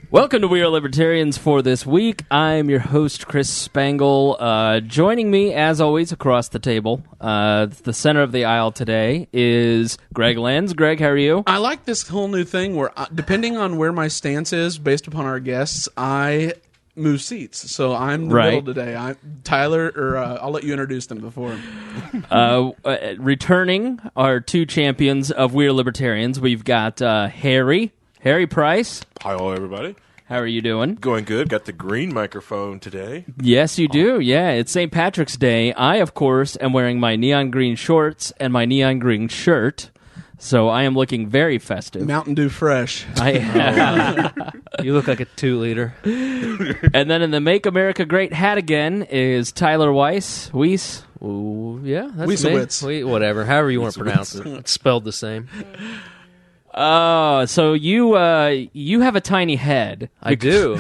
Welcome to We Are Libertarians for this week. I'm your host, Chris Spangle. Joining me, as always, across the table, the center of the aisle today is Greg Lenz. Greg, how are you? I like this whole new thing where, depending on where my stance is, based upon our guests, I move seats. So I'm the middle today. Tyler, or I'll let you introduce them before. Returning our two champions of We Are Libertarians, we've got Harry Price. Hi, all, everybody. How are you doing? Going good. Got the green microphone today. Yes, you do. Yeah, it's St. Patrick's Day. I, of course, am wearing my neon green shorts and my neon green shirt, so I am looking very festive. Mountain Dew Fresh. You look like a 2-liter. And then in the Make America Great hat again is Tyler Weiss. Ooh, yeah, that's Wiesowitz. me. Whatever, however you want to pronounce it. It's spelled the same. So you have a tiny head. I do.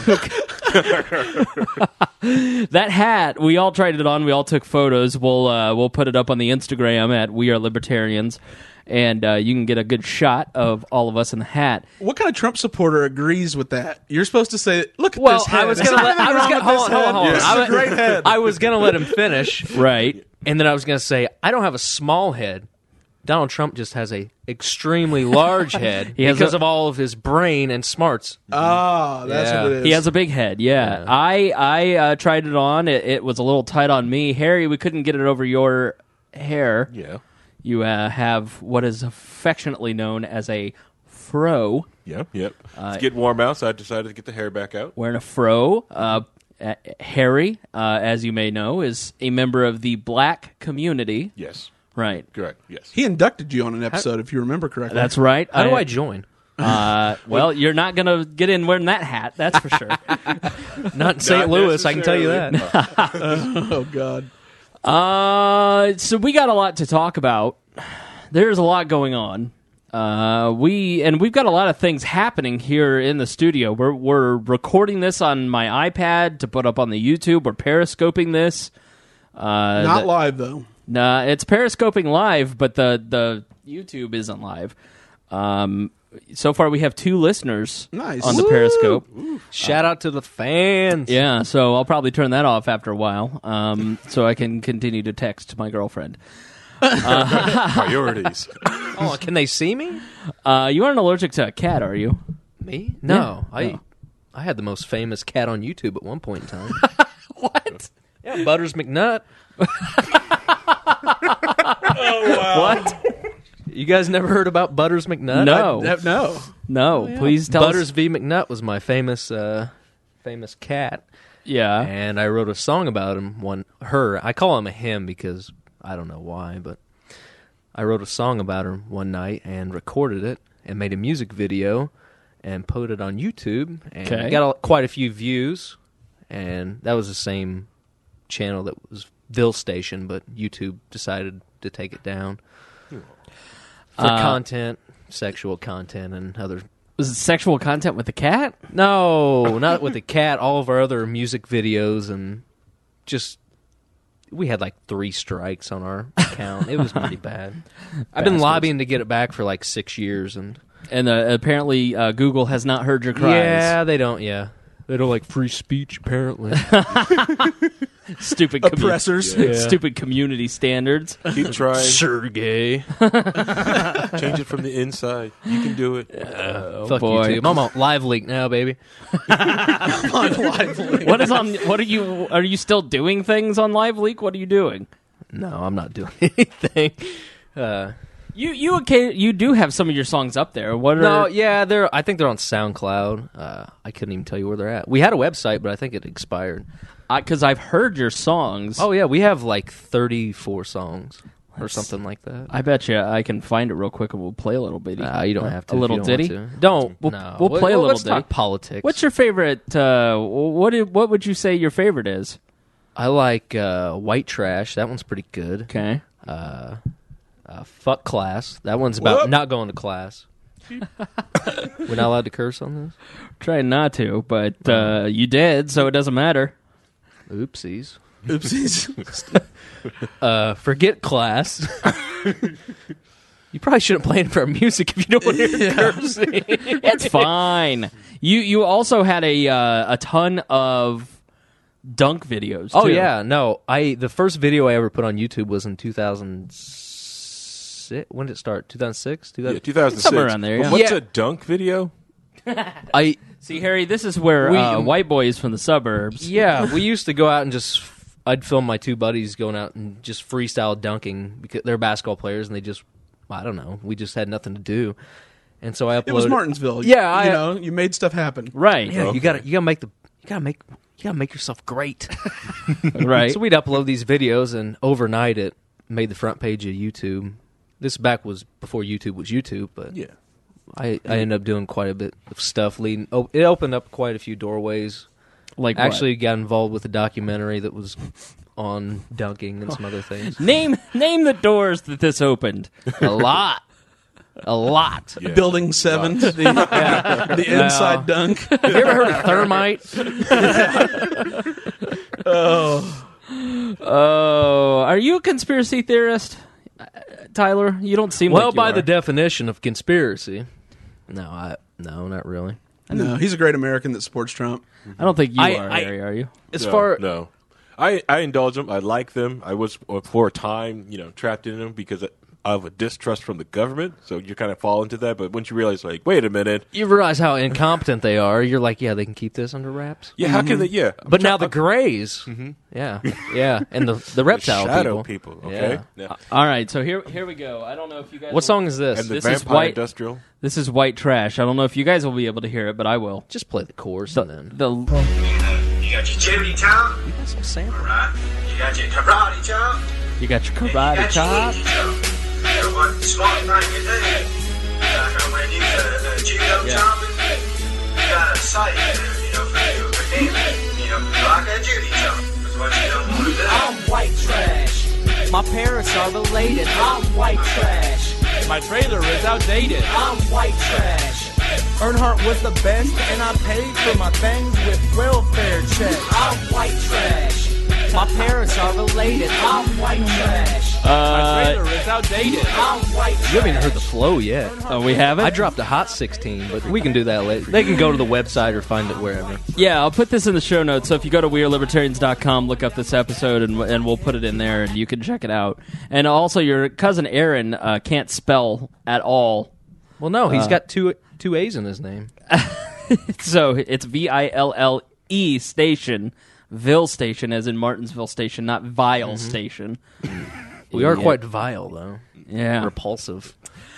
That hat, we all tried it on. We all took photos. We'll put it up on the Instagram at We Are Libertarians, and you can get a good shot of all of us in the hat. What kind of Trump supporter agrees with that? You're supposed to say, "Look at Well, this head." I was gonna let hold on. This is a great head. I was gonna let him finish, Right. and then I was gonna say I don't have a small head. Donald Trump just has a extremely large head because of all of his brain and smarts. Ah, that's Yeah. what it is. He has a big head, yeah. I tried it on. It was a little tight on me. Harry, we couldn't get it over your hair. Yeah. You have what is affectionately known as a fro. Yep. It's getting warm out, so I decided to get the hair back out. Wearing a fro. Harry, as you may know, is a member of the black community. Yes. Right. Correct. Yes. He inducted you on an episode, if you remember correctly. That's right. How do I join? Well, you're not going to get in wearing that hat, that's for sure. Not in St. Louis, I can tell you that. Oh, God. So we got a lot to talk about. There's a lot going on. We've got a lot of things happening here in the studio. We're recording this on my iPad to put up on the YouTube. We're periscoping this. Not live, though. Nah, it's periscoping live, but the YouTube isn't live. So far, we have 2 listeners Nice. on the Periscope. Shout out to the fans. Yeah, so I'll probably turn that off after a while, so I can continue to text my girlfriend. Priorities. Oh, can they see me? You aren't allergic to a cat, are you? Me? No. Yeah. I had the most famous cat on YouTube at one point in time. What? Yeah, Butters McNutt. What? You guys never heard about Butters McNutt? No. No. No, please tell Butters us. v. McNutt was my famous cat, Yeah. and I wrote a song about him. I call him a him because I don't know why, but I wrote a song about her one night and recorded it and made a music video and put it on YouTube, and Okay. got quite a few views. And that was the same channel that was Ville Station, but YouTube decided to take it down for content, sexual content, and other. Was it sexual content with the cat? No, not with the cat. All of our other music videos, and just we had like 3 strikes on our account. It was pretty bad. I've been lobbying to get it back for like 6 years, and apparently Google has not heard your cries. yeah, they don't. Yeah, they don't like free speech. Apparently, Stupid Oppressors. Stupid community standards. Keep trying. Sergey. Change it from the inside. You can do it. Fuck boy. you too. I'm on Live Leak now, baby. What is on? What are you? Are you still doing things on Live Leak? What are you doing? No, I'm not doing anything. You do have some of your songs up there. What are? No, yeah, I think they're on SoundCloud. I couldn't even tell you where they're at. We had a website, but I think it expired. Because I've heard your songs. Oh yeah, we have like 34 songs or something like that. I bet you I can find it real quick and we'll play a little bitty. You don't have to. A if little you don't ditty. want to. Don't. We'll play a little let's ditty. talk politics. What's your favorite? What would you say your favorite is? I like White Trash. That one's pretty good. Okay. Fuck Class. That one's about not going to class. We're not allowed to curse on this? Trying not to, but you did, so it doesn't matter. Oopsies. Oopsies. Forget Class. You probably shouldn't play it for our music if you don't want to hear cursing. It's fine. You also had a ton of dunk videos, too. Oh, yeah. No, the first video I ever put on YouTube was in 2006. When did it start? 2006? 2006. Somewhere around there, yeah. What's a dunk video? See, Harry, this is where white boys from the suburbs. Yeah, we used to go out and I'd film my two buddies going out and just freestyle dunking because they're basketball players and they just, I don't know, we just had nothing to do. And so I uploaded. It was Martinsville. Yeah, you made stuff happen. Right. Yeah, you gotta make yourself great. Right. So we'd upload these videos, and overnight it made the front page of YouTube. This was before YouTube was YouTube, but Yeah. I ended up doing quite a bit of stuff. It opened up quite a few doorways. Like actually got involved with a documentary that was on dunking and some other things. Name the doors that this opened. A lot. Yeah. Building 7, the inside dunk. Have you ever heard of thermite? Oh, are you a conspiracy theorist, Tyler? You don't seem like you by are. the definition of conspiracy. No, not really. No, he's a great American that supports Trump. I don't think you are, Harry, are you? No. I indulge them. I like them. I was for a time, trapped in them because of a distrust from the government. So you kind of fall into that. But once you realize, like, wait a minute, You realize how incompetent they are. You're like, yeah, they can keep this under wraps. yeah, how can they? Yeah, But now the Greys, yeah, and the reptile shadow people. people. Okay, Yeah. All right, so here we go. I don't know if you guys. What song is this? and the This is vampire white- industrial. This is White Trash. I don't know if you guys will be able to hear it, but I will. Just play the chorus and then. The You got your Jimmy chop, You got some sample. right? You got your karate chop. you got your You karate got chop. your ninja chop. You know what smart thing you do? Like when you judo chopping, you got a sight there, for you to defend, like a Judy chop. That's what you don't want to do. I'm white trash. My parents are related. I'm white trash. My trailer is outdated. I'm white trash. Earnhardt was the best, and I paid for my things with welfare checks. I'm white trash. My parents are related. I'm white trash. My trailer is outdated. I'm white trash. You haven't even heard the flow yet. Oh, we haven't? I dropped a hot 16, but we can do that later. They can go to the website or find it wherever. Yeah, I'll put this in the show notes. So if you go to wearelibertarians.com, look up this episode, and we'll put it in there, and you can check it out. And also, your cousin Aaron can't spell at all. Well, no, he's got two A's in his name. So it's Ville station, Ville station, as in Martinsville station, not Vile station. We are Yeah. quite vile, though. Yeah. Repulsive.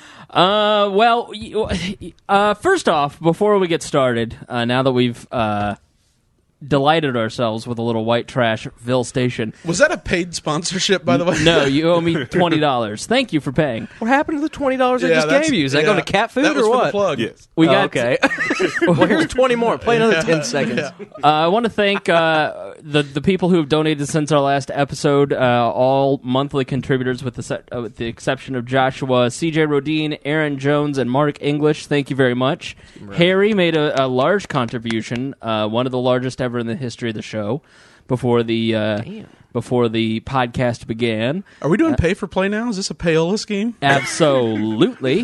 First off, before we get started, now that we've delighted ourselves with a little White Trash Ville station. Was that a paid sponsorship, by the way? No, you owe me $20. Thank you for paying. What happened to the $20 I Yeah, just that's- gave you? Is that yeah. going to cat food That was or for what? the plug. Yes. We got okay. Well, here's 20 more. Play another 10 seconds. I want to thank the people who have donated since our last episode. All monthly contributors, with the exception of Joshua, CJ Rodine, Aaron Jones, and Mark English. Thank you very much. Harry made a large contribution, one of the largest ever in the history of the show. Before the podcast began. Are we doing pay for play now? Is this a payola scheme? Absolutely.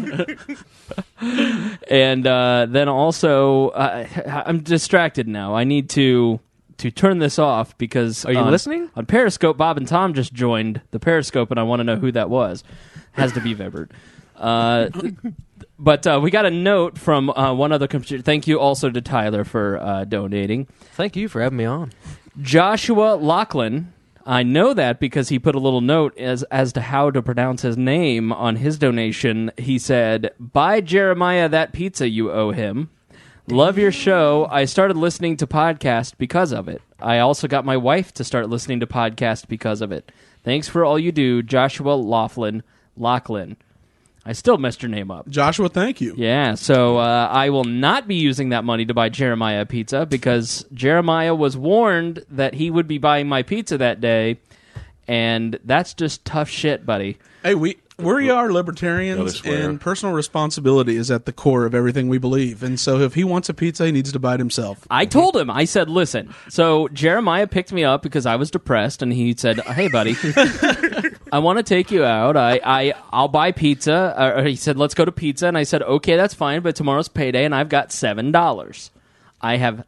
And then also, I'm distracted now. I need to turn this off because... Are you listening? On Periscope, Bob and Tom just joined the Periscope, and I want to know who that was. Has to be Vebert. But we got a note from one other computer. Thank you also to Tyler for donating. Thank you for having me on. Joshua Lachlan, I know that because he put a little note as to how to pronounce his name on his donation. He said, "Buy Jeremiah that pizza you owe him. Love your show. I started listening to podcast because of it. I also got my wife to start listening to podcast because of it. Thanks for all you do, Joshua Lachlan." I still messed your name up. Joshua, thank you. Yeah, so I will not be using that money to buy Jeremiah a pizza because Jeremiah was warned that he would be buying my pizza that day, and that's just tough shit, buddy. Hey, we are libertarians, and personal responsibility is at the core of everything we believe. And so if he wants a pizza, he needs to buy it himself. I told him, I said, listen, so Jeremiah picked me up because I was depressed, and he said, hey, buddy, I want to take you out. I'll buy pizza. He said, let's go to pizza. And I said, okay, that's fine, but tomorrow's payday, and I've got $7. I have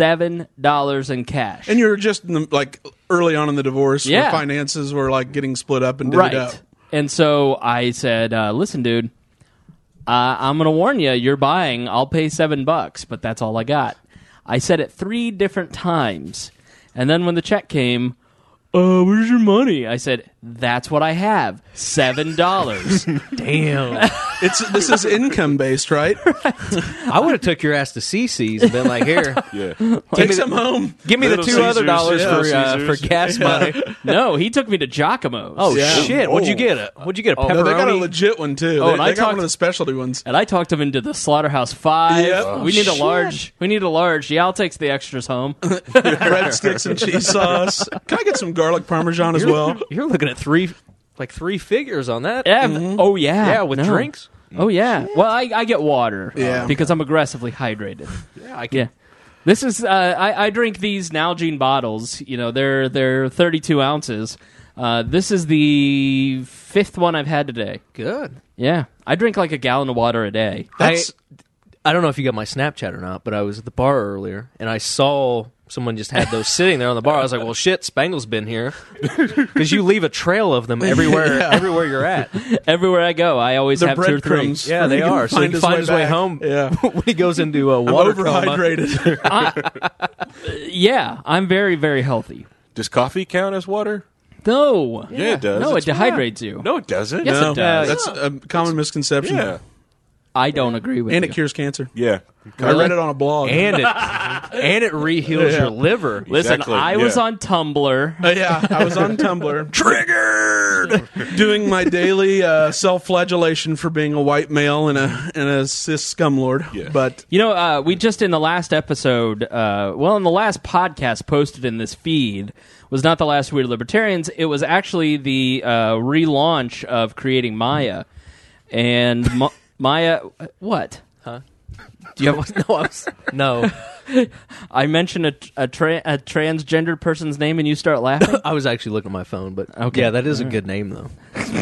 $7 in cash. And you're just like early on in the divorce, Yeah. where finances were like getting split up and divvied up. And so I said, listen, dude, I'm going to warn you. You're buying. I'll pay $7, but that's all I got. I said it 3 different times. And then when the check came, where's your money? I said, that's what I have, $7. Damn. This is income based, right? I would have took your ass to CC's and been like, here, Yeah. Take some home. give me the Little $2 other Caesars, dollars yeah. for gas money. No, he took me to Giacomo's. Oh, Yeah. shit. What'd you get? What'd you get? A pepperoni? No, they got a legit one too. Oh, and they I got talked- one of the specialty ones. And I talked him into the Slaughterhouse 5. Yep. We need a shit. large. We need a large. Yeah, I'll take the extras home. Breadsticks and cheese sauce. Can I get some garlic parmesan as well? You're looking at three figures on that. Yeah. Oh yeah. Yeah, with No. drinks. Oh yeah. Well, I get water. Yeah. Because I'm aggressively hydrated. Yeah, I can. Yeah. This is I drink these Nalgene bottles. You know, they're 32 ounces. This is the 5th one I've had today. Good. Yeah. I drink like a gallon of water a day. I don't know if you got my Snapchat or not, but I was at the bar earlier and I saw someone just had those sitting there on the bar. I was like, well, shit, Spangle's been here. Because you leave a trail of them everywhere you're at. Everywhere I go, I always The have 2 or 3. breadcrumbs. Yeah, they He can are. So he can find his way back. home Yeah. when he goes into a I'm water coma. overhydrated. Yeah, I'm very, very healthy. Does coffee count as water? No. Yeah, it does. No, it It's- dehydrates you. No, it doesn't. Yes, No, it does. that's a common misconception. Yeah. I don't agree with And you. it cures cancer. Yeah. I read it on a blog. And it re-heals your liver. Listen, Exactly, I was yeah. on Tumblr. Yeah, I was on Tumblr. Triggered! Doing my daily self-flagellation for being a white male and a cis scumlord. Yeah. But You know, we just in the last episode, in the last podcast posted in this feed was not the last Weird Libertarians. It was actually the relaunch of Creating Maya. And Maya, what? Huh? Do you have no? I mentioned a transgender person's name and you start laughing? I was actually looking at my phone, but Okay. yeah, that is a good name though.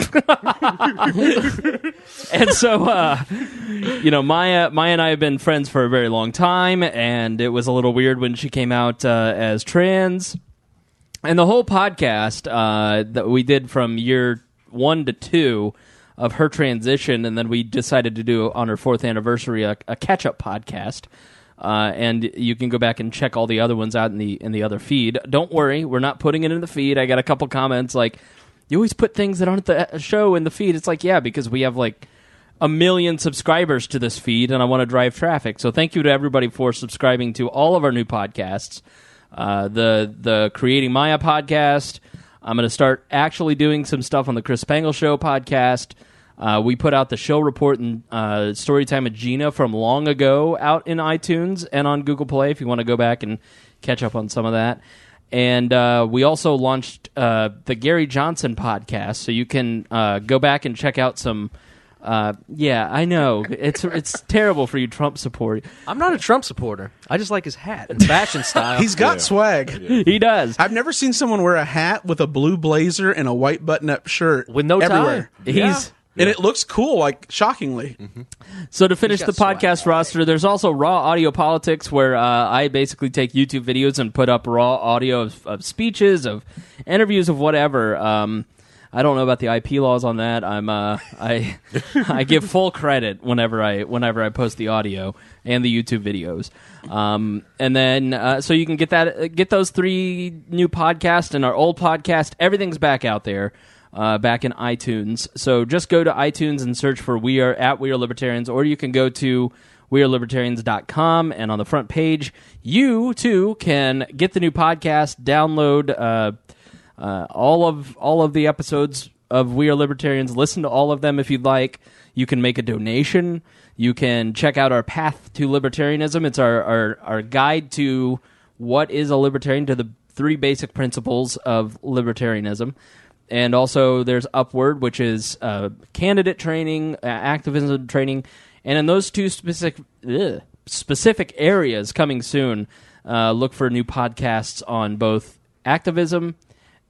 And so, Maya and I have been friends for a very long time, and it was a little weird when she came out as trans. And the whole podcast that we did from year 1 to 2 of her transition, and then we decided to do on her 4th anniversary a catch-up podcast. And you can go back and check all the other ones out in the other feed. Don't worry, we're not putting it in the feed. I got a couple comments like, you always put things that aren't the show in the feed. It's like, yeah, because we have like 1 million subscribers to this feed, and I want to drive traffic. So thank you to everybody for subscribing to all of our new podcasts. The Creating Maya podcast. I'm going to start actually doing some stuff on the Chris Spangle Show podcast. We put out the show report and Storytime with Gina from long ago out in iTunes and on Google Play if you want to go back and catch up on some of that. And we also launched the Gary Johnson podcast, so you can go back and check out some. Yeah, I know it's terrible for you Trump supporters. I'm not a Trump supporter. I just like his hat and fashion style. he's got swag. He does. I've never seen someone wear a hat with a blue blazer and a white button-up shirt with no everywhere. tie. He's. And it looks cool, like shockingly. So to finish He's the got podcast roster, there's also Raw Audio Politics, where I basically take YouTube videos and put up raw audio of speeches, of interviews, of whatever. I don't know about the IP laws on that. I give full credit whenever I post the audio and the YouTube videos. And then so you can get those 3 new podcasts and our old podcast. Everything's back out there. Back in iTunes. So just go to iTunes and search for We Are Libertarians, or you can go to wearelibertarians.com, and on the front page, you too can get the new podcast, download all of the episodes of We Are Libertarians, listen to all of them if you'd like. You can make a donation. You can check out our Path to Libertarianism. It's our guide to what is a libertarian, to the 3 basic principles of libertarianism. And also there's Upward, which is candidate training, activism training. And in those 2 specific areas coming soon, look for new podcasts on both activism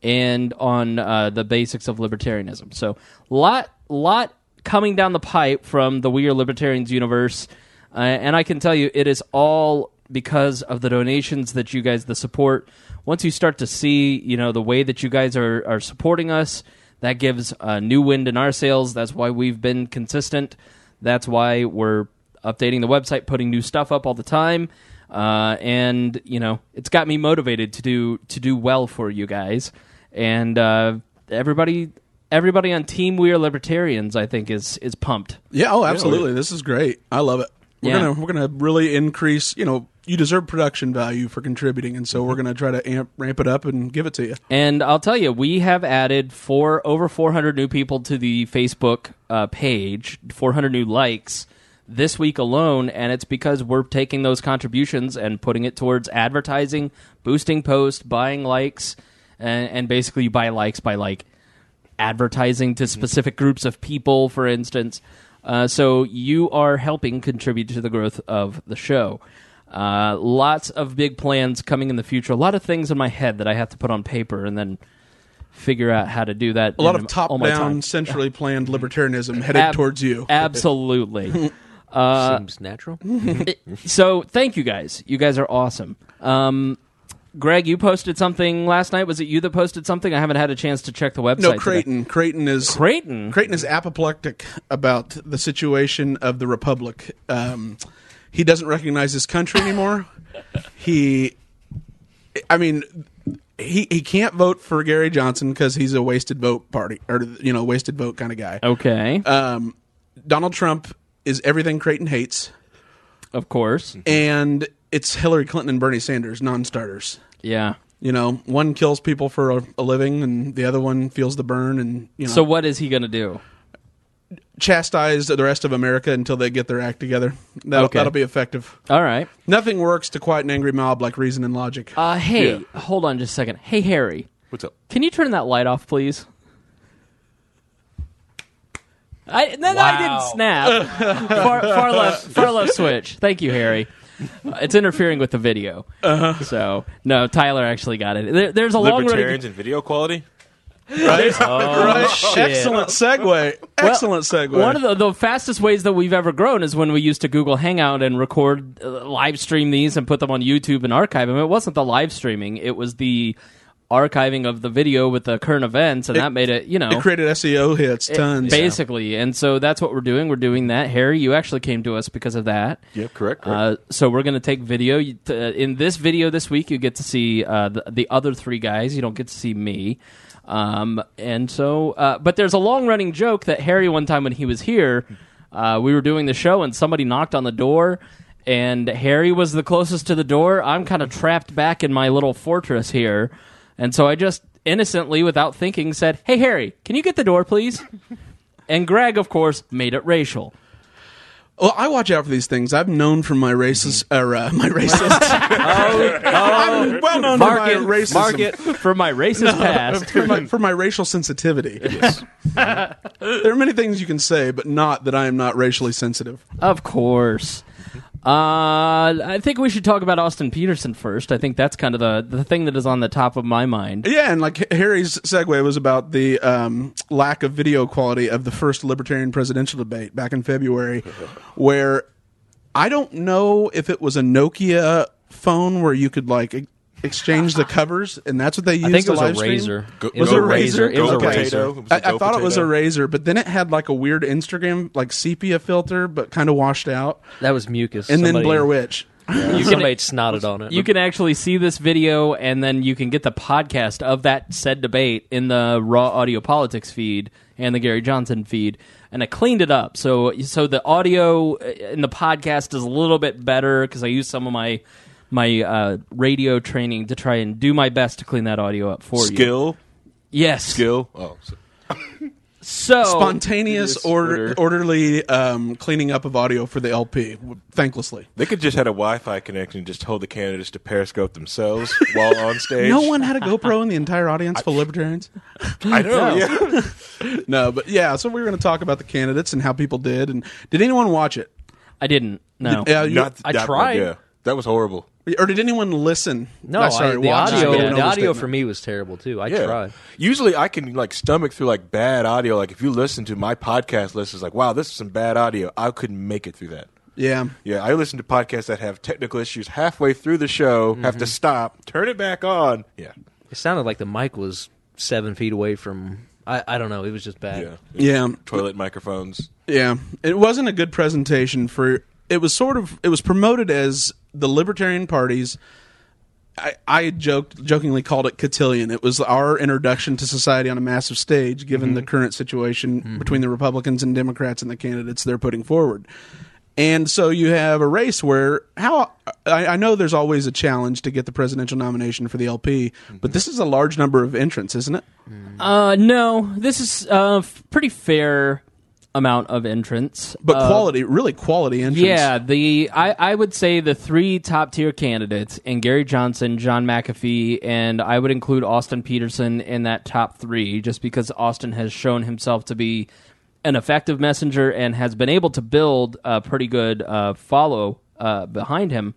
and on the basics of libertarianism. So lot coming down the pipe from the We Are Libertarians universe, and I can tell you it is all because of the donations that you guys, the support. Once you start to see, the way that you guys are supporting us, that gives new wind in our sails. That's why we've been consistent. That's why we're updating the website, putting new stuff up all the time. And it's got me motivated to do well for you guys. And everybody on Team We Are Libertarians, I think, is pumped. Yeah, oh, absolutely. This is great. I love it. We're gonna really increase. You deserve production value for contributing, and so we're gonna try to ramp it up and give it to you. And I'll tell you, we have added over 400 new people to the Facebook page, 400 new likes this week alone, and it's because we're taking those contributions and putting it towards advertising, boosting posts, buying likes, and basically you buy likes by advertising to specific groups of people, for instance. So you are helping contribute to the growth of the show. Lots of big plans coming in the future. A lot of things in my head that I have to put on paper and then figure out how to do that. A lot of top-down, centrally planned libertarianism headed towards you. Absolutely. Seems natural. So thank you guys. You guys are awesome. Greg, you posted something last night. Was it you that posted something? I haven't had a chance to check the website. No, Creighton. Creighton Creighton is apoplectic about the situation of the Republic. He doesn't recognize his country anymore. He can't vote for Gary Johnson because he's a wasted vote party or wasted vote kind of guy. Okay. Donald Trump is everything Creighton hates, of course, and it's Hillary Clinton and Bernie Sanders, non-starters. Yeah. One kills people for a living, and the other one feels the burn. And So what is he going to do? Chastise the rest of America until they get their act together. That'll be effective. All right. Nothing works to quiet an angry mob like reason and logic. Hold on just a second. Hey, Harry. What's up? Can you turn that light off, please? I didn't snap. Far left switch. Thank you, Harry. It's interfering with the video. So, no, Tyler actually got it. There's a long Libertarians in video quality? Right? Right? Shit. Excellent segue. One of the fastest ways that we've ever grown is when we used to Google Hangout and record, live stream these and put them on YouTube and archive them. It wasn't the live streaming. It was the archiving of the video with the current events, and that made it, It created SEO hits, tons. Basically, and so that's what we're doing. We're doing that. Harry, you actually came to us because of that. Yep, correct. So we're going to take video. In this video this week, you get to see the other three guys. You don't get to see me. And so, but there's a long-running joke that Harry, one time when he was here, we were doing the show, and somebody knocked on the door, and Harry was the closest to the door. I'm kind of trapped back in my little fortress here. And so I just innocently, without thinking, said, "Hey, Harry, can you get the door, please?" And Greg, of course, made it racial. Well, I watch out for these things. I'm known for my racist. I'm well known for my racism. For my racist past. for my racial sensitivity. Yes. There are many things you can say, but not that I am not racially sensitive. Of course. I think we should talk about Austin Peterson first. I think that's kind of the thing that is on the top of my mind. Yeah, and like Harry's segue was about the lack of video quality of the first Libertarian presidential debate back in February, where I don't know if it was a Nokia phone where you could exchange the covers, and that's what they used. I think it to was live a stream? Razor. It was a Razor. It was a Okay. Razor. I thought it was a Razor, but then it had a weird Instagram sepia filter, but kind of washed out. That was mucus. And then Blair Witch. Somebody snotted on it. You can actually see this video, and then you can get the podcast of that said debate in the Raw Audio Politics feed and the Gary Johnson feed. And I cleaned it up, so the audio in the podcast is a little bit better because I used some of my radio training to try and do my best to clean that audio up for you. Skill? Yes. Skill? Oh, so spontaneous, orderly cleaning up of audio for the LP, thanklessly. They could just had a Wi-Fi connection and just hold the candidates to Periscope themselves while on stage. No one had a GoPro in the entire audience full of libertarians. I know, yeah. No, but yeah, so we were going to talk about the candidates and how people did. And did anyone watch it? I didn't. No. I tried. Yeah. That was horrible. Or did anyone listen? No, Sorry, the watch is audio. an The audio overstatement. for me was terrible too. I Yeah. tried. Usually I can like stomach through like bad audio. Like if you listen to my podcast list, it's like, wow, this is some bad audio. I couldn't make it through that. Yeah. Yeah, I listen to podcasts that have technical issues halfway through the show, have to stop, turn it back on. Yeah. It sounded like the mic was 7 feet away from. I don't know. It was just bad. Yeah. Toilet microphones. Yeah. It wasn't a good presentation for. It was promoted as the Libertarian Party's. I jokingly called it cotillion. It was our introduction to society on a massive stage, given the current situation between the Republicans and Democrats and the candidates they're putting forward. And so you have a race where I know there's always a challenge to get the presidential nomination for the LP, but this is a large number of entrants, isn't it? No, this is a pretty fair amount of entrants. But really quality entrants. Yeah, I would say the three top-tier candidates, and Gary Johnson, John McAfee, and I would include Austin Peterson in that top three, just because Austin has shown himself to be an effective messenger and has been able to build a pretty good following behind him.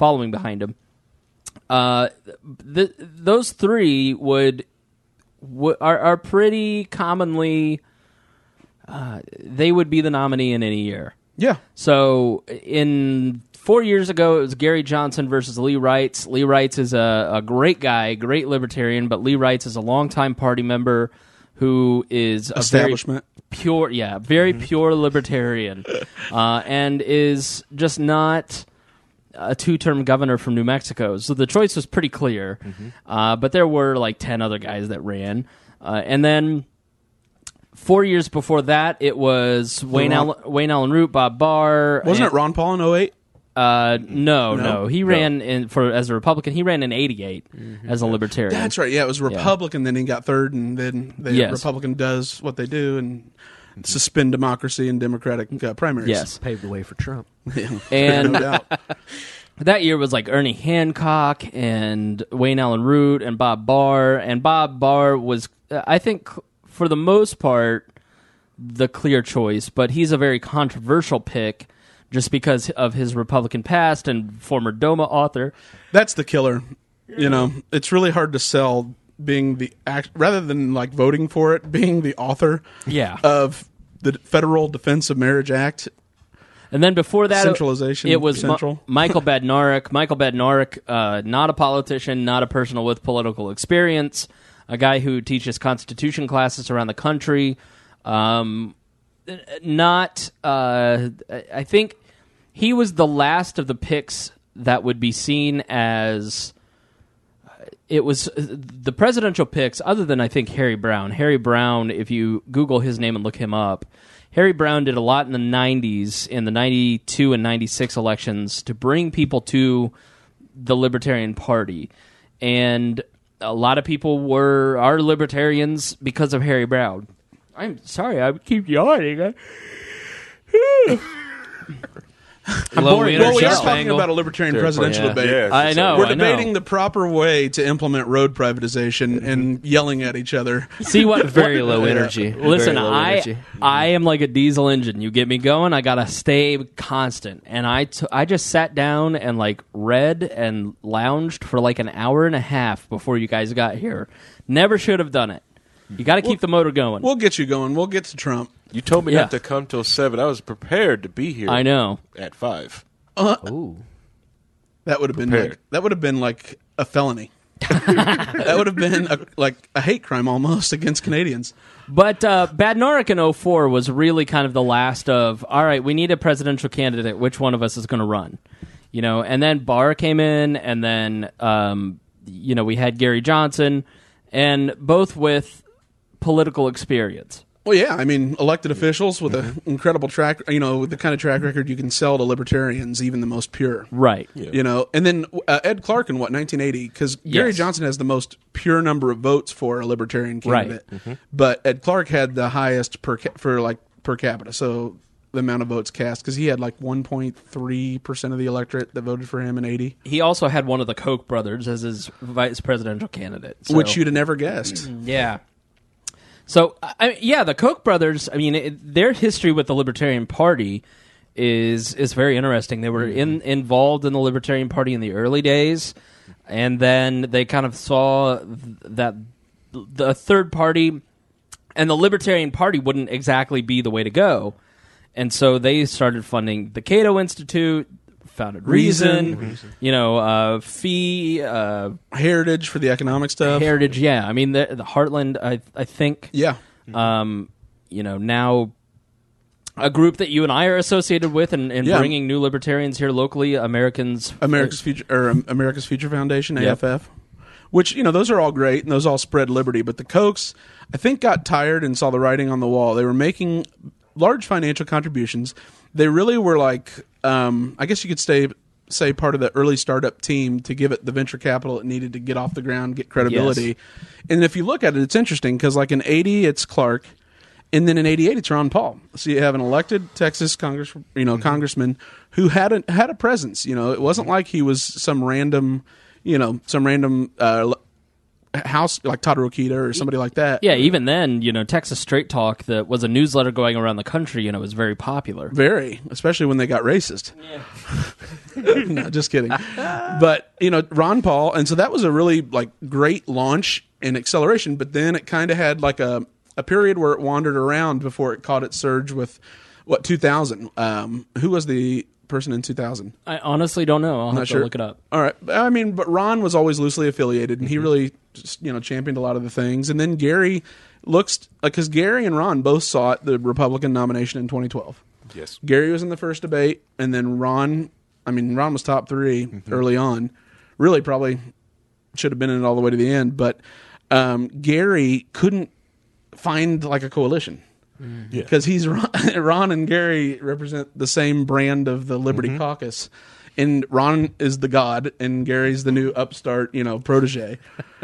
Those three are pretty commonly they would be the nominee in any year. Yeah. So in 4 years ago, it was Gary Johnson versus Lee Reitz. Lee Reitz is a great guy, great libertarian, but Lee Reitz is a longtime party member who is a Establishment. very pure libertarian, and is just not a two-term governor from New Mexico. So the choice was pretty clear, but there were like 10 other guys that ran. And then 4 years before that, it was Wayne Allen Root, Bob Barr. Wasn't it Ron Paul in 08? No. He ran as a Republican. He ran in '88 as a Libertarian. That's right. Yeah, it was Republican. Then he got third, and then the Republican does what they do and suspend democracy and Democratic primaries. Yes, Paved the way for Trump. and no doubt. that year was like Ernie Hancock and Wayne Allen Root and Bob Barr. And Bob Barr was, I think, for the most part, the clear choice. But he's a very controversial pick, just because of his Republican past and former DOMA author. That's the killer. You know, it's really hard to sell being the rather than like voting for it, being the author of the Federal Defense of Marriage Act. And then before that, centralization. It was Central. Michael Badnarik. Michael Badnarik, not a politician, not a person with political experience, a guy who teaches Constitution classes around the country. I think he was the last of the picks that would be seen as it was the presidential picks, other than I think Harry Brown. Harry Brown, if you Google his name and look him up, Harry Brown did a lot in the 90s, in the 92 and 96 elections, to bring people to the Libertarian Party. And a lot of people are libertarians because of Harry Brown. I'm sorry, I keep yawning. Low energy Well, we are talking spangle. about a libertarian presidential debate. Yeah, I know. We're debating the proper way to implement road privatization Mm-hmm. and yelling at each other. See what? Very low energy. Listen, Very low energy. I am like a diesel engine. You get me going, I gotta stay constant. And I just sat down and like read and lounged for like an hour and a half before you guys got here. Never should have done it. You got to keep the motor going. We'll get you going. We'll get to Trump. You told me Yeah. not to come till 7. I was prepared to be here. I know. At 5. Ooh. That would have been Prepared. like a felony. That would have been like a hate crime almost against Canadians. But Badnarik in 04 was really kind of the last of, all right, we need a presidential candidate. Which one of us is going to run? You know, and then Barr came in, and then, we had Gary Johnson, and both with political experience. Well, yeah, I mean, elected officials with an incredible track, with the kind of track record you can sell to libertarians, even the most pure. Right. Yeah. And then Ed Clark in 1980, because Gary Yes. Johnson has the most pure number of votes for a libertarian candidate, but Ed Clark had the highest per capita, so the amount of votes cast, because he had like 1.3% of the electorate that voted for him in 80, He also had one of the Koch brothers as his vice presidential candidate. So, which you'd have never guessed. yeah. So, the Koch brothers, their history with the Libertarian Party is very interesting. They were involved in the Libertarian Party in the early days, and then they kind of saw that the third party and the Libertarian Party wouldn't exactly be the way to go. And so they started funding the Cato Institute, founded Reason. Fee, Heritage for the economic stuff. Heritage, yeah. I mean, the Heartland, I think. Yeah. Now a group that you and I are associated with and bringing new libertarians here locally, America's Future Foundation, Yep. AFF. Which, those are all great, and those all spread liberty. But the Kochs, I think, got tired and saw the writing on the wall. They were making large financial contributions. They really were like, I guess you could say part of the early startup team to give it the venture capital it needed to get off the ground, get credibility. Yes. And if you look at it, it's interesting because like in 80, it's Clark. And then in 88, it's Ron Paul. So you have an elected Texas congressman who had a presence. It wasn't like he was some random house like Todd Rokita or somebody like that. Yeah, even then, Texas Straight Talk, that was a newsletter going around the country, was very popular. Very, especially when they got racist. Yeah. No, just kidding. But, Ron Paul, and so that was a really great launch and acceleration, but then it kind of had a period where it wandered around before it caught its surge with 2000. Who was the person in 2000? I honestly don't know. I'll have to look it up. All right. I mean, but Ron was always loosely affiliated, and he really just, championed a lot of the things. And then Gary looks because Gary and Ron both sought the Republican nomination in 2012. Yes. Gary was in the first debate, and then Ron was top 3 early on. Really probably should have been in it all the way to the end, but Gary couldn't find a coalition. Because he's Ron and Gary represent the same brand of the Liberty Caucus, and Ron is the god, and Gary's the new upstart, protege.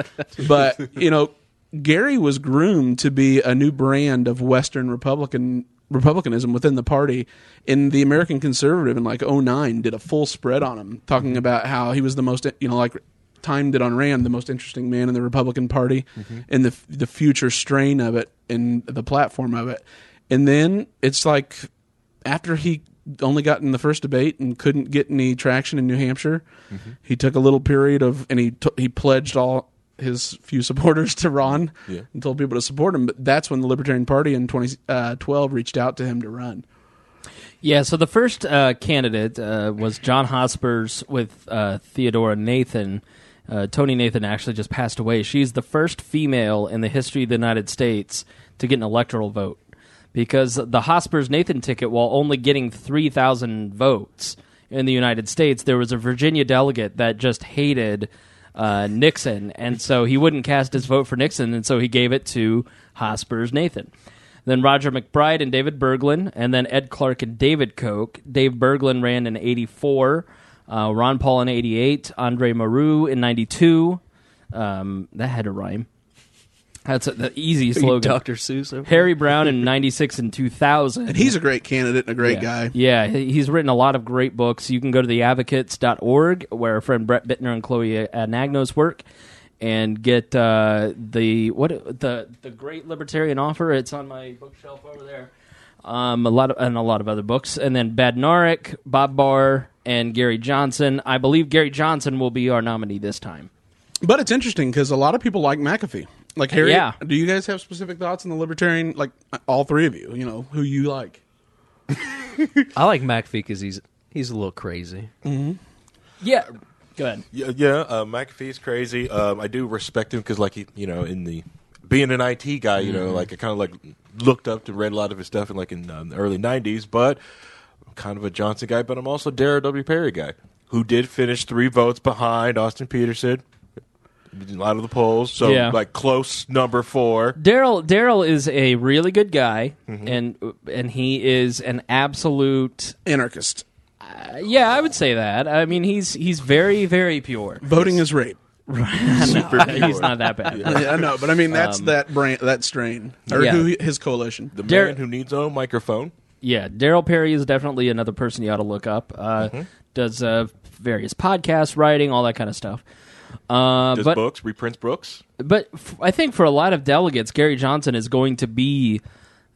But Gary was groomed to be a new brand of Western Republicanism within the party. And the American Conservative in 2009 did a full spread on him, talking about how he was the most Time did on Rand, the most interesting man in the Republican Party, and the future strain of it and the platform of it. And then it's after he only got in the first debate and couldn't get any traction in New Hampshire, he took a little period and he pledged all his few supporters to Ron and told people to support him. But that's when the Libertarian Party in 2012 reached out to him to run. Yeah, so the first candidate was John Hospers with Theodora Nathan. Tony Nathan actually just passed away. She's the first female in the history of the United States to get an electoral vote, because the Hospers-Nathan ticket, while only getting 3,000 votes in the United States, there was a Virginia delegate that just hated Nixon, and so he wouldn't cast his vote for Nixon, and so he gave it to Hospers-Nathan. Then Roger McBride and David Berglund, and then Ed Clark and David Koch. Dave Berglund ran in 84, Ron Paul in 88, Andre Maru in 92. That had to rhyme. That's the easy slogan. Dr. Seuss. Harry Brown in 96 and 2000. And he's a great candidate and a great guy. Yeah, he's written a lot of great books. You can go to theadvocates.org, where our friend Brett Bittner and Chloe Nagnos work, and get the Great Libertarian Offer. It's on my bookshelf over there. A lot of other books, and then Badnarik, Bob Barr, and Gary Johnson. I believe Gary Johnson will be our nominee this time. But it's interesting because a lot of people like McAfee. Harry, Yeah. do you guys have specific thoughts on the Libertarian? All three of you, who you like? I like McAfee because he's a little crazy. Yeah, go ahead. Yeah. McAfee's crazy. I do respect him because, in the being an IT guy, I kind of looked up to read a lot of his stuff in the early '90s. But I'm kind of a Johnson guy, but I'm also a Darrell W. Perry guy, who did finish 3 votes behind Austin Peterson. A lot of the polls, so close number 4. Darrell is a really good guy, and he is an absolute Anarchist. I would say that. I mean, he's very, very pure. Voting is rape. Super pure. He's not that bad. I know, but I mean that's that strain or his coalition. The man who needs a microphone. Yeah, Darrell Perry is definitely another person you ought to look up. Does various podcasts, writing, all that kind of stuff. Does books, reprints books. But I think for a lot of delegates, Gary Johnson is going to be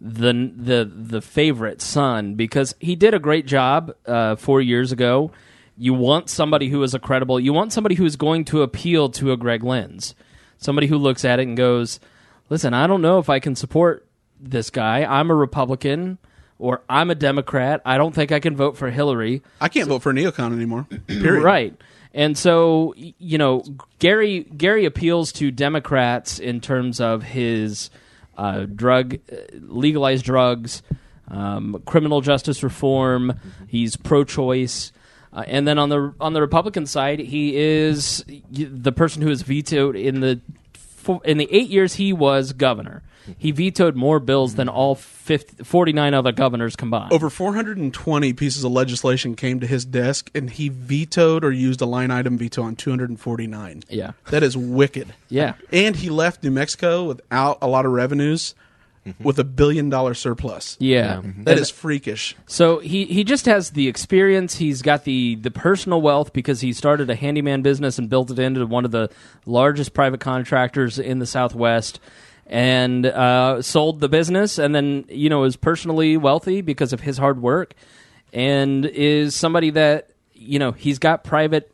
the favorite son because he did a great job 4 years ago. You want somebody who is credible. You want somebody who is going to appeal to a Greg Lenz, somebody who looks at it and goes, "Listen, I don't know if I can support this guy. I'm a Republican." Or I'm a Democrat. I don't think I can vote for Hillary. I can't vote for a neocon anymore. Period. Right. And so, Gary appeals to Democrats in terms of his legalized drugs, criminal justice reform. He's pro-choice. And then on the Republican side, he is the person who has vetoed in the 8 years he was governor. He vetoed more bills than all 49 other governors combined. Over 420 pieces of legislation came to his desk, and he vetoed or used a line item veto on 249. Yeah. That is wicked. Yeah. And he left New Mexico without a lot of revenues with $1 billion surplus. Yeah. That is freakish. So he just has the experience. He's got the personal wealth because he started a handyman business and built it into one of the largest private contractors in the Southwest. And sold the business, and then is personally wealthy because of his hard work, and is somebody that he's got private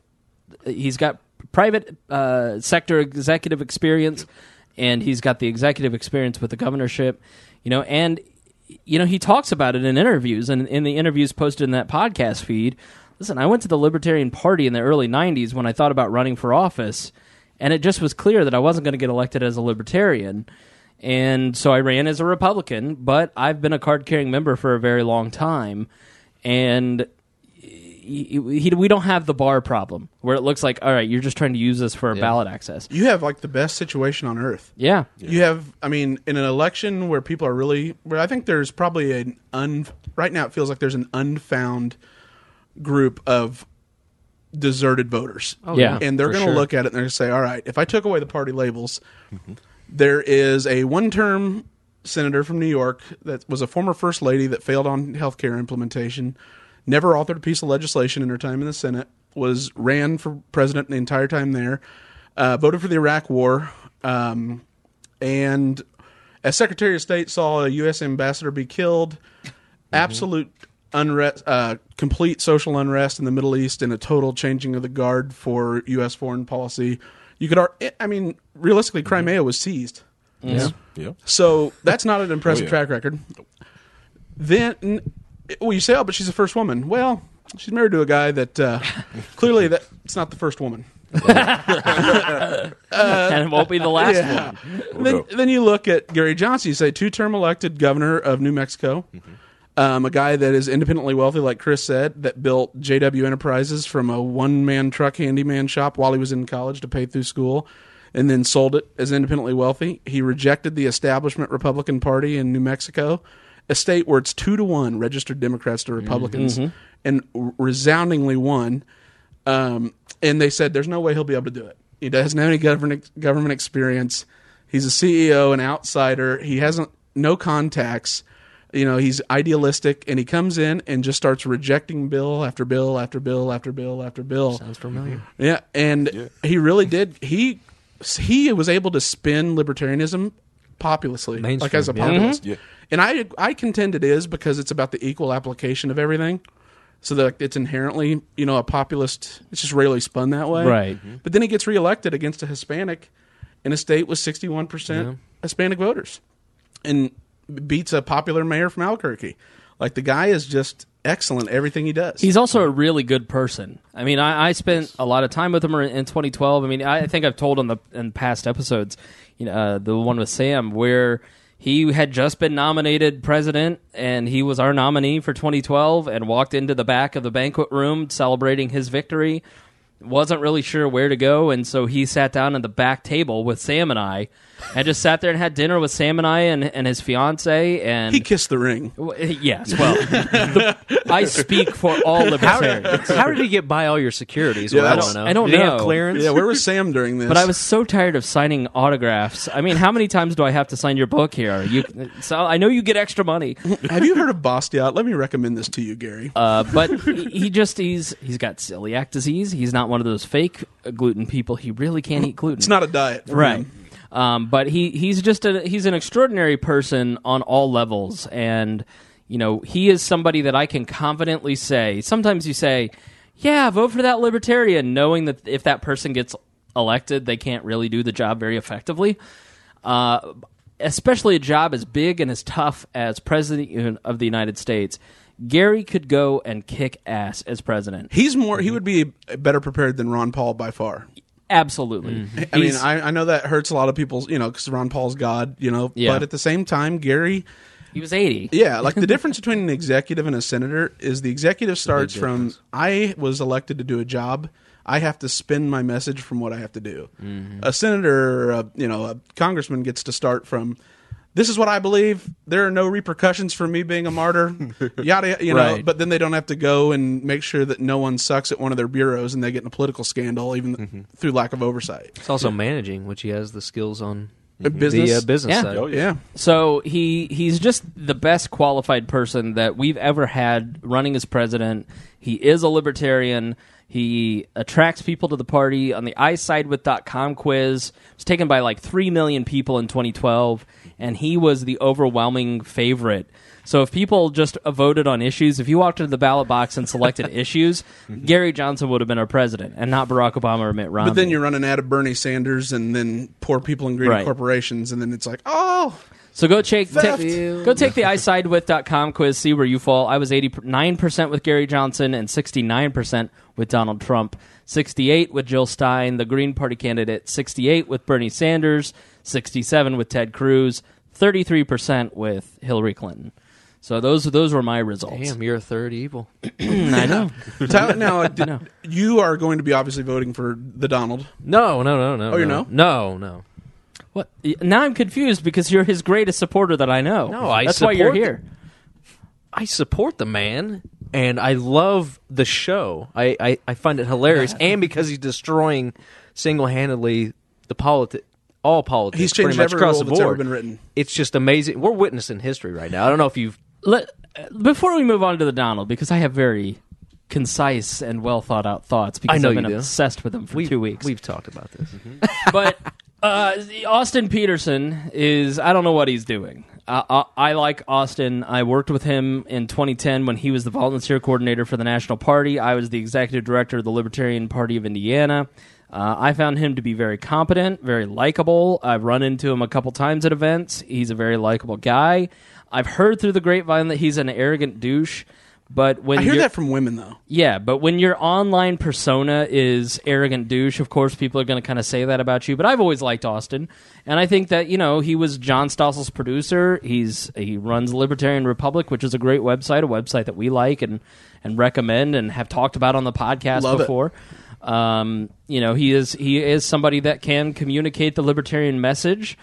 sector executive experience, and he's got the executive experience with the governorship, and he talks about it in interviews, and in the interviews posted in that podcast feed. Listen, I went to the Libertarian Party in the early '90s when I thought about running for office. And it just was clear that I wasn't going to get elected as a Libertarian. And so I ran as a Republican, but I've been a card-carrying member for a very long time. And we don't have the bar problem, where it looks like, all right, you're just trying to use this for ballot access. You have, the best situation on earth. Yeah. You have, in an election where people are where I think there's probably right now it feels like there's an unfound group of deserted voters. Oh, yeah. And they're going to look at it and they're going to say, all right, if I took away the party labels, there is a one-term senator from New York that was a former first lady that failed on healthcare implementation, never authored a piece of legislation in her time in the Senate, ran for president the entire time there, voted for the Iraq War, and as Secretary of State saw a U.S. ambassador be killed, absolute unrest, complete social unrest in the Middle East, and a total changing of the guard for U.S. foreign policy. You could, realistically, Crimea was seized. Yeah. So that's not an impressive track record. Then, you say, but she's the first woman. Well, she's married to a guy that clearly it's not the first woman. And it won't be the last one. Then you look at Gary Johnson. You say 2-term elected governor of New Mexico. A guy that is independently wealthy, like Chris said, that built JW Enterprises from a one-man truck handyman shop while he was in college to pay through school, and then sold it as independently wealthy. He rejected the establishment Republican Party in New Mexico, a state where it's 2-1 registered Democrats to Republicans, and resoundingly won. And they said there's no way he'll be able to do it. He doesn't have any government experience. He's a CEO, an outsider. He has no contacts. He's idealistic, and he comes in and just starts rejecting bill after bill after bill after bill after bill. Sounds familiar. Yeah, and he really did. He was able to spin libertarianism populously, like as a populist. And I contend it is because it's about the equal application of everything. So that it's inherently, a populist. It's just rarely spun that way. Right. But then he gets reelected against a Hispanic in a state with 61% Hispanic voters. And beats a popular mayor from Albuquerque. The guy is just excellent at everything he does. He's also a really good person. I spent a lot of time with him in 2012. I think I've told in past episodes, the one with Sam, where he had just been nominated president, and he was our nominee for 2012, and walked into the back of the banquet room celebrating his victory. Wasn't really sure where to go, and so he sat down at the back table with Sam and I, and just sat there and had dinner with Sam and I and his fiance. And he kissed the ring. Yes, well, I speak for all libertarians. How did he get by all your securities? Yeah, I don't know. I don't Did he know. have clearance? Yeah, where was Sam during this? But I was so tired of signing autographs. How many times do I have to sign your book here? So I know you get extra money. Have you heard of Bastiat? Let me recommend this to you, Gary. But he's got celiac disease. He's not one of those fake gluten people. He really can't eat gluten. It's not a diet for right. him. But he's an extraordinary person on all levels, and he is somebody that I can confidently say. Sometimes you say, "Yeah, vote for that libertarian," knowing that if that person gets elected, they can't really do the job very effectively. Especially a job as big and as tough as President of the United States. Gary could go and kick ass as president. He would be better prepared than Ron Paul by far. Absolutely. I mean, I know that hurts a lot of people's, because Ron Paul's God, Yeah. But at the same time, Gary, He was 80. yeah, like the difference between an executive and a senator is the executive starts from, I was elected to do a job. I have to spin my message from what I have to do. A senator, a congressman gets to start from, this is what I believe. There are no repercussions for me being a martyr. Yada, Right. But then they don't have to go and make sure that no one sucks at one of their bureaus and they get in a political scandal, even through lack of oversight. It's also managing, which he has the skills on Business, the business Yeah. side. Oh, yeah. yeah. So he's just the best qualified person that we've ever had running as president. He is a libertarian. He attracts people to the party. On the isidewith.com quiz, it was taken by like 3 million people in 2012, and he was the overwhelming favorite. So if people just voted on issues, if you walked into the ballot box and selected issues, Gary Johnson would have been our president, and not Barack Obama or Mitt Romney. But then you're running out of Bernie Sanders and then poor people and greedy Right. corporations, and then it's like, oh, So go take the isidewith.com quiz, see where you fall. I was 89% with Gary Johnson and 69% with Donald Trump, 68 with Jill Stein, the Green Party candidate, 68 with Bernie Sanders, 67 with Ted Cruz, 33% with Hillary Clinton. So those were my results. Damn, you're a third evil. I know. Tyler, now you are going to be obviously voting for the Donald. No. Oh, you're no? No. What? Now I'm confused because you're his greatest supporter that I know. No, I That's why you're support here. I support the man, and I love the show. I find it hilarious, and because he's destroying single-handedly all politics. He's pretty changed much every across rule the that's ever board. been written. It's just amazing. We're witnessing history right now. I don't know if you've. Before we move on to the Donald, because I have very concise and well thought out thoughts, because I know I've been you do. obsessed with them for 2 weeks. We've talked about this. But Austin Peterson is, I don't know what he's doing. I like Austin. I worked with him in 2010 when he was the volunteer coordinator for the National Party. I was the executive director of the Libertarian Party of Indiana. I found him to be very competent, very likable. I've run into him a couple times at events. He's a very likable guy. I've heard through the grapevine that he's an arrogant douche. But when I hear you're- that from women, though. Yeah, but when your online persona is arrogant douche, of course people are going to kind of say that about you. But I've always liked Austin, and I think that he was John Stossel's producer. He runs Libertarian Republic, which is a great website, a website that we like and recommend and have talked about on the podcast Love it. before. He is somebody that can communicate the libertarian message.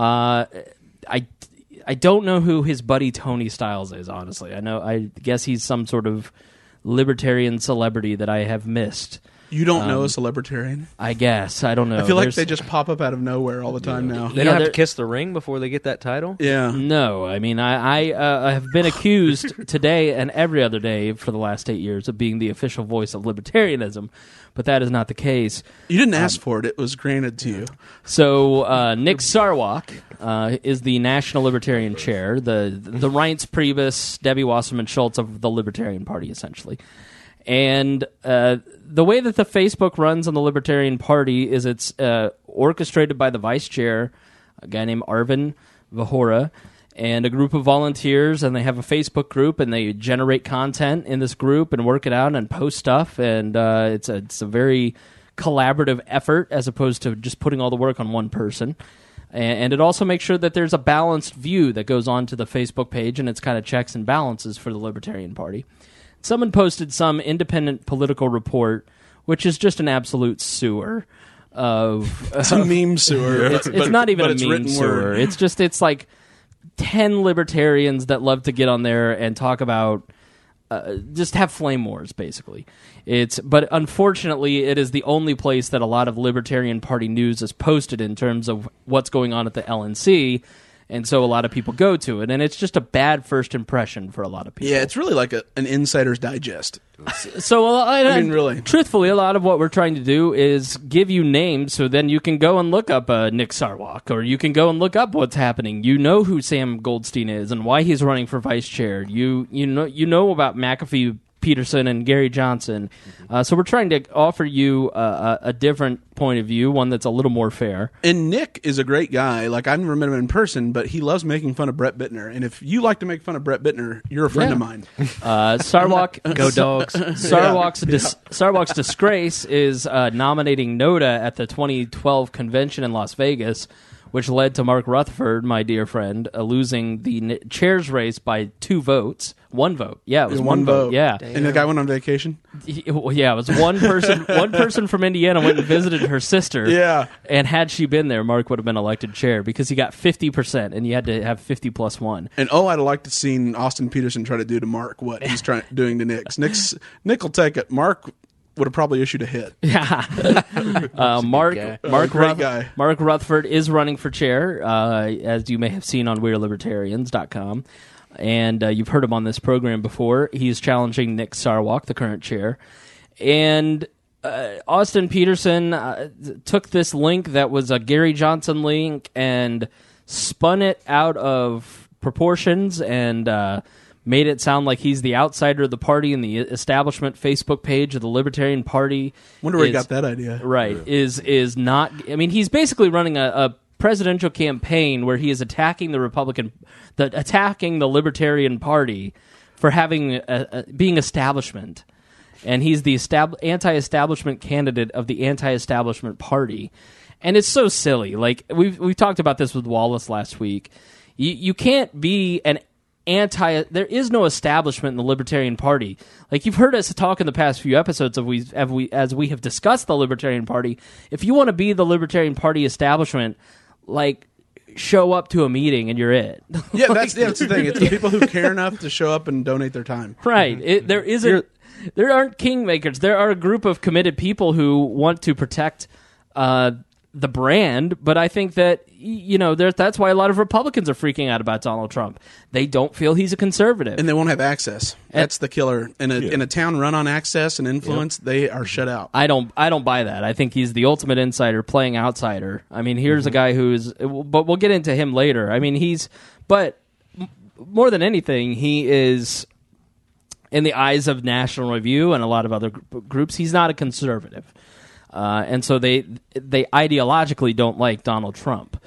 I don't know who his buddy Tony Styles is, honestly. I guess he's some sort of libertarian celebrity that I have missed. You don't know a celebrarian? I guess. I don't know. I feel like There's- they just pop up out of nowhere all the time now. They don't have they're- to kiss the ring before they get that title? Yeah. No, I mean, I have been accused today and every other day for the last 8 years of being the official voice of libertarianism, but that is not the case. You didn't ask for it. It was granted to you. So Nick Sarwark is the National Libertarian Chair, the Reince Priebus, Debbie Wasserman Schultz of the Libertarian Party, essentially. And the way that the Facebook runs on the Libertarian Party is it's orchestrated by the vice chair, a guy named Arvin Vahora, and a group of volunteers, and they have a Facebook group, and they generate content in this group and work it out and post stuff, and it's a very collaborative effort as opposed to just putting all the work on one person. And it also makes sure that there's a balanced view that goes on to the Facebook page, and it's kind of checks and balances for the Libertarian Party. Someone posted some independent political report, which is just an absolute sewer of... It's a meme sewer. It's not even but a it's meme written sewer. word. It's like 10 libertarians that love to get on there and talk about... just have flame wars, basically. But unfortunately, it is the only place that a lot of Libertarian Party news is posted in terms of what's going on at the LNC. And so a lot of people go to it, and it's just a bad first impression for a lot of people. Yeah, it's really like an Insider's Digest. So, I mean, really. Truthfully, a lot of what we're trying to do is give you names so then you can go and look up Nick Sarwark, or you can go and look up what's happening. You know who Sam Goldstein is and why he's running for vice chair. You know about McAfee, Peterson, and Gary Johnson. So we're trying to offer you a different point of view, one that's a little more fair. And Nick is a great guy. Like, I've never met him in person, but he loves making fun of Brett Bittner. And if you like to make fun of Brett Bittner, you're a friend of mine. Sarwark, Go Dogs. Sarwark's disgrace is nominating Noda at the 2012 convention in Las Vegas, which led to Mark Rutherford, my dear friend, losing the chair's race by 2 votes. 1 vote. Yeah, it was one vote. Yeah. And the guy went on vacation? Yeah, it was one person. One person from Indiana went and visited her sister. Yeah. And had she been there, Mark would have been elected chair because he got 50%, and you had to have 50 plus 1. And I'd have liked to seen Austin Peterson try to do to Mark what he's doing to Nick will take it. Mark would have probably issued a hit. Yeah. Mark Rutherford is running for chair, as you may have seen on WeareLibertarians.com. And you've heard him on this program before. He's challenging Nick Sarwark, the current chair. And Austin Peterson took this link that was a Gary Johnson link and spun it out of proportions and made it sound like he's the outsider of the party, and the establishment Facebook page of the Libertarian Party. Wonder where he got that idea. Right. Is not... I mean, he's basically running a presidential campaign where he is attacking the Libertarian Party for having being establishment, and he's the anti-establishment candidate of the anti-establishment party, and it's so silly. Like we talked about this with Wallace last week. You can't be an there is no establishment in the Libertarian Party. Like, you've heard us talk in the past few episodes as we have discussed the Libertarian Party. If you want to be the Libertarian Party establishment, like, show up to a meeting and you're it. Yeah, that's the thing. It's the people who care enough to show up and donate their time. Right. There aren't kingmakers. There are a group of committed people who want to protect the brand, but I think that, that's why a lot of Republicans are freaking out about Donald Trump. They don't feel he's a conservative. And they won't have access. That's the killer. In a town run on access and influence, they are shut out. I don't buy that. I think he's the ultimate insider playing outsider. I mean, here's a guy but we'll get into him later. I mean, but more than anything, he is, in the eyes of National Review and a lot of other groups, he's not a conservative. And so they ideologically don't like Donald Trump.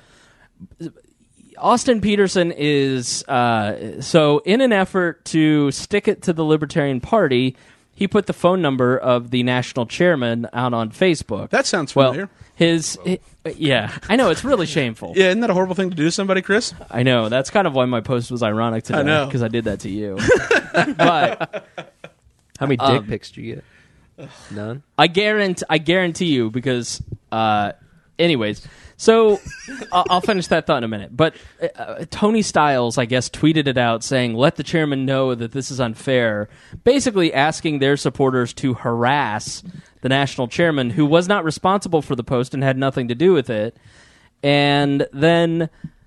Austin Peterson is so in an effort to stick it to the Libertarian Party, he put the phone number of the national chairman out on Facebook. That sounds familiar. Yeah, I know, it's really shameful. Yeah, isn't that a horrible thing to do to somebody, Chris? I know. That's kind of why my post was ironic today. I know, because I did that to you. But how many dick pics do you get? None. I guarantee you, because anyways, so I'll finish that thought in a minute. But Tony Stiles, I guess, tweeted it out saying, "Let the chairman know that this is unfair," basically asking their supporters to harass the national chairman, who was not responsible for the post and had nothing to do with it. And then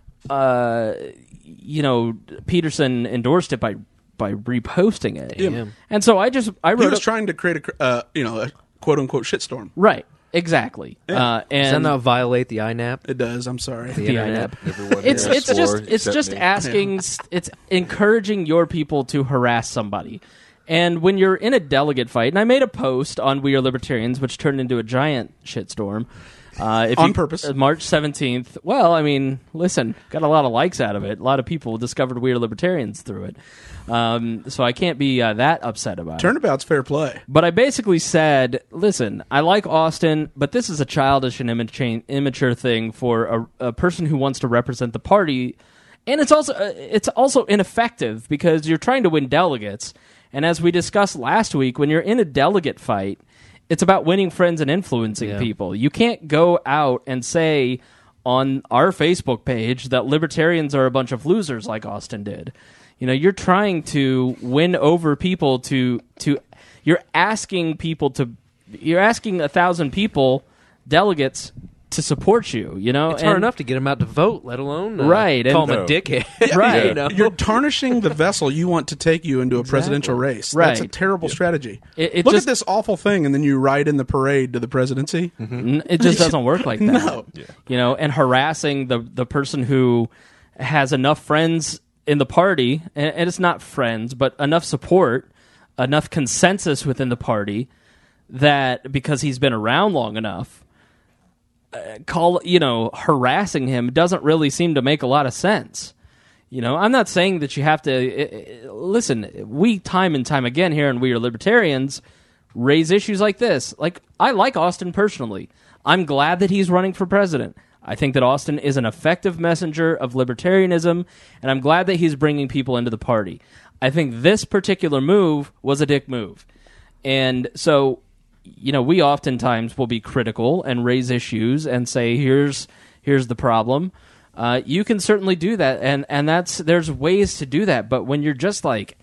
Peterson endorsed it by reposting it. Yeah. And so I wrote. He was trying to create a quote unquote shitstorm. Right. Exactly. Yeah. And does that not violate the INAP? It does. I'm sorry. The INAP. It's just asking. It's encouraging your people to harass somebody. And when you're in a delegate fight, and I made a post on We Are Libertarians, which turned into a giant shitstorm. On purpose. March 17th. Well, I mean, listen, got a lot of likes out of it. A lot of people discovered We Are Libertarians through it. So I can't be that upset about it. Turnabout's fair play. But I basically said, listen, I like Austin, but this is a childish and immature thing for a person who wants to represent the party. And it's also ineffective because you're trying to win delegates. And as we discussed last week, when you're in a delegate fight, it's about winning friends and influencing people. You can't go out and say on our Facebook page that libertarians are a bunch of losers like Austin did. You're trying to win over people you're asking 1,000 people, delegates, to support you. You know, It's hard enough to get him out to vote, let alone Right, call and- him a No. dickhead. Right. You know? You're tarnishing the vessel you want to take you into a presidential race. That's a Right. terrible strategy. It Look just- at this awful thing, and then you ride in the parade to the presidency. It just doesn't work like that. No. You know, and harassing the person who has enough friends in the party, and it's not friends, but enough support, enough consensus within the party that because he's been around long enough, harassing him doesn't really seem to make a lot of sense. You know, I'm not saying that you have to listen. We time and time again here, and we are libertarians, raise issues like this. Like, I like Austin personally. I'm glad that he's running for president. I think that Austin is an effective messenger of libertarianism, and I'm glad that he's bringing people into the party. I think this particular move was a dick move. And so, you know, we oftentimes will be critical and raise issues and say, here's the problem. You can certainly do that, and there's ways to do that. But when you're just like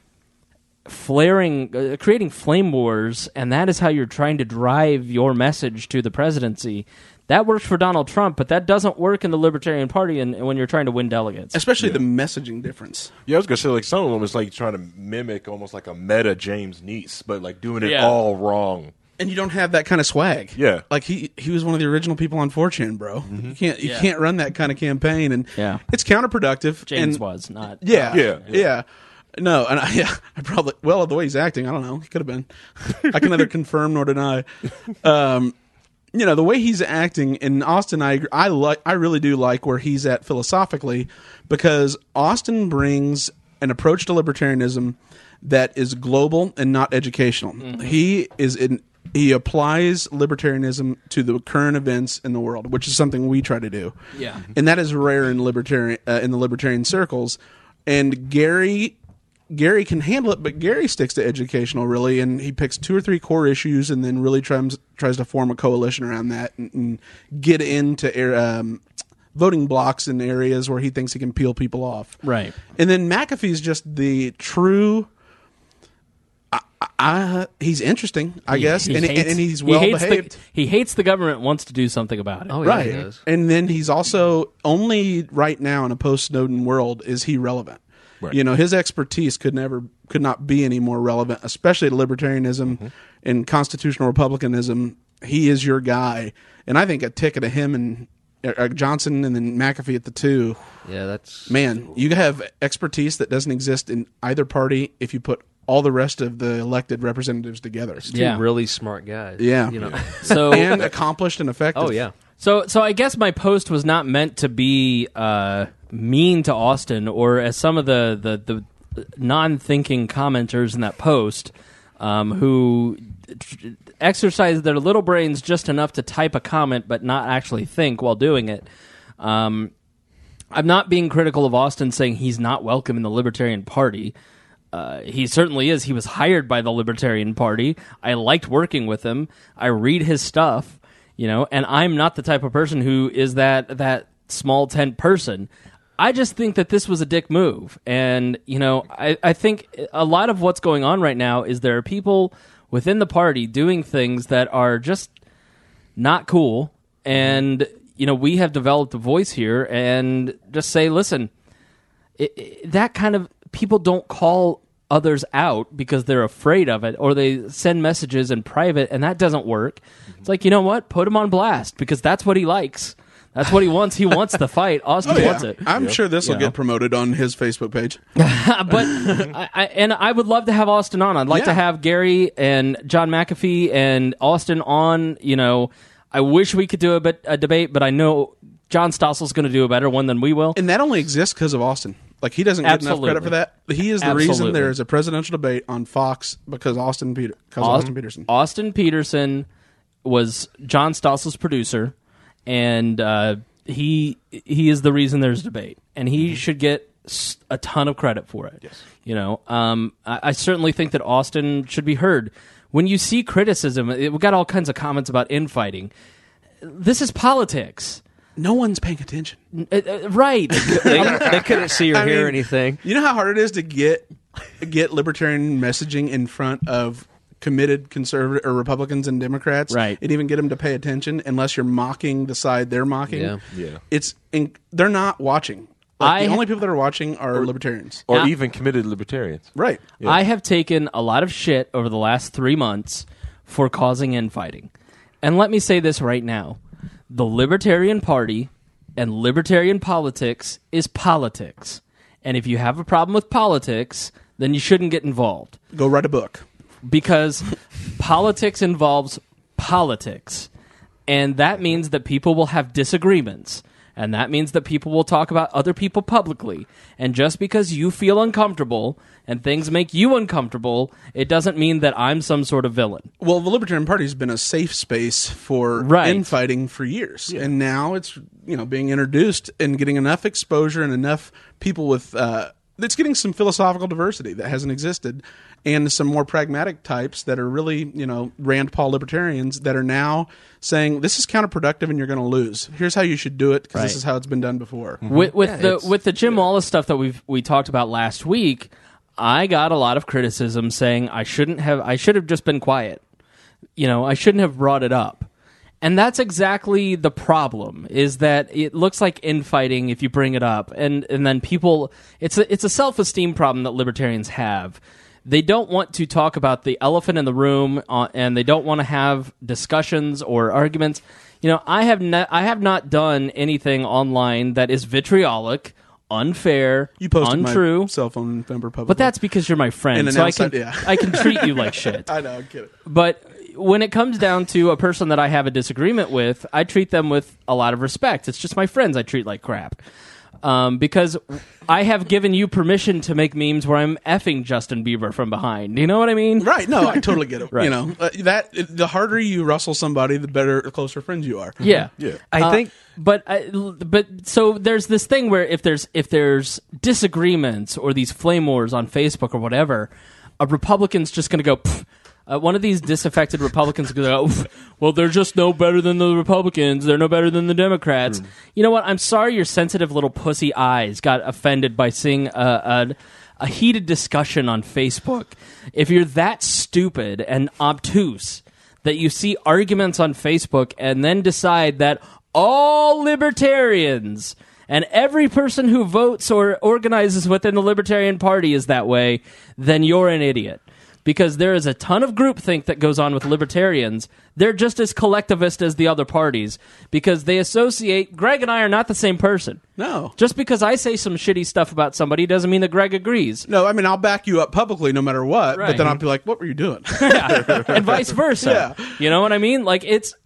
creating flame wars, and that is how you're trying to drive your message to the presidency, that works for Donald Trump, but that doesn't work in the Libertarian Party and when you're trying to win delegates. Especially the messaging difference. Yeah, I was gonna say, like, some of them is like trying to mimic almost like a meta James Neese, but like doing it Yeah. all wrong. And you don't have that kind of swag. Yeah. Like he was one of the original people on 4chan, bro. You can't run that kind of campaign, and Yeah. it's counterproductive. James and, was not. Yeah. No, and I probably, well, the way he's acting, I don't know. He could have been. I can neither confirm nor deny. You know, the way he's acting in Austin, I really do like where he's at philosophically, because Austin brings an approach to libertarianism that is global and not educational. Mm-hmm. He applies libertarianism to the current events in the world, which is something we try to do. Yeah. And that is rare in the libertarian circles. And Gary can handle it, but Gary sticks to educational, really, and he picks 2 or 3 core issues and then really tries to form a coalition around that and get into voting blocks in areas where he thinks he can peel people off. Right. And then McAfee's just the true... he's interesting, I guess, and he's well behaved. He hates the government, wants to do something about it. Oh, yeah, Right. he does. And then he's also only right now in a post-Snowden world is he relevant. Right. You know, his expertise could not be any more relevant, especially to libertarianism and constitutional republicanism. He is your guy. And I think a ticket of him and Johnson and then McAfee at the 2, Yeah, that's... man, you have expertise that doesn't exist in either party if you put all the rest of the elected representatives together. Two Yeah. really smart guys. Yeah. You know? So And accomplished and effective. Oh, yeah. So I guess my post was not meant to be mean to Austin, or as some of the non-thinking commenters in that post who exercise their little brains just enough to type a comment but not actually think while doing it. I'm not being critical of Austin, saying he's not welcome in the Libertarian Party. He certainly is. He was hired by the Libertarian Party. I liked working with him. I read his stuff, you know, and I'm not the type of person who is that small tent person. I just think that this was a dick move. And, you know, I think a lot of what's going on right now is there are people within the party doing things that are just not cool. And, you know, we have developed a voice here and just say, listen, that kind of people don't call others out because they're afraid of it, or they send messages in private, and that doesn't work. It's like, you know what? Put him on blast, because that's what he likes. That's what he wants. He wants the fight. Austin wants it. I'm sure this will You know. get promoted on his Facebook page. But I would love to have Austin on. I'd like Yeah. to have Gary and John McAfee and Austin on. You know, I wish we could do a debate, but I know John Stossel's going to do a better one than we will. And that only exists because of Austin. Like, he doesn't get enough credit for that. He is the reason Absolutely. there is a presidential debate on Fox because Austin Peterson. Austin Peterson was John Stossel's producer, and he is the reason there's debate, and he should get a ton of credit for it. Yes. You know, I certainly think that Austin should be heard. When you see criticism, we got all kinds of comments about infighting. This is politics. No one's paying attention. Right. They couldn't see or I hear mean, anything. You know how hard it is to get libertarian messaging in front of committed conservative or Republicans and Democrats, Right. and even get them to pay attention unless you're mocking the side they're mocking. Yeah. Yeah. They're not watching. The only people that are watching are libertarians. Or Now- even committed libertarians. Right. I have taken a lot of shit over the last 3 months for causing infighting. And let me say this right now. The Libertarian Party and libertarian politics is politics. And if you have a problem with politics, then you shouldn't get involved. Go write a book. Because politics involves politics. And that means that people will have disagreements. And that means that people will talk about other people publicly. And just because you feel uncomfortable and things make you uncomfortable, it doesn't mean that I'm some sort of villain. Well, the Libertarian Party has been a safe space for Right. infighting for years, and now it's being introduced and getting enough exposure and enough people with it's getting some philosophical diversity that hasn't existed, and some more pragmatic types that are really Rand Paul libertarians that are now saying this is counterproductive and you're going to lose. Here's how you should do it because this Right. is how it's been done before. With the Jim Wallace stuff that we talked about last week, I got a lot of criticism saying I should have just been quiet. I shouldn't have brought it up. And that's exactly the problem, is that it looks like infighting if you bring it up. And then people, it's a self-esteem problem that libertarians have. They don't want to talk about the elephant in the room, and they don't want to have discussions or arguments. I have not done anything online that is vitriolic, unfair, You posted untrue. my cell phone number publicly. But that's because you're my friend, And so I announced can that, yeah. I can treat you like shit. I know, I'm kidding. But when it comes down to a person that I have a disagreement with, I treat them with a lot of respect. It's just my friends I treat like crap. Because I have given you permission to make memes where I'm effing Justin Bieber from behind. You know what I mean? Right? No, I totally get it. Right. The harder you rustle somebody, the closer friends you are. Yeah. Yeah. I think But so there's this thing where if there's disagreements or these flame wars on Facebook or whatever, a Republican's just going to go. Pff. One of these disaffected Republicans is going to go, well, they're just no better than the Republicans. They're no better than the Democrats. You know what? I'm sorry your sensitive little pussy eyes got offended by seeing a heated discussion on Facebook. If you're that stupid and obtuse that you see arguments on Facebook and then decide that all libertarians and every person who votes or organizes within the Libertarian Party is that way, then you're an idiot. Because there is a ton of groupthink that goes on with libertarians. They're just as collectivist as the other parties because they associate. Greg and I are not the same person. No. Just because I say some shitty stuff about somebody doesn't mean that Greg agrees. No, I mean, I'll back you up publicly no matter what, Right. but then I'll be like, what were you doing? And vice versa. Yeah. You know what I mean? Like it's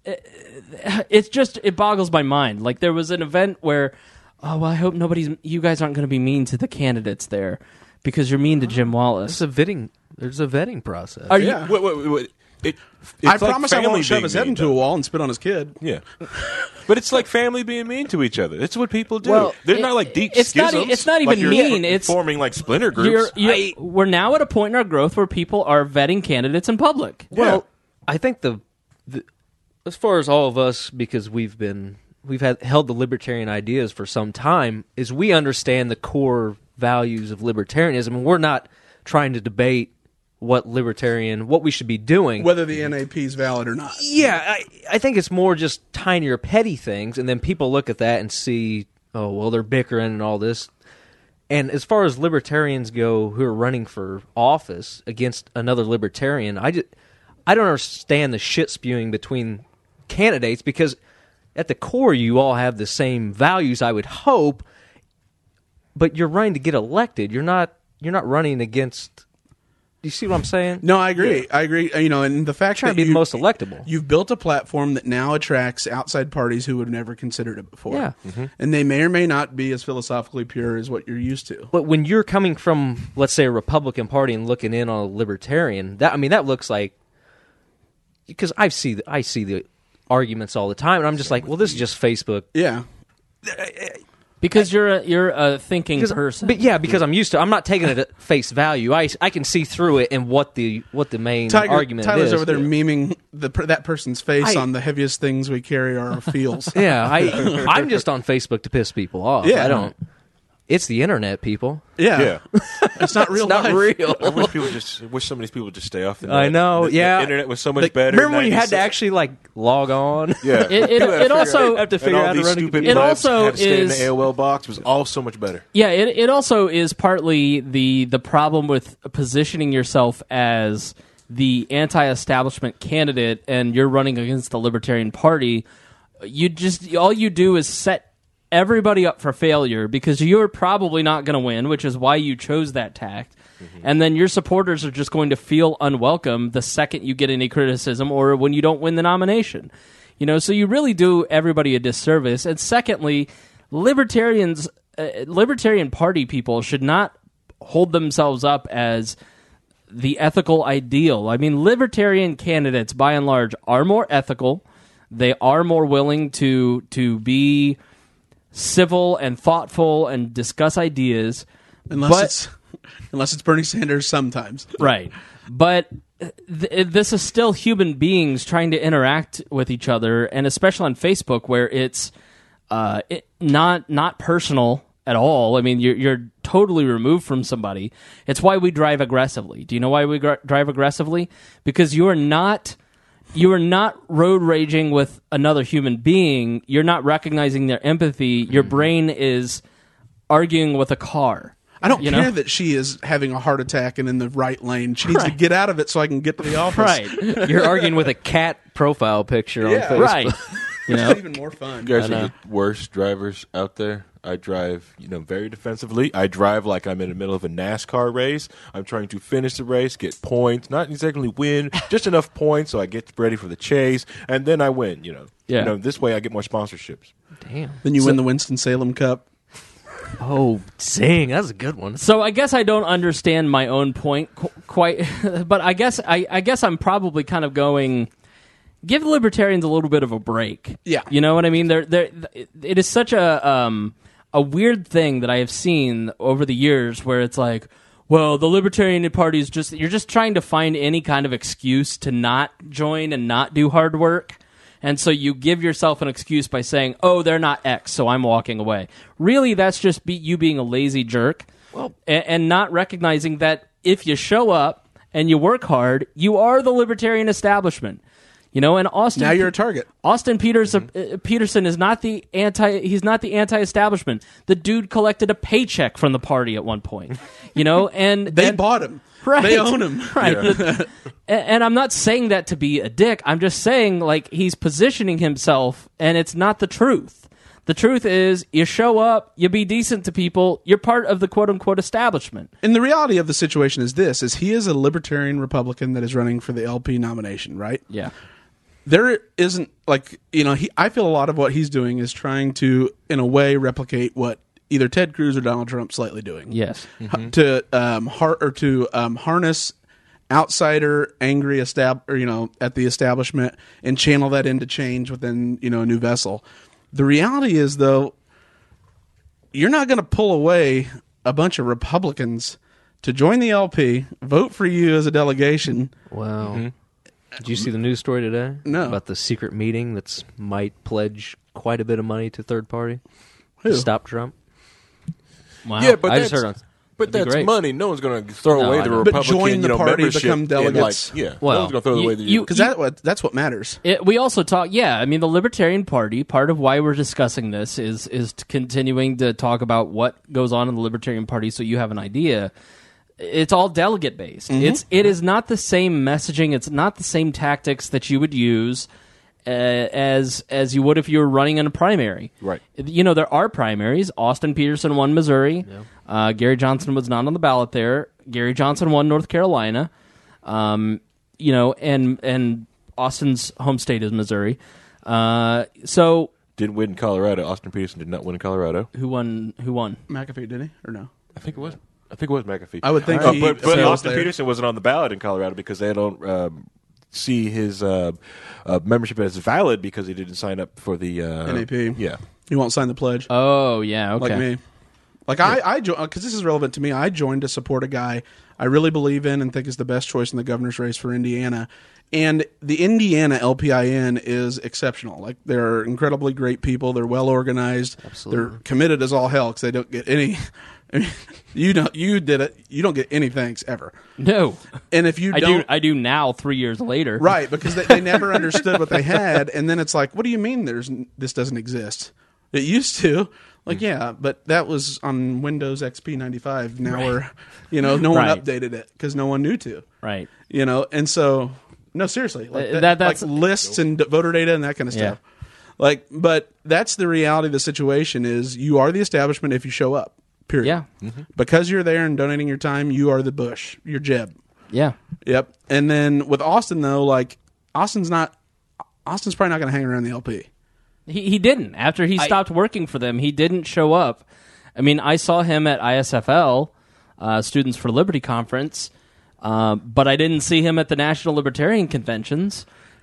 just it boggles my mind. Like there was an event where, oh well, I hope you guys aren't going to be mean to the candidates there because you're mean to Jim Wallace. there's a vetting process. Are you? Yeah. Wait. It's I like promise I family won't shove being his head mean, into though. a wall and spit on his kid. Yeah, but it's like family being mean to each other. It's what people do. Well, They're not like deep it's not- schisms. it's not like even you're mean, it's- forming like splinter groups. We're now at a point in our growth where people are vetting candidates in public. Well, I think the as far as all of us, because we've held the libertarian ideas for some time, is we understand the core values of libertarianism, and we're not trying to debate what we should be doing. Whether the NAP is valid or not. Yeah, I think it's more just tinier, petty things, and then people look at that and see, oh, well, they're bickering and all this. And as far as libertarians go who are running for office against another libertarian, I don't understand the shit spewing between candidates because at the core you all have the same values, I would hope, but you're running to get elected. You're not running against. Do you see what I'm saying? No, I agree. I agree. And the fact Trying that to be the most electable. You've built a platform that now attracts outside parties who would have never considered it before. Yeah. And they may or may not be as philosophically pure as what you're used to. But when you're coming from, let's say, a Republican Party and looking in on a libertarian, that looks like, because I see the arguments all the time, and I'm just like, well, this is just Facebook. Yeah. Because you're a thinking person. But yeah, because I'm used to. I'm not taking it at face value. I can see through it and what the main argument Tyler's is. over there memeing that person's face on the heaviest things we carry are our feels. Yeah, I'm just on Facebook to piss people off. Yeah. I don't. It's the internet, people. Yeah. It's not real It's not life. real. I wish some of these people just stay off the net. I know. The Yeah, internet was so much Like, better. Remember when you had to 96? actually like log on? Yeah. It also have to And figure all out how to these run a stupid computer. It plebs also had to stay in the is- AOL box was all so much better. Yeah, it also is partly the problem with positioning yourself as the anti-establishment candidate and you're running against the Libertarian Party. All you do is set everybody up for failure because you're probably not going to win, which is why you chose that tact. And then your supporters are just going to feel unwelcome the second you get any criticism or when you don't win the nomination. So you really do everybody a disservice. And secondly, Libertarian Party people should not hold themselves up as the ethical ideal. I mean, Libertarian candidates, by and large, are more ethical. They are more willing to be civil and thoughtful and discuss ideas. Unless it's Bernie Sanders sometimes. Right. But this is still human beings trying to interact with each other, and especially on Facebook where it's not personal at all. I mean, you're totally removed from somebody. It's why we drive aggressively. Do you know why we drive aggressively? Because you are not road raging with another human being. You're not recognizing their empathy. Your brain is arguing with a car. I don't care that she is having a heart attack and in the right lane. She needs to get out of it so I can get to the office. Right. You're arguing with a cat profile picture on Facebook. Right. It's even more fun. You guys are the worst drivers out there. I drive, very defensively. I drive like I'm in the middle of a NASCAR race. I'm trying to finish the race, get points, not exactly win, just enough points so I get ready for the chase, and then I win. Yeah. This way I get more sponsorships. Damn. Then you win the Winston-Salem Cup. Oh, dang. That's a good one. So I guess I don't understand my own point quite, but I guess I'm probably kind of going, give libertarians a little bit of a break. Yeah. You know what I mean? It is such a weird thing that I have seen over the years where it's like, well, the Libertarian Party is you're just trying to find any kind of excuse to not join and not do hard work. And so you give yourself an excuse by saying, oh, they're not X, so I'm walking away. Really, that's just you being a lazy jerk and not recognizing that if you show up and you work hard, you are the libertarian establishment. And Austin... Now you're a target. Austin Peterson is not the he's not the anti-establishment. The dude collected a paycheck from the party at one point. And They bought him. Right. They own him. Right. And I'm not saying that to be a dick. I'm just saying, he's positioning himself, and it's not the truth. The truth is, you show up, you be decent to people, you're part of the quote-unquote establishment. And the reality of the situation is this, is he is a libertarian Republican that is running for the LP nomination, right? Yeah. There isn't, I feel a lot of what he's doing is trying to, in a way, replicate what either Ted Cruz or Donald Trump's slightly doing. Yes. To harness outsider angry at the establishment and channel that into change within a new vessel. The reality is, though, you're not going to pull away a bunch of Republicans to join the LP, vote for you as a delegation. Wow. Did you see the news story today? No. About the secret meeting that might pledge quite a bit of money to third party Who? to stop Trump? Wow. Yeah, but I just heard on. But That'd be that's great. money. No one's going to throw No, away I the know. But Republican join the party, membership become and, delegates. no Well, one's going to throw away the Because that's what matters. We also talk, I mean, the Libertarian Party, part of why we're discussing this is continuing to talk about what goes on in the Libertarian Party so you have an idea. It's all delegate based. It is not the same messaging. It's not the same tactics that you would use as you would if you were running in a primary. Right. There are primaries. Austin Peterson won Missouri. Gary Johnson was not on the ballot there. Gary Johnson won North Carolina. And Austin's home state is Missouri. So didn't win in Colorado. Austin Peterson did not win in Colorado. who won? McAfee, didn't he? Or no? I think it was McAfee. I would think he but was Austin there. Peterson wasn't on the ballot in Colorado because they don't see his membership as valid because he didn't sign up for the NAP. Yeah. He won't sign the pledge. Oh, yeah, okay. Like me. Like I because this is relevant to me. I joined to support a guy I really believe in and think is the best choice in the governor's race for Indiana. And the Indiana LPIN is exceptional. Like, they're incredibly great people. They're well organized. Absolutely. They're committed as all hell because they don't get any. I mean, you did it. You don't get any thanks ever. No. And if you I do now 3 years later. right, because they never understood what they had, and then it's like, what do you mean this doesn't exist? It used to. Like, yeah, but that was on Windows XP 95. Now we're, no one Right. updated it because no one knew to. Right. And so, no, seriously, like that's like lists and voter data and that kind of stuff. Like, but that's the reality of the situation: is you are the establishment if you show up. Period. Yeah. Because you're there and donating your time, you are the Bush. You're Jeb. Yeah. Yep. And then with Austin, though, like Austin's probably not going to hang around the LP. He didn't. After he stopped working for them, he didn't show up. I mean, I saw him at ISFL, Students for Liberty Conference, but I didn't see him at the National Libertarian Conventions.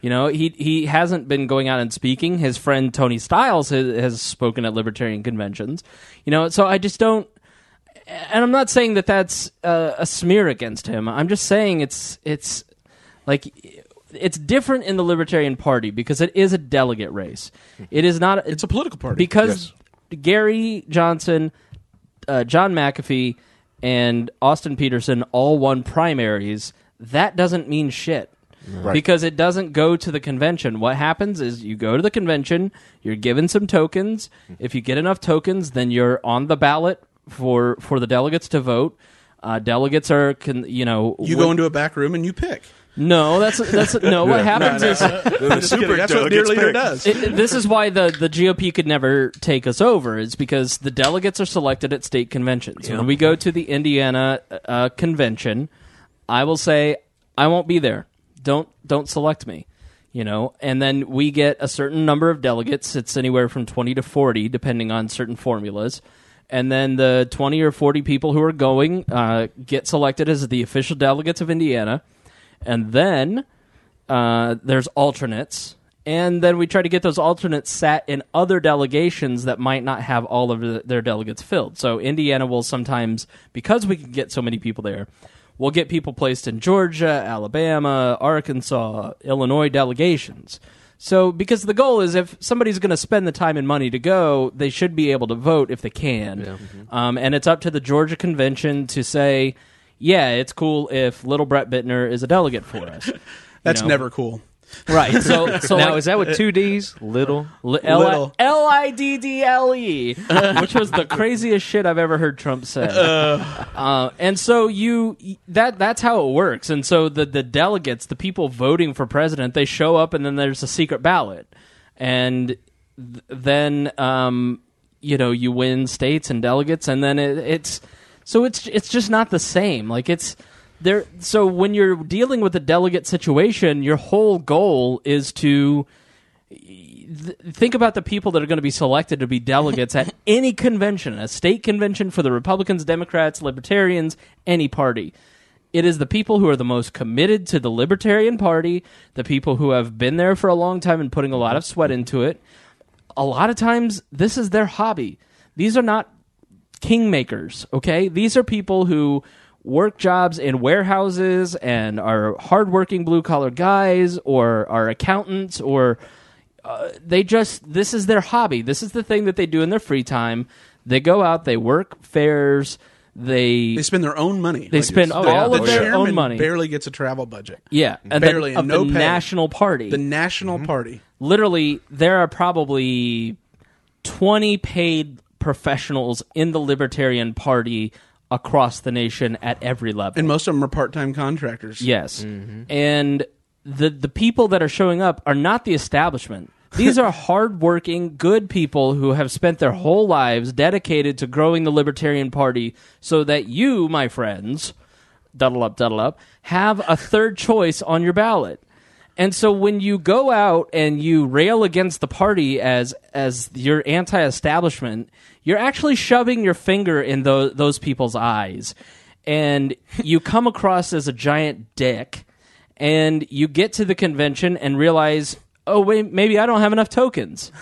He hasn't been going out and speaking. His friend Tony Stiles has spoken at Libertarian conventions. So I just don't. And I'm not saying that that's a smear against him. I'm just saying it's like it's different in the Libertarian Party because it is a delegate race. It is not. It's a political party because Gary Johnson, John McAfee, and Austin Peterson all won primaries. That doesn't mean shit. Right. Because it doesn't go to the convention. What happens is you go to the convention, you're given some tokens. If you get enough tokens, then you're on the ballot for the delegates to vote. Delegates are, You go into a back room and you pick. No, that's no. What happens is The super That's what Dear delegates Leader pick. does. this is why the GOP could never take us over. Is because the delegates are selected at state conventions. When we go to the Indiana convention, I will say I won't be there. Don't select me, and then we get a certain number of delegates. It's anywhere from 20 to 40, depending on certain formulas. And then the 20 or 40 people who are going get selected as the official delegates of Indiana. And then there's alternates. And then we try to get those alternates sat in other delegations that might not have all of their delegates filled. So Indiana will sometimes, because we can get so many people there, we'll get people placed in Georgia, Alabama, Arkansas, Illinois delegations. So, because the goal is if somebody's going to spend the time and money to go, they should be able to vote if they can. Yeah. And it's up to the Georgia Convention to say, yeah, it's cool if little Brett Bittner is a delegate for us. That's never cool. Right. So now, like, is that with two D's? Little? Little. Liddle, which was the craziest shit I've ever heard Trump say. And so that's how it works. And so the delegates, the people voting for president, they show up and then there's a secret ballot. And then, you win states and delegates and then it's just not the same. Like it's... So when you're dealing with a delegate situation, your whole goal is to think about the people that are going to be selected to be delegates at any convention, a state convention for the Republicans, Democrats, Libertarians, any party. It is the people who are the most committed to the Libertarian Party, the people who have been there for a long time and putting a lot of sweat into it. A lot of times, this is their hobby. These are not kingmakers, okay? These are people who work jobs in warehouses and are hardworking blue-collar guys or are accountants or this is their hobby. This is the thing that they do in their free time. They go out, they work fairs, they spend their own money. They spend all of their own money. Barely gets a travel budget. Yeah, and barely, of no the pay. national party. The national party. Literally, there are probably 20 paid professionals in the Libertarian Party across the nation at every level. And most of them are part-time contractors. Yes. Mm-hmm. And the people that are showing up are not the establishment. These are hardworking, good people who have spent their whole lives dedicated to growing the Libertarian Party so that you, my friends, duddle up, have a third choice on your ballot. And so when you go out and you rail against the party as your anti-establishment, you're actually shoving your finger in those people's eyes. And you come across as a giant dick, and you get to the convention and realize, oh, wait, maybe I don't have enough tokens.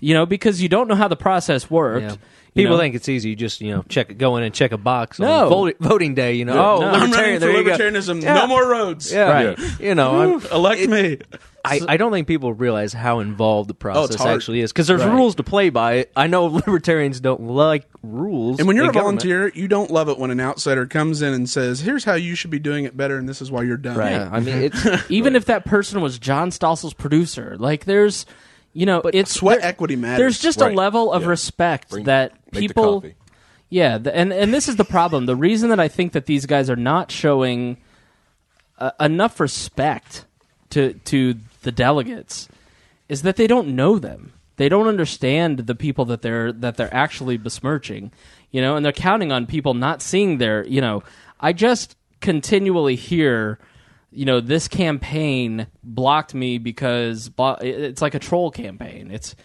because you don't know how the process worked. Yeah. You People know? think it's easy. You just go in and check a box No. on voting day. Oh, No. I'm libertarian. running for There you go. libertarianism. Yeah. No more roads. Yeah, Right. Elect me. I don't think people realize how involved the process hard. actually is because there's Right. rules to play by. I know libertarians don't like rules. And when you're in a government. volunteer, you don't love it when an outsider comes in and says, "Here's how you should be doing it better, and this is why you're done." yeah, I mean it's Even if that person was John Stossel's producer, like there's, it's Sweat equity matters. There's just Right. a level of Yeah. respect that Make the people. coffee. Yeah, and this is the problem. The reason that I think that these guys are not showing enough respect to the delegates is that they don't know them. They don't understand the people that they're actually besmirching, and they're counting on people not seeing their, I just continually hear, this campaign blocked me because it's like a troll campaign. It's,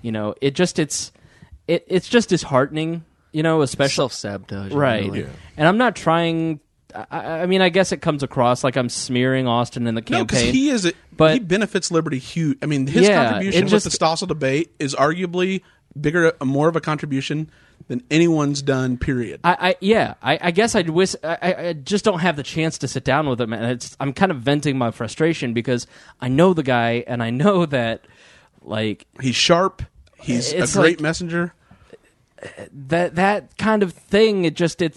it's just disheartening, especially self-sabotage. right. Really. Yeah. And I'm not trying. I mean, I guess it comes across like I'm smearing Austin in the No, because campaign. he benefits liberty huge. I mean, his Yeah, contribution it with just- the Stossel debate is arguably more of a contribution than anyone's done. Period. I guess I wish I just don't have the chance to sit down with him, and I'm kind of venting my frustration because I know the guy, and I know that like He's sharp. He's a It's great like- messenger. that kind of thing. It just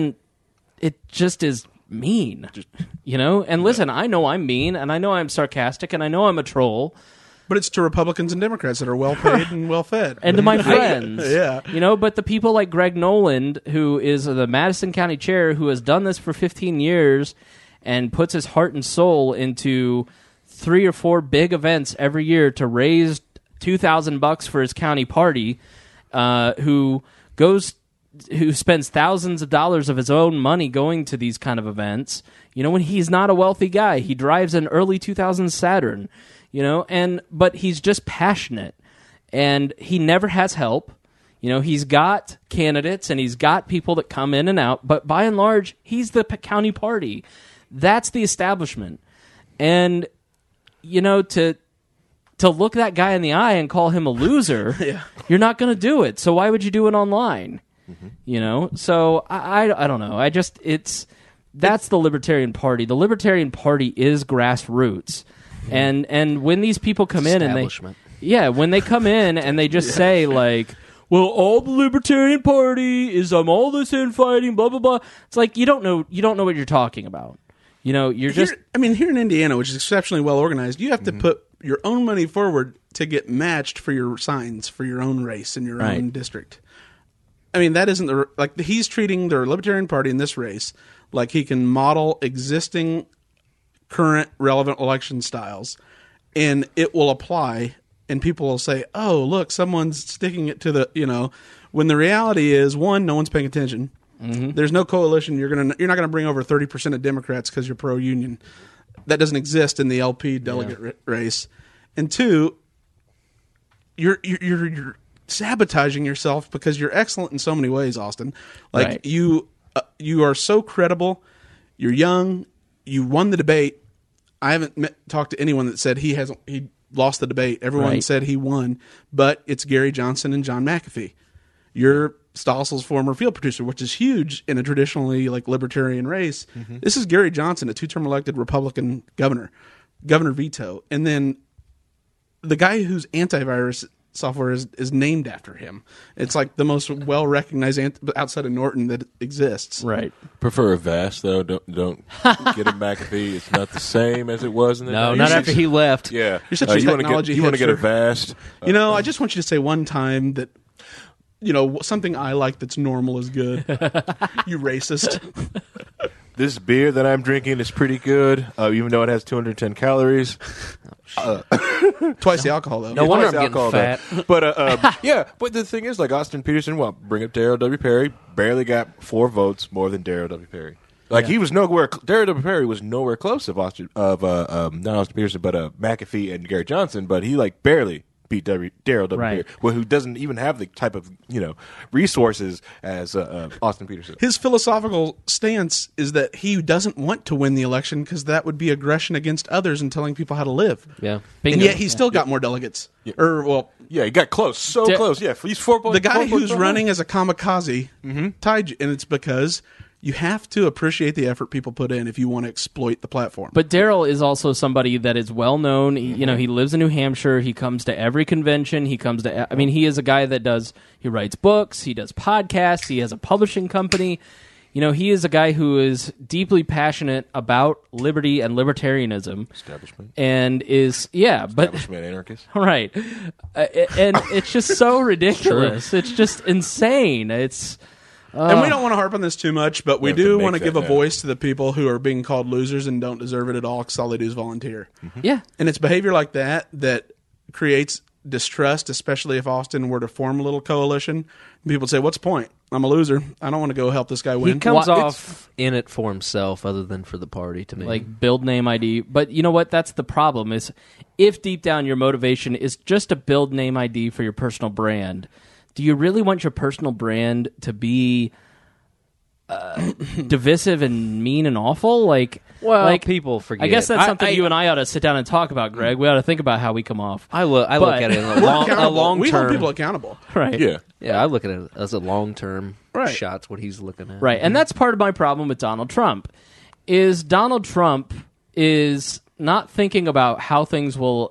is mean, And listen, I know I'm mean, and I know I'm sarcastic, and I know I'm a troll. But it's to Republicans and Democrats that are well paid and well fed. And to my friends, Yeah. But the people like Greg Noland, who is the Madison County chair, who has done this for 15 years and puts his heart and soul into 3 or 4 big events every year to raise $2,000 for his county party, who spends thousands of dollars of his own money going to these kind of events. When he's not a wealthy guy, he drives an early 2000s Saturn. But he's just passionate, and he never has help. He's got candidates and he's got people that come in and out, but by and large, he's the county party. That's the establishment. And, to look that guy in the eye and call him a loser, you're not going to do it. So why would you do it online? So I don't know. That's the Libertarian Party. The Libertarian Party is grassroots. And when these people come in and Establishment. when they come in and they just say like, well, all the Libertarian Party is all this infighting, blah blah blah. It's like you don't know what you're talking about. You're just Here in Indiana, which is exceptionally well organized, you have to put your own money forward to get matched for your signs for your own race in your Right. own district. I mean, that isn't he's treating the Libertarian Party in this race like he can model existing current relevant election styles, and it will apply, and people will say, "Oh, look, someone's sticking it to the," when the reality is, one, no one's paying attention. Mm-hmm. There's no coalition. You're not gonna bring over 30% of Democrats because you're pro-union. That doesn't exist in the LP delegate race. And two, you're sabotaging yourself because you're excellent in so many ways, Austin. Like Right. you are so credible. You're young. You won the debate. I haven't talked to anyone that said he lost the debate. Everyone Right. said he won, but it's Gary Johnson and John McAfee. You're Stossel's former field producer, which is huge in a traditionally libertarian race. Mm-hmm. This is Gary Johnson, a 2-term elected Republican governor veto, and then the guy whose antivirus software is named after him. It's like the most well recognized outside of Norton that exists. right. Prefer a Vast though. Don't get a McAfee. It's not the same as it was in the No, 90s. not after he left. Yeah, You're such a technology you want to get a hipster. Vast. I just want you to say one time that something I like that's normal is good. You racist. This beer that I'm drinking is pretty good, even though it has 210 calories. Twice the alcohol though. No wonder I'm Twice getting alcohol, fat. though. But but the thing is, Austin Peterson, bring up Darrell W. Perry, barely got 4 votes more than Darrell W. Perry. He was nowhere. Darrell W. Perry was nowhere close of not Austin Peterson, but McAfee and Gary Johnson. But he barely beat Darrell W. Right. Perry, who doesn't even have the type of resources as Austin Peterson. His philosophical stance is that he doesn't want to win the election because that would be aggression against others and telling people how to live. Yeah. And yet he's still got more delegates. Or, well, Yeah, he got close, so close. Yeah, he's 4 points. The guy 4 points who's behind. running as a kamikaze tied you, and it's because you have to appreciate the effort people put in if you want to exploit the platform. But Daryl is also somebody that is well known. He lives in New Hampshire. He comes to every convention. He is a guy that he writes books. He does podcasts. He has a publishing company. He is a guy who is deeply passionate about liberty and libertarianism. Establishment. And Establishment anarchist. Right. And it's just so ridiculous. It's just insane. It's... And we don't want to harp on this too much, but we have to do make want to that give a now. voice to the people who are being called losers and don't deserve it at all because all they do is volunteer. Yeah. And it's behavior like that creates distrust, especially if Austin were to form a little coalition. People say, what's the point? I'm a loser. I don't want to go help this guy win. He comes Well, off in it for himself other than for the party to me. Like build name ID. But you know what? That's the problem is if deep down your motivation is just to build name ID for your personal brand, do you really want your personal brand to be divisive and mean and awful? people forget. I guess that's I- something I- you and I ought to sit down and talk about, Greg. We ought to think about how we come off. I look But- at it in We're a accountable. long We hold term. people accountable. Right. Yeah. Yeah, I look at it as a long term Right. shot's what he's looking at. Right. And that's part of my problem with Donald Trump. Is Donald Trump is not thinking about how things will,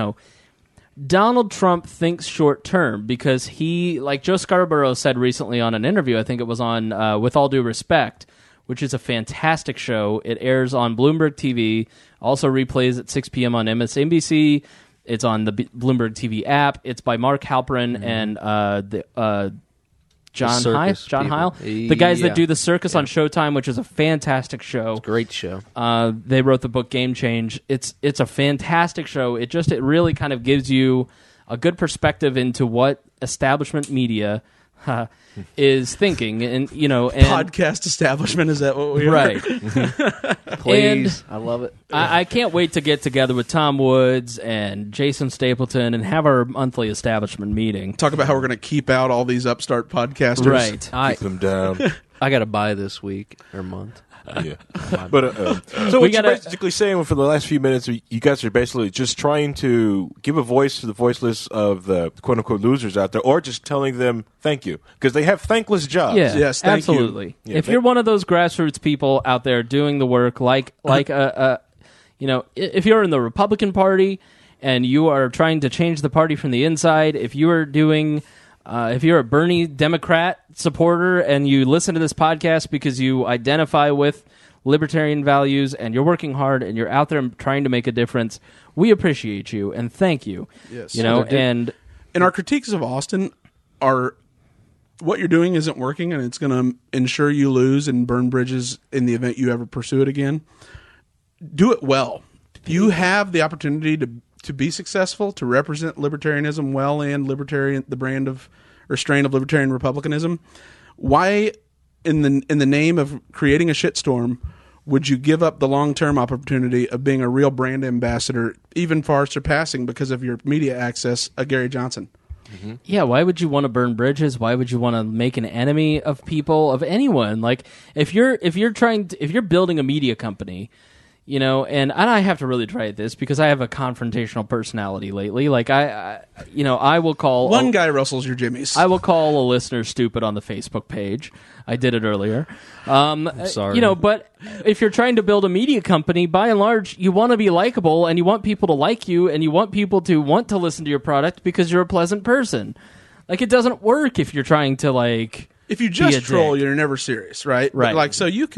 Donald Trump thinks short term because he, like Joe Scarborough said recently on an interview, I think it was on With All Due Respect, which is a fantastic show. It airs on Bloomberg TV, also replays at 6 p.m. on MSNBC. It's on the Bloomberg TV app. It's by Mark Halperin and John circus Heil, people. the guys Yeah. that do the circus on Showtime, which is a fantastic show. Great show. They wrote the book Game Change. It's a fantastic show. It really kind of gives you a good perspective into what establishment media is thinking, and Podcast establishment, is that what we are? right. Please. I love it. I can't wait to get together with Tom Woods and Jason Stapleton and have our monthly establishment meeting. Talk about how we're going to keep out all these upstart podcasters. Right. Keep them down. I got to buy this week or month. Yeah. But so We what you're gotta- basically saying for the last few minutes, you guys are basically just trying to give a voice to the voiceless of the quote unquote losers out there, or just telling them thank you because they have thankless jobs. Yeah, Yes, thank you. absolutely. Yeah, if you're one of those grassroots people out there doing the work, if you're in the Republican Party and you are trying to change the party from the inside, if you are doing, if you're a Bernie Democrat supporter and you listen to this podcast because you identify with libertarian values and you're working hard and you're out there trying to make a difference, we appreciate you and thank you. Yes. And And our critiques of Austin are what you're doing isn't working, and it's going to ensure you lose and burn bridges in the event you ever pursue it again. Do it well. You have the opportunity to be successful, to represent libertarianism well and the brand of or strain of libertarian republicanism. Why, in the name of creating a shitstorm, would you give up the long-term opportunity of being a real brand ambassador, even far surpassing, because of your media access, a Gary Johnson? yeah, why would you want to burn bridges? Why would you want to make an enemy of people, of anyone? Like if you're building a media company, and I have to really try this because I have a confrontational personality lately. Like I will call One guy rustles your jimmies. I will call a listener stupid on the Facebook page. I did it earlier. Sorry. But if you're trying to build a media company, by and large, you want to be likable and you want people to like you and you want people to want to listen to your product because you're a pleasant person. Like it doesn't work if you're trying to if you be just a troll, dick. you're never serious, right? Right. But like, so you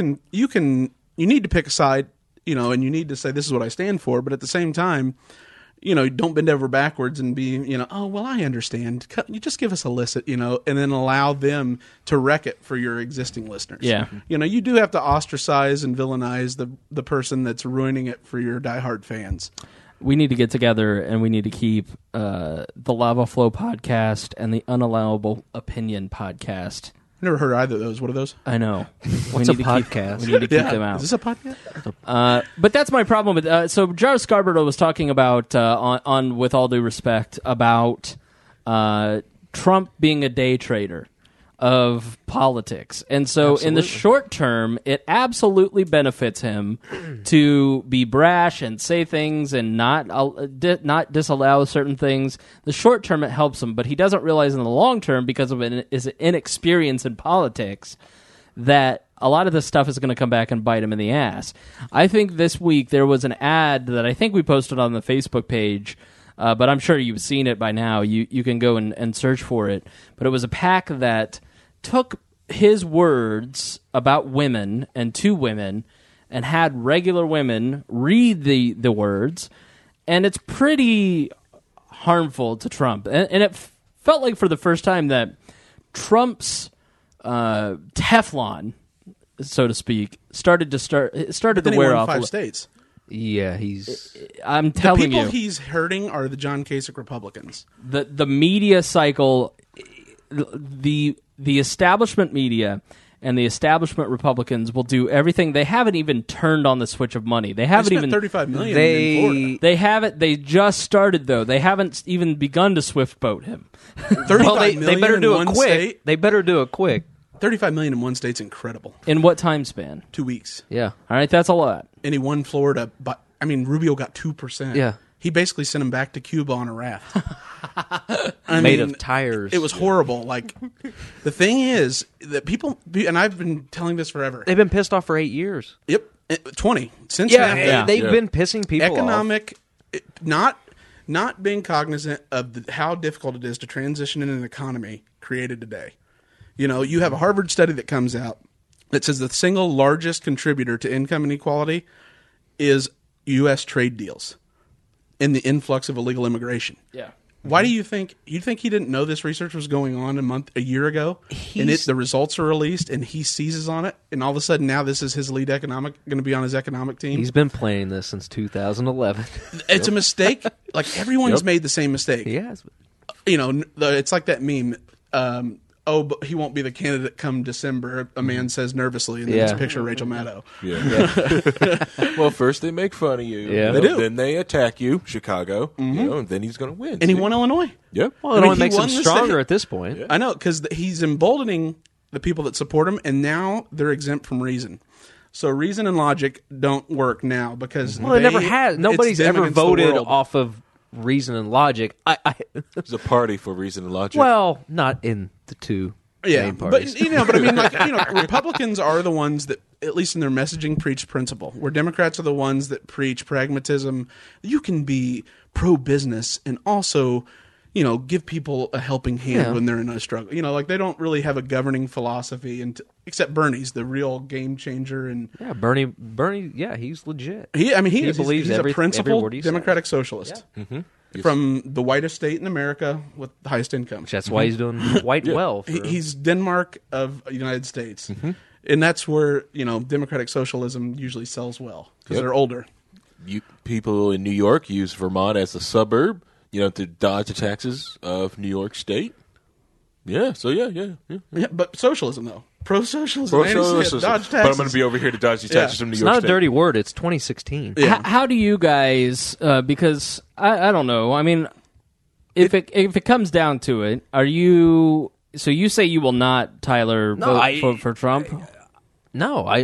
need to pick a side, and you need to say this is what I stand for. But at the same time, don't bend over backwards and be, oh well, I understand. You just give us a listen, and then allow them to wreck it for your existing listeners. Yeah. You do have to ostracize and villainize the person that's ruining it for your diehard fans. We need to get together and we need to keep the Lava Flow podcast and the Unallowable Opinion podcast. Never heard either of those. What are those? I know. What's a podcast? We need to keep them out. Is this a podcast? But that's my problem with. So Joe Scarborough was talking about on With All Due Respect about Trump being a day trader. of politics. And so in the short term, it absolutely benefits him to be brash and say things and not disallow certain things. The short term, it helps him, but he doesn't realize in the long term, because of his inexperience in politics, that a lot of this stuff is going to come back and bite him in the ass. I think this week there was an ad that I think we posted on the Facebook page, but I'm sure you've seen it by now. You can go and search for it. But it was a PAC that took his words about women and to women and had regular women read the words, and it's pretty harmful to Trump. And it felt like for the first time that Trump's Teflon, so to speak, started to wear off. 5 states. Yeah, he's. I'm telling you, the people he's hurting are the John Kasich Republicans. The media cycle, the establishment media and the establishment Republicans will do everything. They haven't even turned on the switch of money. They haven't even $35 million in Florida. They haven't. They just started though. They haven't even begun to swift boat him. They better do it quick. State? They better do it quick. $35 million in one state's incredible. In what time span? 2 weeks. Yeah. All right, that's a lot. And he won Florida, but Rubio got 2%. Yeah. He basically sent him back to Cuba on a raft. Made of tires. It was horrible. Like, the thing is that people, and I've been telling this forever. They've been pissed off for 8 years. Yep, 20 since. They've been pissing people off. Not being cognizant of how difficult it is to transition in an economy created today. You know, you have a Harvard study that comes out that says the single largest contributor to income inequality is U.S. trade deals and the influx of illegal immigration. Yeah. Why do you think he didn't know this research was going on a year ago? The results are released and he seizes on it, and all of a sudden now this is his lead going to be on his economic team. He's been playing this since 2011. It's a mistake. Like, everyone's made the same mistake. He has. You know, it's like that meme. But he won't be the candidate come December, a man says nervously, and then it's a picture of Rachel Maddow. Yeah. Well, first they make fun of you. Yeah. They do. Then they attack you, Chicago, and then he's going to win. And he won Illinois. Yep. Well, it only makes him stronger at this point. Yeah. I know, because he's emboldening the people that support him, and now they're exempt from reason. So reason and logic don't work now because it never has. Nobody's ever voted off of reason and logic. There's a party for reason and logic. Well, not in the two main parties. But I mean, Republicans are the ones that, at least in their messaging, preach principle, where Democrats are the ones that preach pragmatism. You can be pro-business and also, give people a helping hand when they're in a struggle. They don't really have a governing philosophy, except Bernie's the real game changer. And yeah, Bernie, yeah, he's legit. He believes he's a every principled word he democratic socialist. Yeah. Mm-hmm. From the whitest state in America with the highest income. That's why he's doing well. He's Denmark of the United States. Mm-hmm. And that's where, democratic socialism usually sells well, because they're older. People in New York use Vermont as a suburb, to dodge the taxes of New York State. Yeah, so yeah. But socialism, though. Pro-socialism. Pro-socialism. Dodge taxes. But I'm going to be over here to dodge these taxes from New York State. It's not a dirty word. It's 2016. Yeah. How do you guys, because I don't know, I mean, if it comes down to it, so you say you will not, Tyler, vote for Trump? I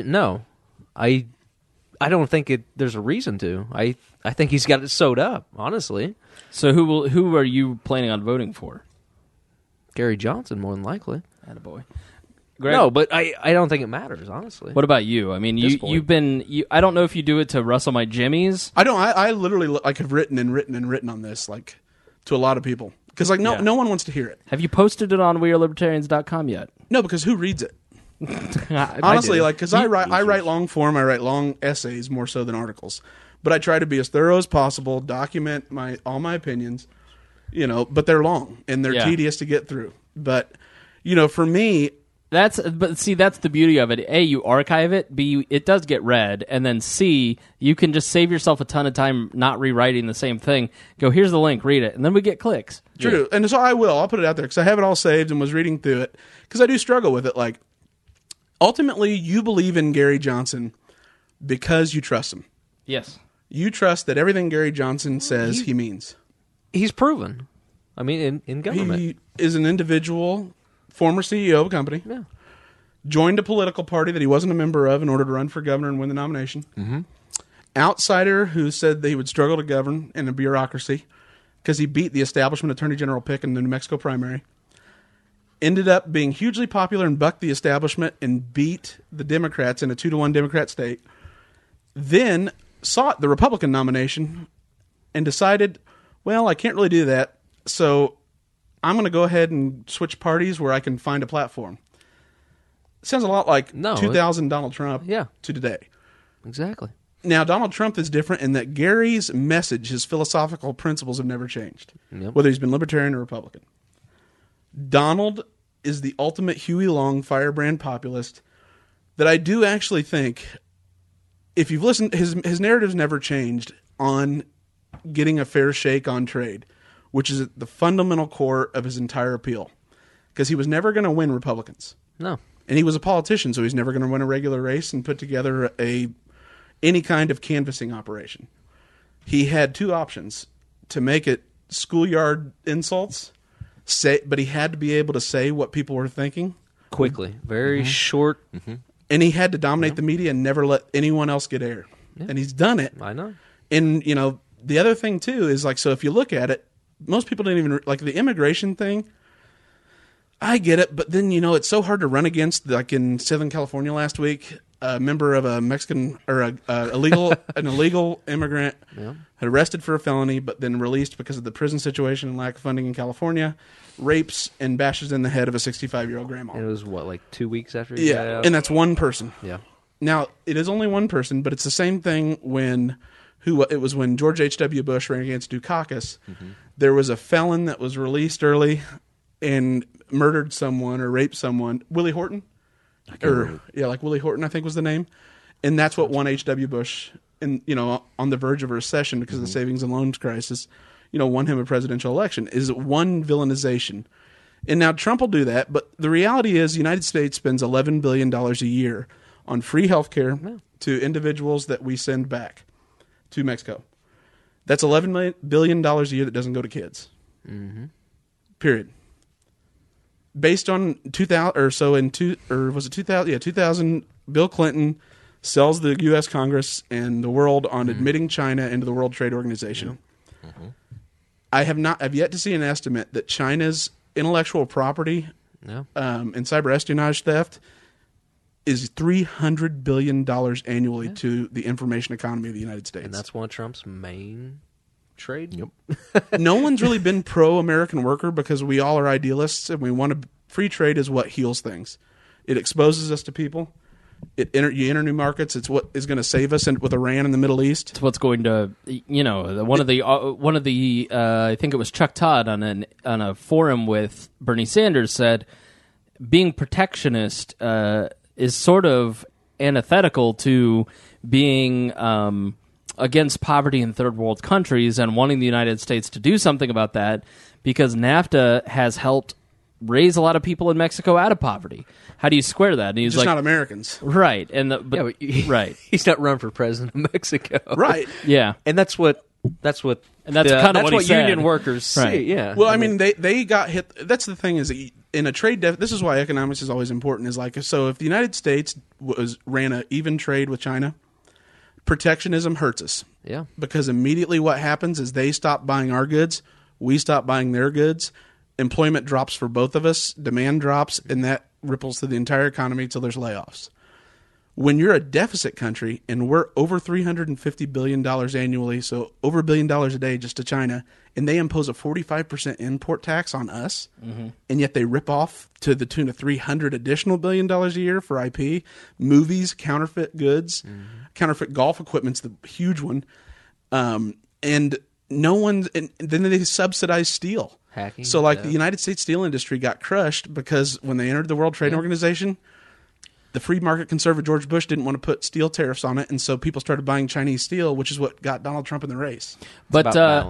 don't think there's a reason to. I think he's got it sewed up, honestly. So who are you planning on voting for? Gary Johnson, more than likely. Attaboy. Greg? No, but I don't think it matters, honestly. What about you? I mean, you've been. I don't know if you do it to rustle my jimmies. I don't. I literally have written on this to a lot of people because no one wants to hear it. Have you posted it on wearelibertarians.com yet? No, because who reads it? I Honestly, do. because I write long form. I write long essays more so than articles, but I try to be as thorough as possible. Document all my opinions. But they're long and they're tedious to get through. But for me. That's the beauty of it. A, you archive it. B, it does get read. And then C, you can just save yourself a ton of time not rewriting the same thing. Go, here's the link, read it. And then we get clicks. True. Yeah. And so I'll put it out there because I have it all saved and was reading through it because I do struggle with it. Like, ultimately, you believe in Gary Johnson because you trust him. Yes. You trust that everything Gary Johnson says he means. He's proven. I mean, in government. He is an individual former CEO of a company. Yeah. Joined a political party that he wasn't a member of in order to run for governor and win the nomination. Mm-hmm. Outsider who said that he would struggle to govern in a bureaucracy because he beat the establishment attorney general pick in the New Mexico primary. Ended up being hugely popular and bucked the establishment and beat the Democrats in a 2-1 Democrat state. Then sought the Republican nomination and decided, well, I can't really do that, so I'm going to go ahead and switch parties where I can find a platform. Sounds a lot like 2000 Donald Trump to today. Exactly. Now, Donald Trump is different in that Gary's message, his philosophical principles have never changed, whether he's been libertarian or Republican. Donald is the ultimate Huey Long firebrand populist that I do actually think, if you've listened, his narrative's never changed on getting a fair shake on trade, which is at the fundamental core of his entire appeal. Because he was never going to win Republicans. No. And he was a politician, so he's never going to win a regular race and put together any kind of canvassing operation. He had two options: to make it schoolyard insults, but he had to be able to say what people were thinking Quickly. Very short. and he had to dominate the media and never let anyone else get air. And he's done it. I know. And the other thing too is so if you look at it, most people didn't even like the immigration thing. I get it, but then it's so hard to run against. Like in Southern California last week, a member of a Mexican or an illegal immigrant had arrested for a felony, but then released because of the prison situation and lack of funding in California, rapes and bashes in the head of a 65-year-old grandma. And it was like 2 weeks after he got out? And that's one person. Yeah. Now it is only one person, but it's the same thing when George H.W. Bush ran against Dukakis. There was a felon that was released early and murdered someone or raped someone. Willie Horton? Willie Horton, I think was the name. And that's what won H.W. Bush, on the verge of a recession because of the savings and loans crisis, won him a presidential election, is one villainization. And now Trump will do that, but the reality is the United States spends $11 billion a year on free health care to individuals that we send back to Mexico. That's $11 billion a year that doesn't go to kids. Period. Based on 2000, 2000, Bill Clinton sells the U.S. Congress and the world on admitting China into the World Trade Organization. I have yet to see an estimate that China's intellectual property and cyber espionage theft is $300 billion annually to the information economy of the United States. And that's one of Trump's main trade. No one's really been pro-American worker because we all are idealists and we want to. Free trade is what heals things. It exposes us to people. You enter new markets. It's what is going to save us with Iran in the Middle East. It's what's going to, one of the I think it was Chuck Todd on a forum with Bernie Sanders said, being protectionist is sort of antithetical to being against poverty in third world countries and wanting the United States to do something about that, because NAFTA has helped raise a lot of people in Mexico out of poverty. How do you square that? And he's just not Americans, right? And right, he's not run for president of Mexico, right? Yeah, and that's what kind of what union workers right. see. Yeah. Well, I mean, they got hit. That's the thing is in a trade. This is why economics is always important. Is so if the United States ran an even trade with China, protectionism hurts us. Yeah, because immediately what happens is they stop buying our goods, we stop buying their goods. Employment drops for both of us, demand drops, and that ripples through the entire economy until there's layoffs. When you're a deficit country and we're over $350 billion annually, so over $1 billion a day just to China, and they impose a 45% import tax on us, and yet they rip off to the tune of $300 additional billion a year for IP, movies, counterfeit goods, counterfeit golf equipment's the huge one, and no one, and then they subsidize steel. Hacking, so the United States steel industry got crushed because when they entered the World Trade Organization, the free market conservative George Bush didn't want to put steel tariffs on it, and so people started buying Chinese steel, which is what got Donald Trump in the race. But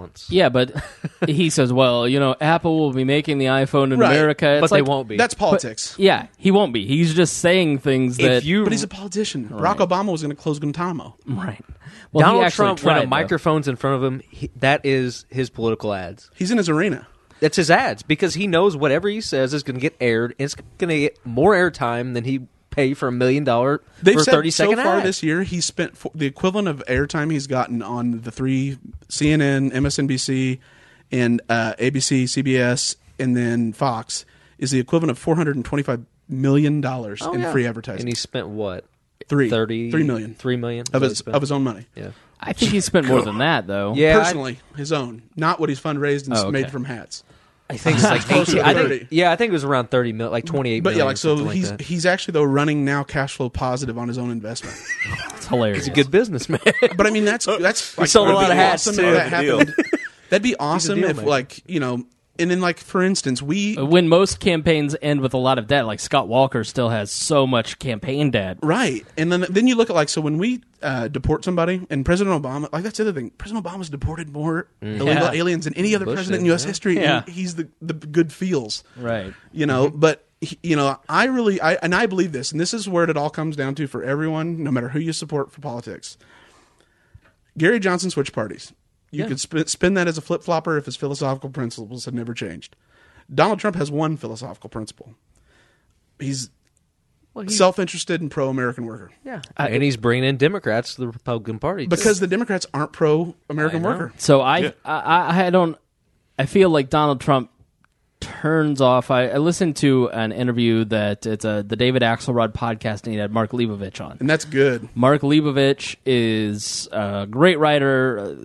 he says, well, Apple will be making the iPhone in America. It's but they won't be. That's politics. He won't be. He's just saying things that... But he's a politician. Right. Barack Obama was going to close Guantanamo. Right. Well, Donald Trump, when a microphone's in front of him, that is his political ads. He's in his arena. That's his ads, because he knows whatever he says is going to get aired, and it's going to get more airtime than he pay for $1 million for They've a said 30-second so far ad. this year he's spent the equivalent of airtime he's gotten on the 3 CNN, MSNBC, and ABC, CBS, and then Fox is the equivalent of $425 million in free advertising. And he spent what? $3 $3 million million of his own money. Yeah. I think he spent more than that, though. Yeah, Personally, his own, not what he's fundraised and Oh, okay. made from hats. I think it's like Closer to 18. I 30. think, yeah, I think it was around 30 million, like 28 But million. yeah, like so something he's like that. he's actually though running now cash flow positive on his own investment. It's hilarious. He's a good businessman. But I mean that's like, sold a lot that'd of be hats, awesome too. if that happened. That'd be He's a awesome deal if maker. like and then like for instance we When most campaigns end with a lot of debt, like Scott Walker still has so much campaign debt. right, and then you look at like so when we deport somebody and President Obama, like that's the other thing. President Obama's deported more illegal Yeah. aliens than any other Bush president in did, U.S. yeah. history. Yeah. And he's the good feels. Right. But I believe this, and this is where it all comes down to for everyone, no matter who you support for politics. Gary Johnson switched parties. You could spin that as a flip flopper if his philosophical principles had never changed. Donald Trump has one philosophical principle. He's self-interested and pro-American worker. Yeah, and he's bringing in Democrats to the Republican Party Because the Democrats aren't pro-American worker. So I feel like Donald Trump turns off. I listened to an interview that it's the David Axelrod podcast, and he had Mark Leibovich on. And that's good. Mark Leibovich is a great writer.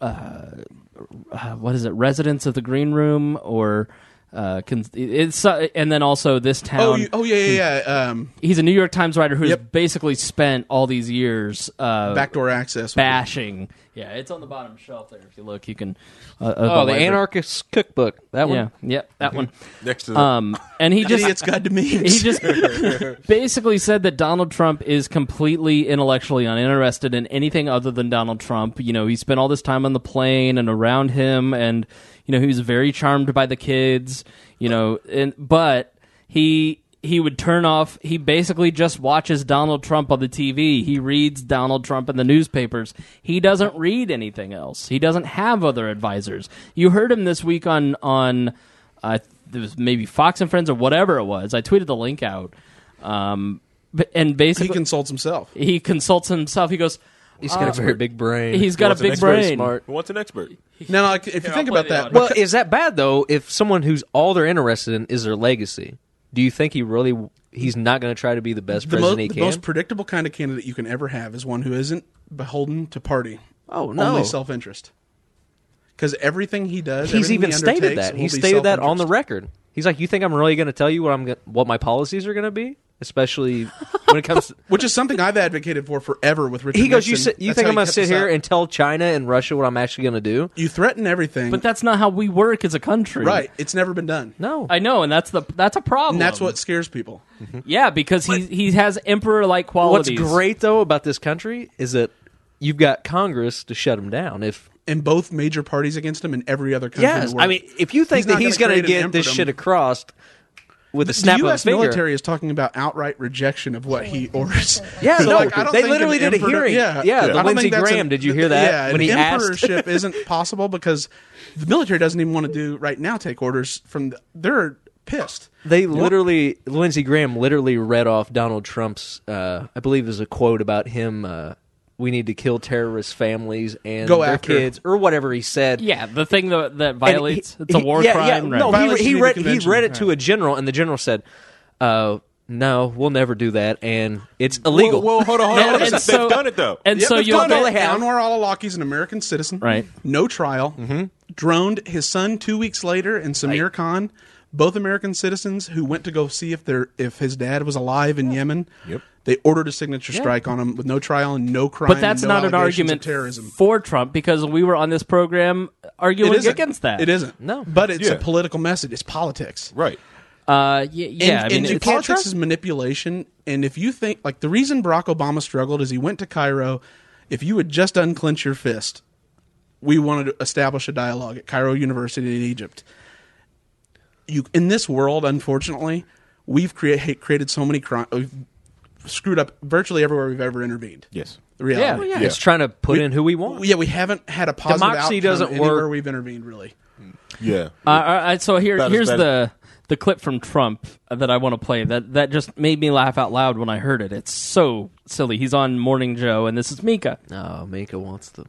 What is it? Residents of the Green Room, or it's and then also This Town. Yeah. He's a New York Times writer who's Yep. basically spent all these years Backdoor access. bashing. Yeah, it's on the bottom shelf there. If you look, you can. the library. Anarchist Cookbook. That one. Yeah, yep, that one. Next to the And he just Idiot's Guide to Memes. he just basically said that Donald Trump is completely intellectually uninterested in anything other than Donald Trump. You know, he spent all this time on the plane and around him, and he was very charmed by the kids. But he would turn off. He basically just watches Donald Trump on the TV. He reads Donald Trump in the newspapers. He doesn't read anything else. He doesn't have other advisors. You heard him this week on it was maybe Fox and Friends or whatever it was. I tweeted the link out. And basically, he consults himself. He consults himself. He goes, He's got a very big brain. he's got a big brain. Smart. What's an expert? Now, like, if you think I'll about play the that, audio. Well, is that bad though? If someone who's all they're interested in is their legacy, do you think he's not going to try to be the best president he the can? most predictable kind of candidate you can ever have is one who isn't beholden to party. Oh, no. Only self-interest. Because everything he does, He's everything even he stated undertakes that. will He be stated that on the self-interest. record. He's like, "You think I'm really going to tell you what my policies are going to be, especially when it comes?" to... Which is something I've advocated for forever with Richard He goes, Nixon. "You That's think how I'm he going to kept sit us here out. and tell China and Russia what I'm actually going to do?" You threaten everything, But that's not how we work as a country. right? It's never been done. No, I know, and that's a problem. And that's what scares people. Yeah, because he has emperor-like what's qualities. great though about this country is that you've got Congress to shut him down. If And both major parties against him in every other country in yes, the world. I mean, if you think He's not that he's gonna going to create an get this emperordom. shit across with a the snap of a U.S. finger, military is talking about outright rejection of what he orders. yeah, So, no, like, I don't they think literally an did a emperor- hearing. Yeah, the I don't Lindsey think that's Graham. Did you hear that Yeah, when he an asked? emperorship isn't possible because the military doesn't even want to do right now. Take orders from. They're pissed. They literally, Lindsey Graham literally read off Donald Trump's, I believe there's a quote about him, we need to kill terrorist families and Go their after. kids, or whatever he said. Yeah, the thing that And violates it's a war yeah, crime. Yeah, right? no, Violates he Geneva read Convention. it to a general, and the general said, no, we'll never do that, and it's illegal. Whoa, hold on. And They've so- done it though. And Yep, so they've you'll done it. get Anwar al-Awlaki is an American citizen. Right. No trial. Droned his son 2 weeks later, and Samir Khan, both American citizens who went to go see if his dad was alive in Yemen. Yep. They ordered a signature strike on him with no trial and no crime. But that's and no not an allegations argument of terrorism. for Trump, because we were on this program arguing It isn't. against that. It isn't. No. But it's Yeah. a political message. It's politics. Right. Yeah, And it's- politics is manipulation. And if you think, like, the reason Barack Obama struggled is he went to Cairo. If you would just unclench your fist, we wanted to establish a dialogue at Cairo University in Egypt. In this world, unfortunately, we've created so many crimes. We've screwed up virtually everywhere we've ever intervened. Yes. The reality. It's trying to put in who we want. Yeah, we haven't had a positive Democracy outcome doesn't anywhere work. we've intervened, really. Yeah. So here's About as bad- the clip from Trump that I want to play. That just made me laugh out loud when I heard it. It's so silly. He's on Morning Joe, and this is Mika. No, Mika wants the.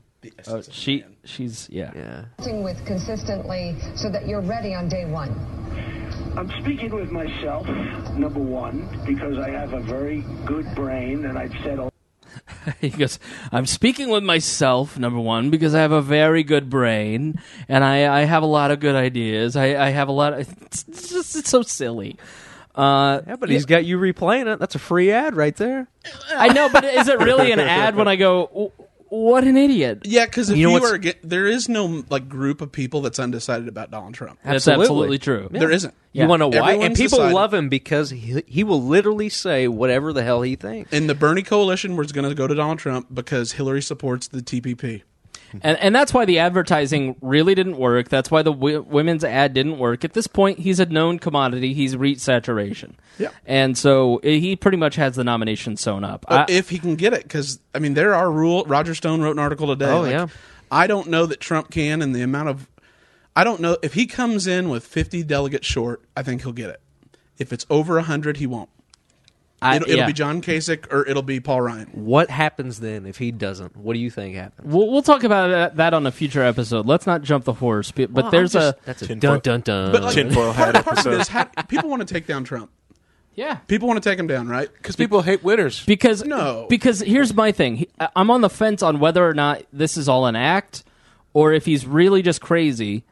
She's Yeah. With consistently so that you're ready on day one. I'm speaking with myself, number one, because I have a very good brain, and I've said a He goes, I'm speaking with myself, number one, because I have a very good brain, and I have a lot of good ideas. I have a lot of... It's so silly. Yeah, but he's got you replaying it. That's a free ad right there. I know, but is it really an ad when I go, what an idiot? Yeah, because if You know you what's- are, there is no like group of people that's undecided about Donald Trump. That's absolutely true. There isn't. You want to know why? And Everyone's people decided. love him because he will literally say whatever the hell he thinks. And the Bernie coalition was going to go to Donald Trump because Hillary supports the TPP. And that's why the advertising really didn't work. That's why the women's ad didn't work. At this point, he's a known commodity. He's reached saturation. Yeah. And so he pretty much has the nomination sewn up. But if he can get it, because, I mean, there are rules. Roger Stone wrote an article today. Oh, yeah. I don't know that Trump can, and the amount of... I don't know. If he comes in with 50 delegates short, I think he'll get it. If it's over 100, he won't. It'll be John Kasich or it'll be Paul Ryan. What happens then if he doesn't? What do you think happens? We'll talk about that on a future episode. Let's not jump the horse. But Well, there's that's a Tinfoil- dun dun dun. But like, Tinfoil hat part of it episode. is people want to take down Trump. yeah. People want to take him down, right? Because people hate winners. Because No. because here's my thing. I'm on the fence on whether or not this is all an act or if he's really just crazy.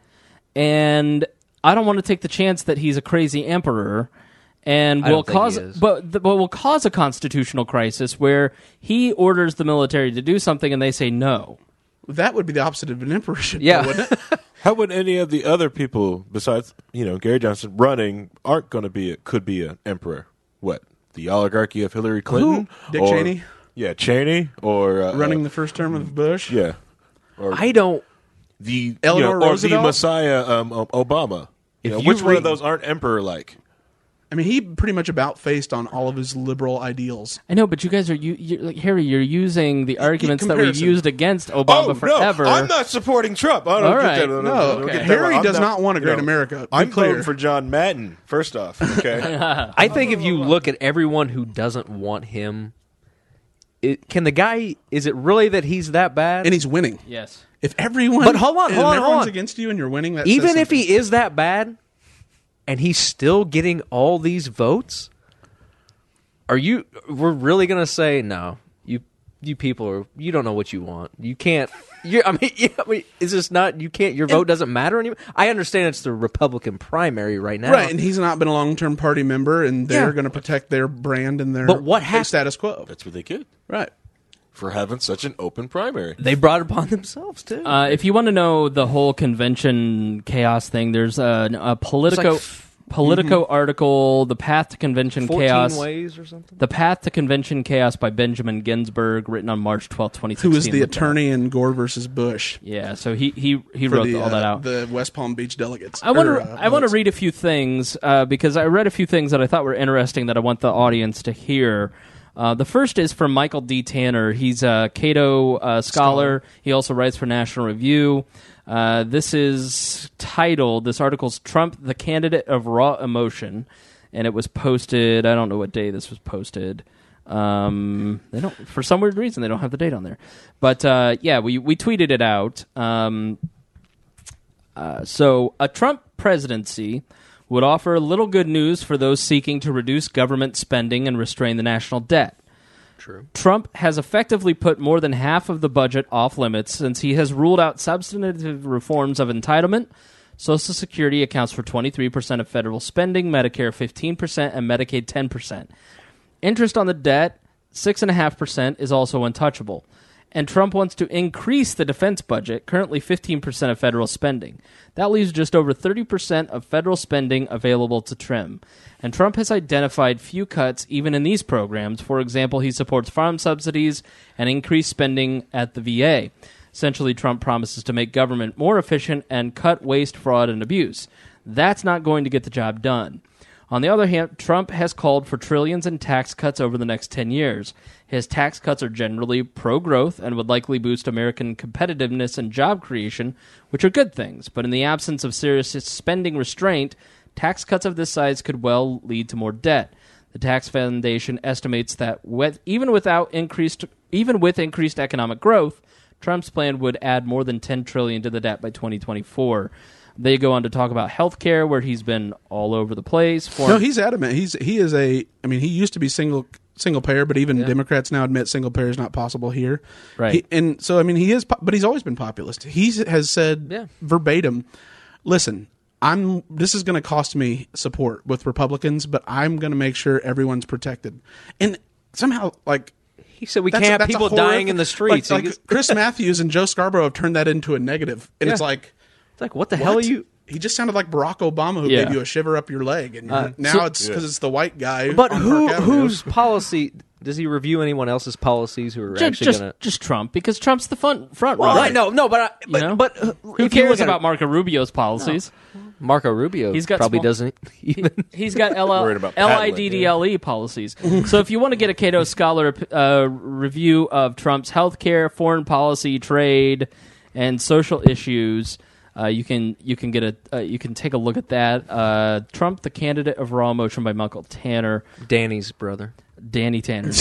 And I don't want to take the chance that he's a crazy emperor and I will don't think cause he is. but will cause a constitutional crisis where he orders the military to do something and they say no. That would be the opposite of an emperorship, Yeah. wouldn't it? How would any of the other people besides, Gary Johnson running aren't going to could be an emperor? What? The oligarchy of Hillary Clinton? Dick Or- Cheney? Yeah, Cheney or Running the first term of Bush? yeah. Or I don't. the Eleanor or the Roosevelt? Messiah Obama. If you Which one read- of those aren't emperor like? I mean, he pretty much about-faced on all of his liberal ideals. I know, but you guys are like Harry. You're using the arguments that we've comparison. used against Obama forever. No, I'm not supporting Trump. I don't All get right. that. No, don't okay. get that Harry wrong. does I'm not want a great America. Be I'm clear. voting for John Madden, first off. Okay. I think if you look at everyone who doesn't want him, can the guy? Is it really that he's that bad? And he's winning. Yes. If everyone, But hold on, if hold on, everyone's hold on. against you and you're winning, that Even says if something. he is that bad, and he's still getting all these votes, we're really going to say no? You people you don't know what you want. You can't. I mean, is this not? You can't. Your vote doesn't matter anymore. I understand it's the Republican primary right now, right, and he's not been a long-term party member, and they're Yeah. going to protect their brand and their But what hap- status quo. That's what they get Right. for having such an open primary. They brought it upon themselves too. If you want to know the whole convention chaos thing, there's a Politico article, "The Path to Convention 14 Chaos." ways or something. The Path to Convention Chaos by Benjamin Ginsburg, written on March 12, 2016. Who was the Look that up. attorney in Gore versus Bush Yeah, so he for wrote the, all that out. the West Palm Beach delegates? I want Or, to votes. read a few things because I read a few things that I thought were interesting that I want the audience to hear. The first is from Michael D. Tanner. He's a Cato scholar. He also writes for National Review. This is titled, this article's Trump, the Candidate of Raw Emotion, and it was posted, I don't know what day this was posted. They don't, for some weird reason, they don't have the date on there. But yeah, we tweeted it out. So a Trump presidency would offer little good news for those seeking to reduce government spending and restrain the national debt. True. Trump has effectively put more than half of the budget off limits since he has ruled out substantive reforms of entitlement. Social Security accounts for 23% of federal spending, Medicare 15%, and Medicaid 10%. Interest on the debt, 6.5%, is also untouchable. And Trump wants to increase the defense budget, currently 15% of federal spending. That leaves just over 30% of federal spending available to trim. And Trump has identified few cuts even in these programs. For example, he supports farm subsidies and increased spending at the VA. Essentially, Trump promises to make government more efficient and cut waste, fraud, and abuse. That's not going to get the job done. On the other hand, Trump has called for trillions in tax cuts over the next 10 years. His tax cuts are generally pro-growth and would likely boost American competitiveness and job creation, which are good things. But in the absence of serious spending restraint, tax cuts of this size could well lead to more debt. The Tax Foundation estimates that even with increased economic growth, Trump's plan would add more than $10 trillion to the debt by 2024. They go on to talk about health care, where he's been all over the place. No, he's adamant. He used to be single payer, but even Democrats now admit single payer is not possible here. Right. He is, but he's always been populist. He has said verbatim, listen, this is going to cost me support with Republicans, but I'm going to make sure everyone's protected. And somehow, like, he said, we can't have people dying in the streets. Like Chris Matthews and Joe Scarborough have turned that into a negative. And it's like, what the hell are you? He just sounded like Barack Obama, who gave you a shiver up your leg. And it's because it's the white guy. But whose policy? Does he review anyone else's policies who are actually going to... Just Trump, because Trump's the front runner. Well, I know, but who cares about Marco Rubio's policies? No. Marco Rubio doesn't even... He's got LIDDLE policies. So if you want to get a Cato Scholar review of Trump's healthcare, foreign policy, trade, and social issues... you can take a look at that. Trump, the candidate of Raw Motion by Michael Tanner, Danny Tanner.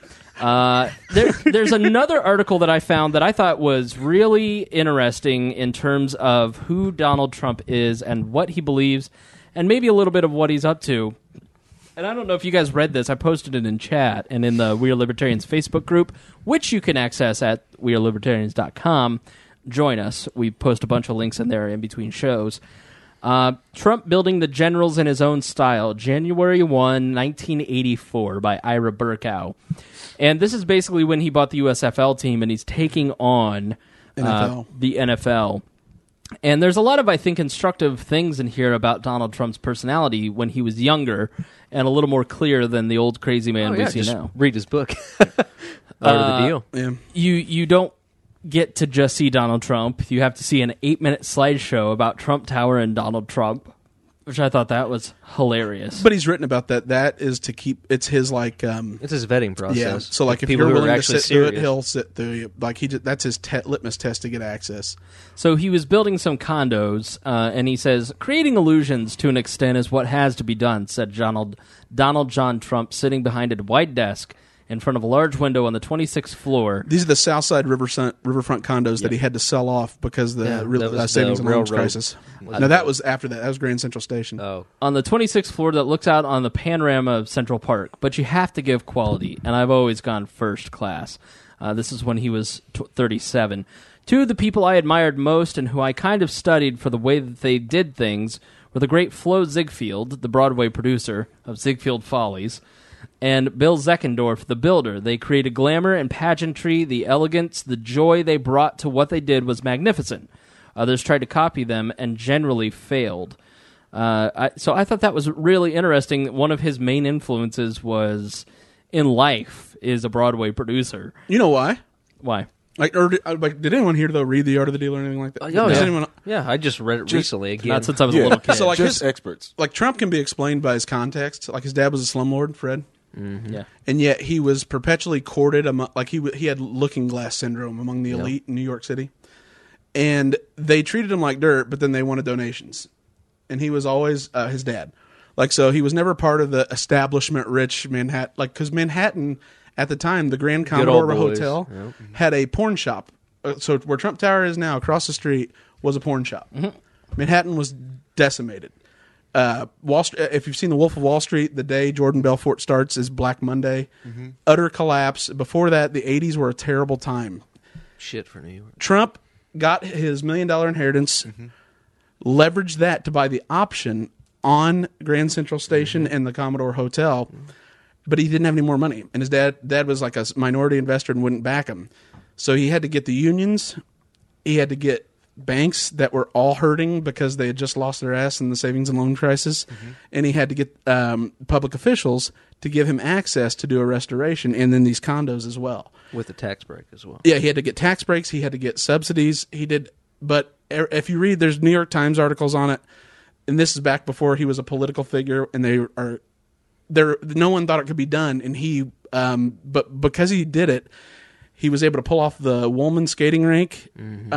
There's another article that I found that I thought was really interesting in terms of who Donald Trump is and what he believes, and maybe a little bit of what he's up to. And I don't know if you guys read this. I posted it in chat and in the We Are Libertarians Facebook group, which you can access at wearelibertarians.com. Join us. We post a bunch of links in there in between shows. Trump building the generals in his own style, January 1, 1984, by Ira Berkow. And this is basically when he bought the USFL team, and he's taking on the NFL. And there's a lot of, I think, instructive things in here about Donald Trump's personality when he was younger and a little more clear than the old crazy man we see now. Read his book. Part of the deal. Yeah. You don't get to just see Donald Trump. You have to see an 8-minute slideshow about Trump Tower and Donald Trump, which I thought that was hilarious. But he's written about that. That is to keep. It's his it's his vetting process. Yeah. So if you're willing to sit through it, he'll sit through you. That's his litmus test to get access. So he was building some condos, and he says creating illusions to an extent is what has to be done. Said Donald John Trump, sitting behind a white desk in front of a large window on the 26th floor. These are the Southside riverfront condos that he had to sell off because of the savings and loans crisis. No, that was after that. That was Grand Central Station. Oh. On the 26th floor that looks out on the panorama of Central Park. But you have to give quality, and I've always gone first class. This is when he was 37. Two of the people I admired most and who I kind of studied for the way that they did things were the great Flo Ziegfeld, the Broadway producer of Ziegfeld Follies, and Bill Zeckendorf, the builder. They created glamour and pageantry. The elegance, the joy they brought to what they did was magnificent. Others tried to copy them and generally failed. So I thought that was really interesting. One of his main influences was in life is a Broadway producer. You know why? Why? Did anyone here though read The Art of the Deal or anything like that? I just read it recently again. Not since I was a little kid. So experts. Like Trump can be explained by his context. Like his dad was a slumlord, Fred. Mm-hmm. Yeah, and yet he was perpetually courted. He had looking glass syndrome among the elite in New York City, and they treated him like dirt. But then they wanted donations, and he was always his dad. So he was never part of the establishment rich Manhattan. Because Manhattan at the time, the Grand Commodore Hotel had a porn shop. So where Trump Tower is now, across the street, was a porn shop. Mm-hmm. Manhattan was decimated. Wall Street, if you've seen The Wolf of Wall Street, the day Jordan Belfort starts is Black Monday. Mm-hmm. Utter collapse. Before that, the 80s were a terrible time. Shit for New York. Trump got his $1 million inheritance, leveraged that to buy the option on Grand Central Station and the Commodore Hotel, but he didn't have any more money. And his dad was like a minority investor and wouldn't back him. So he had to get the unions. He had to get banks that were all hurting because they had just lost their ass in the savings and loan crisis, and he had to get public officials to give him access to do a restoration, and then these condos as well. With a tax break as well. Yeah, he had to get tax breaks, he had to get subsidies, he did, but if you read, there's New York Times articles on it, and this is back before he was a political figure, and no one thought it could be done, and he, but because he did it, he was able to pull off the Woolman skating rink.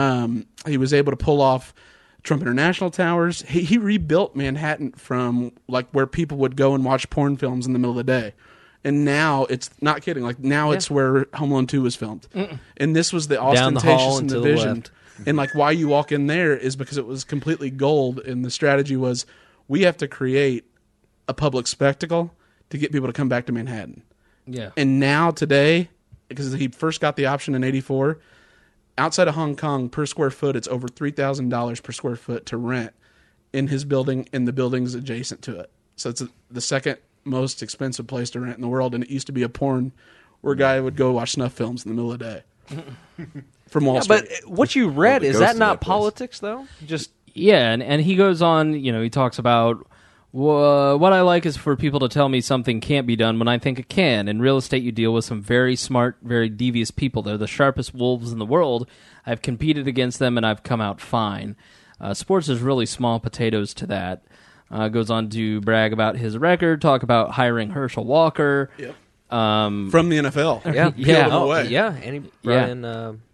He was able to pull off Trump International Towers. He rebuilt Manhattan from like where people would go and watch porn films in the middle of the day. And now it's not kidding. Like now it's where Home Alone 2 was filmed. And this was the ostentatious and the vision. And like why you walk in there is because it was completely gold. And the strategy was we have to create a public spectacle to get people to come back to Manhattan. Yeah. And now today, because he first got the option in 1984, outside of Hong Kong, per square foot, it's over $3,000 per square foot to rent in his building and the buildings adjacent to it. So it's the second most expensive place to rent in the world, and it used to be a porn where a guy would go watch snuff films in the middle of the day from Wall Street. But what you read, is that not that place. politics, though? Just and he goes on, he talks about what I like is for people to tell me something can't be done when I think it can. In real estate, you deal with some very smart, very devious people. They're the sharpest wolves in the world. I've competed against them, and I've come out fine. Sports is really small potatoes to that. Goes on to brag about his record, talk about hiring Herschel Walker. Yep. From the NFL. yeah, Peeled him away. and he brought in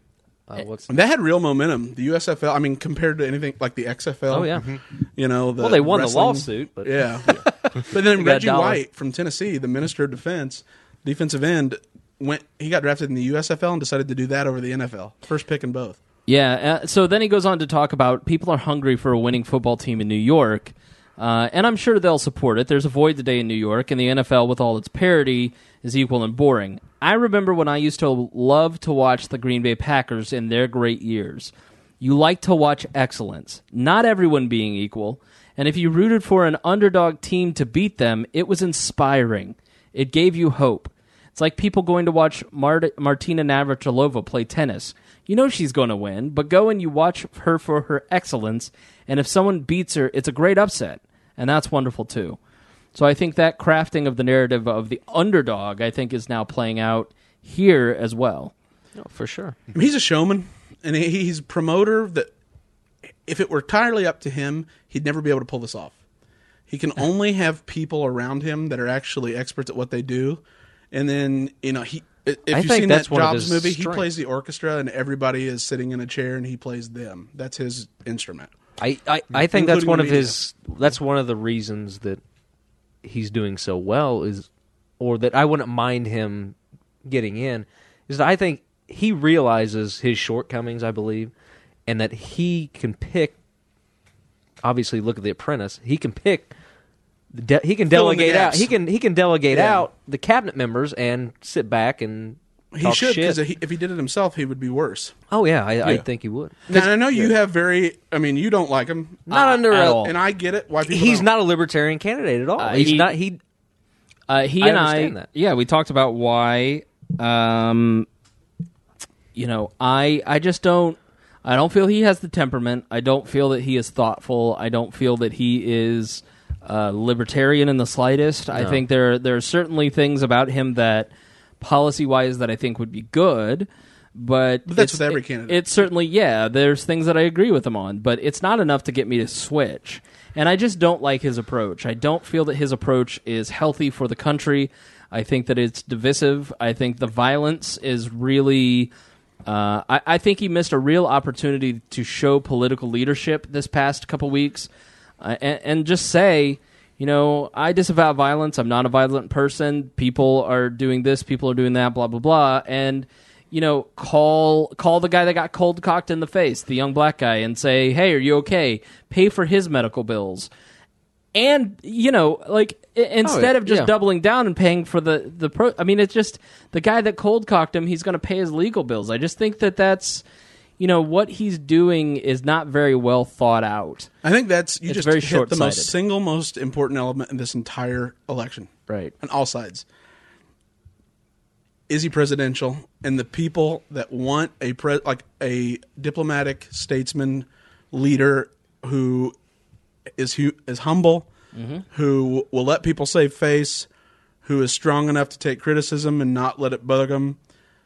And that had real momentum. The USFL, I mean, compared to anything like the XFL. Oh, yeah. They won wrestling, the lawsuit. But Yeah. But then got Reggie $1. White from Tennessee, the Minister of Defense, defensive end, he got drafted in the USFL and decided to do that over the NFL. First pick in both. Yeah, so then he goes on to talk about people are hungry for a winning football team in New York, and I'm sure they'll support it. There's a void today in New York, and the NFL, with all its parity, is equal and boring. I remember when I used to love to watch the Green Bay Packers in their great years. You like to watch excellence, not everyone being equal, and if you rooted for an underdog team to beat them, it was inspiring. It gave you hope. It's like people going to watch Martina Navratilova play tennis. You know she's going to win, but go and you watch her for her excellence, and if someone beats her, it's a great upset, and that's wonderful too. So I think that crafting of the narrative of the underdog, I think, is now playing out here as well. No, for sure. I mean, he's a showman, and he's a promoter that if it were entirely up to him, he'd never be able to pull this off. He can only have people around him that are actually experts at what they do, and then, if you've seen that Jobs movie, he plays the orchestra, and everybody is sitting in a chair, and he plays them. That's his instrument. I think that's one of media. that's one of the reasons that he's doing so well or that I wouldn't mind him getting in, is that I think he realizes his shortcomings, I believe, and that he can pick, obviously look at The Apprentice, he can pick, he can delegate out, he can delegate out the cabinet members and sit back and He should, because if he did it himself, he would be worse. Oh, yeah, I think he would. Now, I know you have you don't like him. Not under at all. And I get it. Why people He's don't. not a libertarian candidate at all. He's not. He and understand that. Yeah, we talked about why. I just don't. I don't feel he has the temperament. I don't feel that he is thoughtful. I don't feel that he is libertarian in the slightest. No. I think there are certainly things about him that, policy-wise, that I think would be good. But that's with every candidate. It's certainly, there's things that I agree with him on, but it's not enough to get me to switch. And I just don't like his approach. I don't feel that his approach is healthy for the country. I think that it's divisive. I think the violence is really... I think he missed a real opportunity to show political leadership this past couple weeks and just say, I disavow violence. I'm not a violent person. People are doing this. People are doing that, blah, blah, blah. And, call the guy that got cold cocked in the face, the young black guy, and say, hey, are you okay? Pay for his medical bills. And, instead of just doubling down and paying for it's just the guy that cold cocked him, he's going to pay his legal bills. I just think that that's, what he's doing is not very well thought out. I think it's just very hit the single most important element in this entire election. Right. On all sides. Is he presidential? And the people that want a diplomatic statesman leader who is humble, who will let people save face, who is strong enough to take criticism and not let it bug him.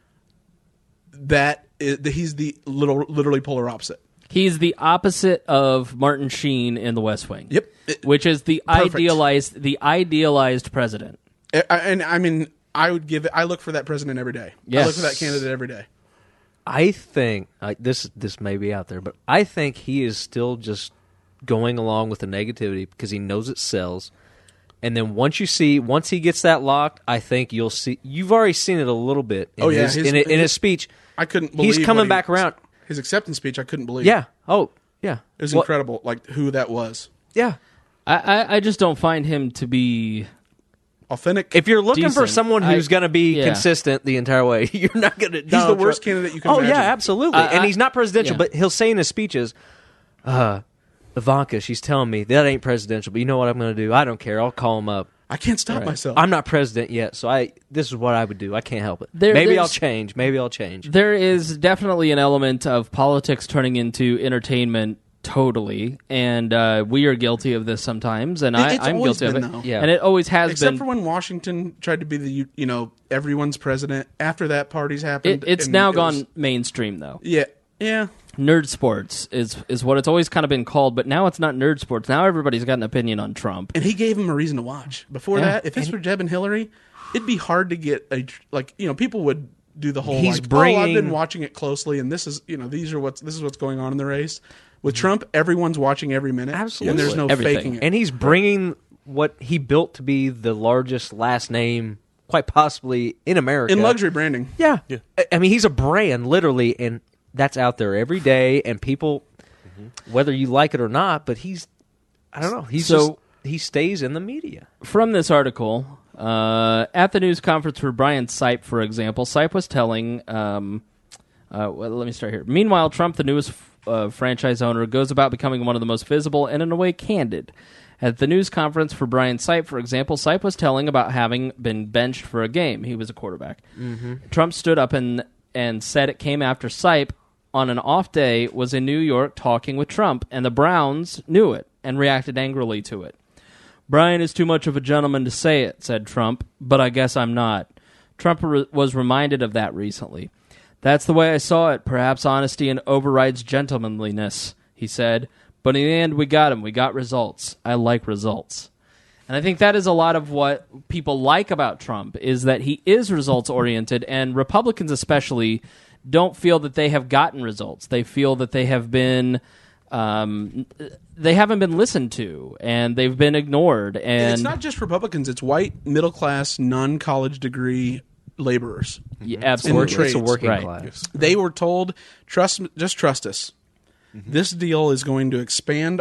He's the literally polar opposite. He's the opposite of Martin Sheen in The West Wing. Yep. which is the idealized president. And I mean, I look for that president every day. Yes. I look for that candidate every day. I think this may be out there, but I think he is still just going along with the negativity because he knows it sells. And then once he gets that locked, I think you'll see. You've already seen it a little bit. In his speech. I couldn't believe he's coming back around. His acceptance speech, I couldn't believe. Yeah. Oh, yeah. It was incredible. Like who that was. Yeah. I just don't find him to be authentic. If you're looking for decent. someone who's going to be consistent the entire way, you're not going to. He's the worst candidate you can imagine. Oh yeah, absolutely. And he's not presidential, but he'll say in his speeches, "Ivanka, she's telling me that ain't presidential, but you know what I'm going to do? I don't care. I'll call him up. I can't stop myself. I'm not president yet, so this is what I would do. I can't help it. Maybe I'll change. There is definitely an element of politics turning into entertainment. Totally, and we are guilty of this sometimes, and I'm guilty of it. Though. Yeah. And it always has Except been. Except for when Washington tried to be the everyone's president. After that, parties happened. It's now gone mainstream, though. Yeah. Nerd sports is what it's always kind of been called, but now it's not nerd sports. Now everybody's got an opinion on Trump, and he gave him a reason to watch. Before that, if it's for Jeb and Hillary, it'd be hard to get people would do the whole. I've been watching it closely, and this is what's going on in the race. With Trump, everyone's watching every minute. Absolutely. And there's no faking it. And he's bringing what he built to be the largest last name, quite possibly, in America. In luxury branding. Yeah. I mean, he's a brand, literally, and that's out there every day, and people, whether you like it or not, but he stays in the media. From this article, at the news conference for Brian Sipe, for example, Sipe was telling, let me start here. Meanwhile, Trump, the newest franchise owner, goes about becoming one of the most visible and, in a way, candid. At the news conference for Brian Sipe, for example, Sipe was telling about having been benched for a game. He was a quarterback. Trump stood up and said it came after Sipe, on an off day, was in New York talking with Trump, and the Browns knew it and reacted angrily to it. Brian is too much of a gentleman to say it, said Trump, but I guess I'm not. Trump was reminded of that recently. That's the way I saw it. Perhaps honesty and overrides gentlemanliness, he said. But in the end, we got him. We got results. I like results. And I think that is a lot of what people like about Trump, is that he is results-oriented, and Republicans especially don't feel that they have gotten results. They feel that they have been... they haven't been listened to, and they've been ignored. And it's not just Republicans. It's white, middle-class, non-college degree laborers. Yeah, absolutely. It's a working class. They were told, just trust us. This deal is going to expand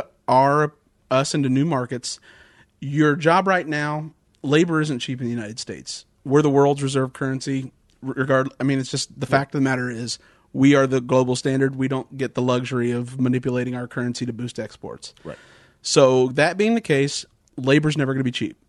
us into new markets. Your job right now, labor isn't cheap in the United States. We're the world's reserve currency. It's just the fact of the matter is we are the global standard. We don't get the luxury of manipulating our currency to boost exports. Right. So that being the case, labor's never going to be cheap.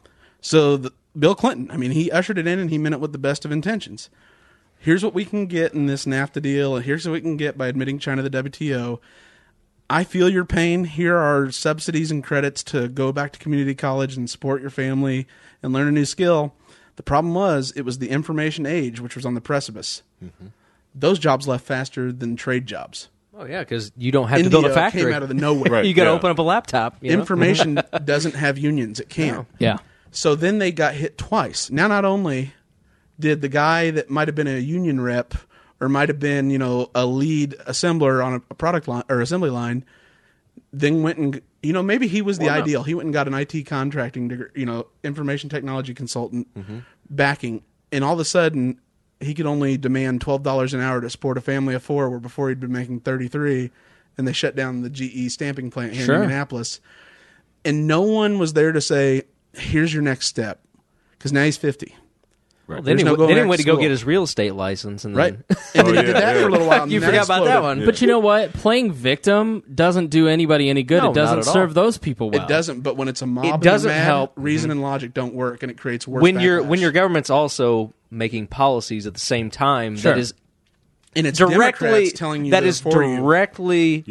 So Bill Clinton, he ushered it in and he meant it with the best of intentions. Here's what we can get in this NAFTA deal, and here's what we can get by admitting China to the WTO. I feel your pain. Here are subsidies and credits to go back to community college and support your family and learn a new skill. The problem was, it was the information age, which was on the precipice. Those jobs left faster than trade jobs. Oh, yeah, because you don't have to build a factory. Came out of the nowhere. Right, you got to open up a laptop. Information doesn't have unions. It can't. Yeah. So then they got hit twice. Now, not only did the guy that might have been a union rep or might have been, a lead assembler on a product line or assembly line, then went and, maybe he was the ideal. He went and got an IT contracting degree, information technology consultant backing. And all of a sudden, he could only demand $12 an hour to support a family of four, where before he'd been making $33, and they shut down the GE stamping plant here in Minneapolis. And no one was there to say, here's your next step, because now he's 50. Well, then he didn't wait to go get his real estate license. And then... And then he did that for a little while. You forgot about that one. Yeah. But you know what? Playing victim doesn't do anybody any good. No, it doesn't serve those people well. It doesn't, but when it's a mob, it doesn't help. Reason and logic don't work, and it creates worse when backlash. your government's also making policies at the same time that is and it's directly telling you that is directly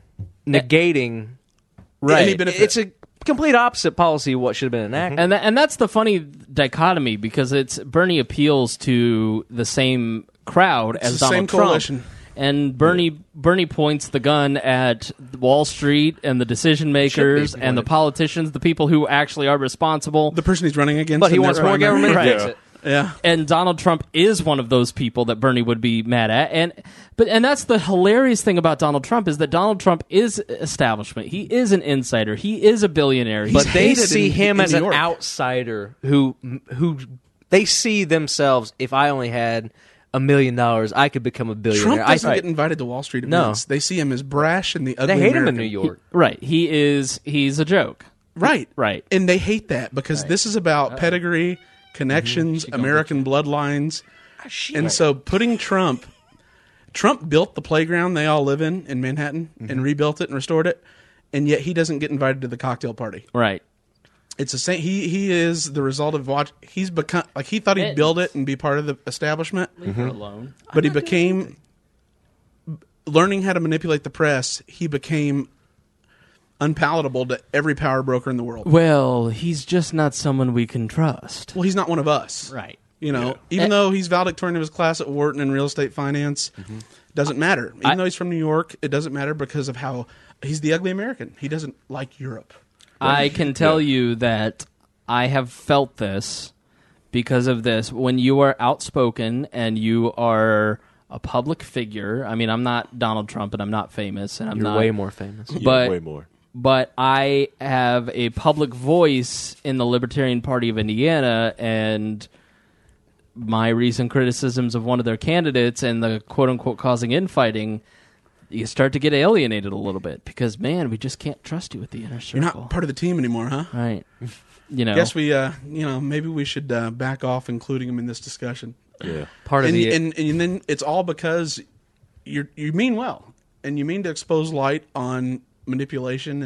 negating any benefit. It's a complete opposite policy of what should have been enacted. And that's the funny dichotomy, because Bernie appeals to the same crowd as Donald Trump. Coalition. And Bernie points the gun at Wall Street and the decision makers and the politicians, the people who actually are responsible. The person he's running against. But he wants more government to Right. fix it. Yeah. And Donald Trump is one of those people that Bernie would be mad at. And that's the hilarious thing about Donald Trump is that Donald Trump is establishment. He is an insider. He is a billionaire. But they hated see him in as New an York. outsider who they see themselves. If I only had $1 million, I could become a billionaire. Trump doesn't get invited to Wall Street events. They see him as brash and the ugly They hate him American. in New York. Right. He's a joke. Right. Right. And they hate that because this is about pedigree, connections, American bloodlines. And so putting Trump built the playground they all live in Manhattan and rebuilt it and restored it, and yet he doesn't get invited to the cocktail party. Right. It's the same. He is the result of he's become like he thought he'd build it and be part of the establishment. Leave her alone. But he became learning how to manipulate the press. He became unpalatable to every power broker in the world. Well, he's just not someone we can trust. Well, he's not one of us. Right. You know, even though he's valedictorian of his class at Wharton in real estate finance, doesn't matter. Even though he's from New York, it doesn't matter because of how he's the ugly American. He doesn't like Europe. I can tell you that I have felt this because of this. When you are outspoken and you are a public figure, I mean, I'm not Donald Trump and I'm not famous, and I'm You're not way more famous. But way more. But I have a public voice in the Libertarian Party of Indiana, and my recent criticisms of one of their candidates and the quote-unquote causing infighting, you start to get alienated a little bit because, man, we just can't trust you with the inner circle. You're not part of the team anymore, huh? Right. You know. Guess we, maybe we should back off including him in this discussion. Yeah. Part of and, the and then it's all because you mean well, and you mean to expose light on manipulation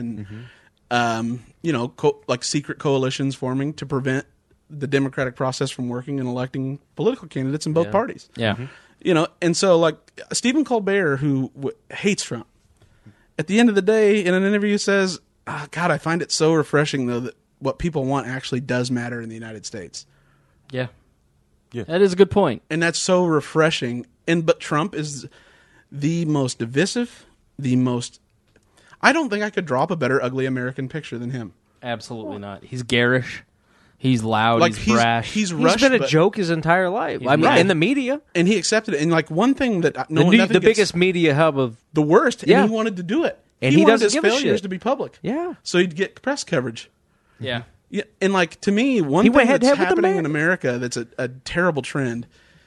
and like secret coalitions forming to prevent the democratic process from working and electing political candidates in both parties. Yeah. And so like Stephen Colbert, who hates Trump, at the end of the day in an interview says, God, I find it so refreshing though that what people want actually does matter in the United States. Yeah. That is a good point. And that's so refreshing. But Trump is the most divisive, I don't think I could drop a better ugly American picture than him. Absolutely not. He's garish. He's loud. Like he's brash. He's been a joke his entire life. I mean, in the media, and he accepted it. And like one thing that the biggest media hub of the worst, Yeah. and he wanted to do it. And he he wanted doesn't his give a failures shit. to be public. Yeah. So he'd get press coverage. Yeah. Yeah, and like to me, one He thing went that's head-to-head with the happening man. in America that's a terrible trend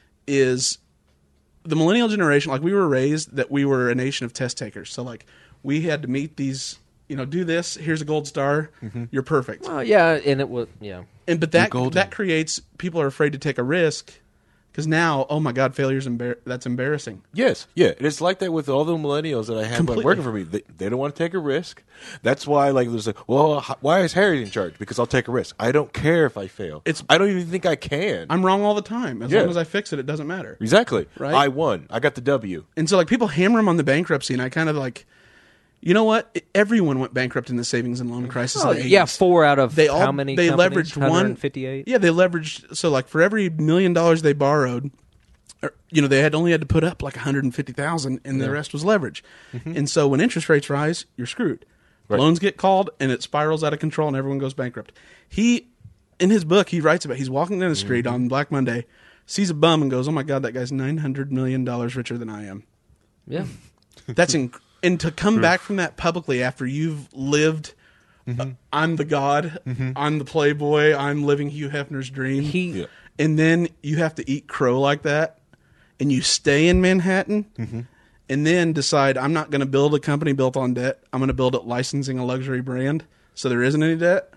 is the millennial generation. Like we were raised that we were a nation of test takers. So like we had to meet these. Do this. Here's a gold star. You're perfect. well, yeah, and it was But that creates people are afraid to take a risk because now, oh my God, failure's that's embarrassing. Yes, yeah, and it's like that with all the millennials that I have Completely. working for me. They don't want to take a risk. That's why, like, there's like, well, why is Harry in charge? Because I'll take a risk. I don't care if I fail. I don't even think I can. I'm wrong all the time. As long as I fix it, it doesn't matter. Exactly. Right? I won. I got the W. And so, like, people hammer him on the bankruptcy, and I kind of like, you know what? Everyone went bankrupt in the savings and loan crisis. in the 80s. 4 out of They how many? They companies? leveraged 158. Yeah, they leveraged. So, like, for every $1 million they borrowed, they only had to put up like 150,000, and the rest was leverage. And so, when interest rates rise, you're screwed. Right. Loans get called, and it spirals out of control, and everyone goes bankrupt. In his book, he writes about he's walking down the street on Black Monday, sees a bum, and goes, "Oh my God, that guy's $900 million richer than I am." Yeah. That's and to come back from that publicly after you've lived, I'm the god, I'm the playboy, I'm living Hugh Hefner's dream, and then you have to eat crow like that, and you stay in Manhattan, and then decide I'm not going to build a company built on debt. I'm going to build it licensing a luxury brand, so there isn't any debt.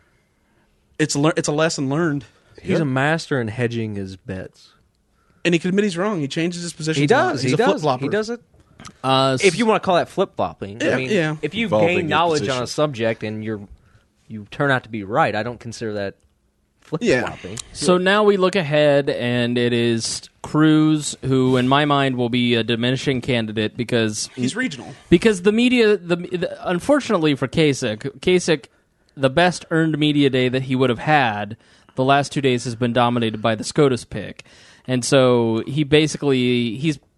It's a lesson learned. He's a master in hedging his bets. And he can admit he's wrong. He changes his position. He does. He's He a does. flip-flopper. He does it. If you want to call that flip flopping, Yeah, I mean, yeah. if you Evolving gain your knowledge position. on a subject and you turn out to be right, I don't consider that flip flopping. So now we look ahead, and it is Cruz, who in my mind will be a diminishing candidate because He's regional. Because the media, unfortunately for Kasich, the best earned media day that he would have had the last 2 days has been dominated by the SCOTUS pick. And so he's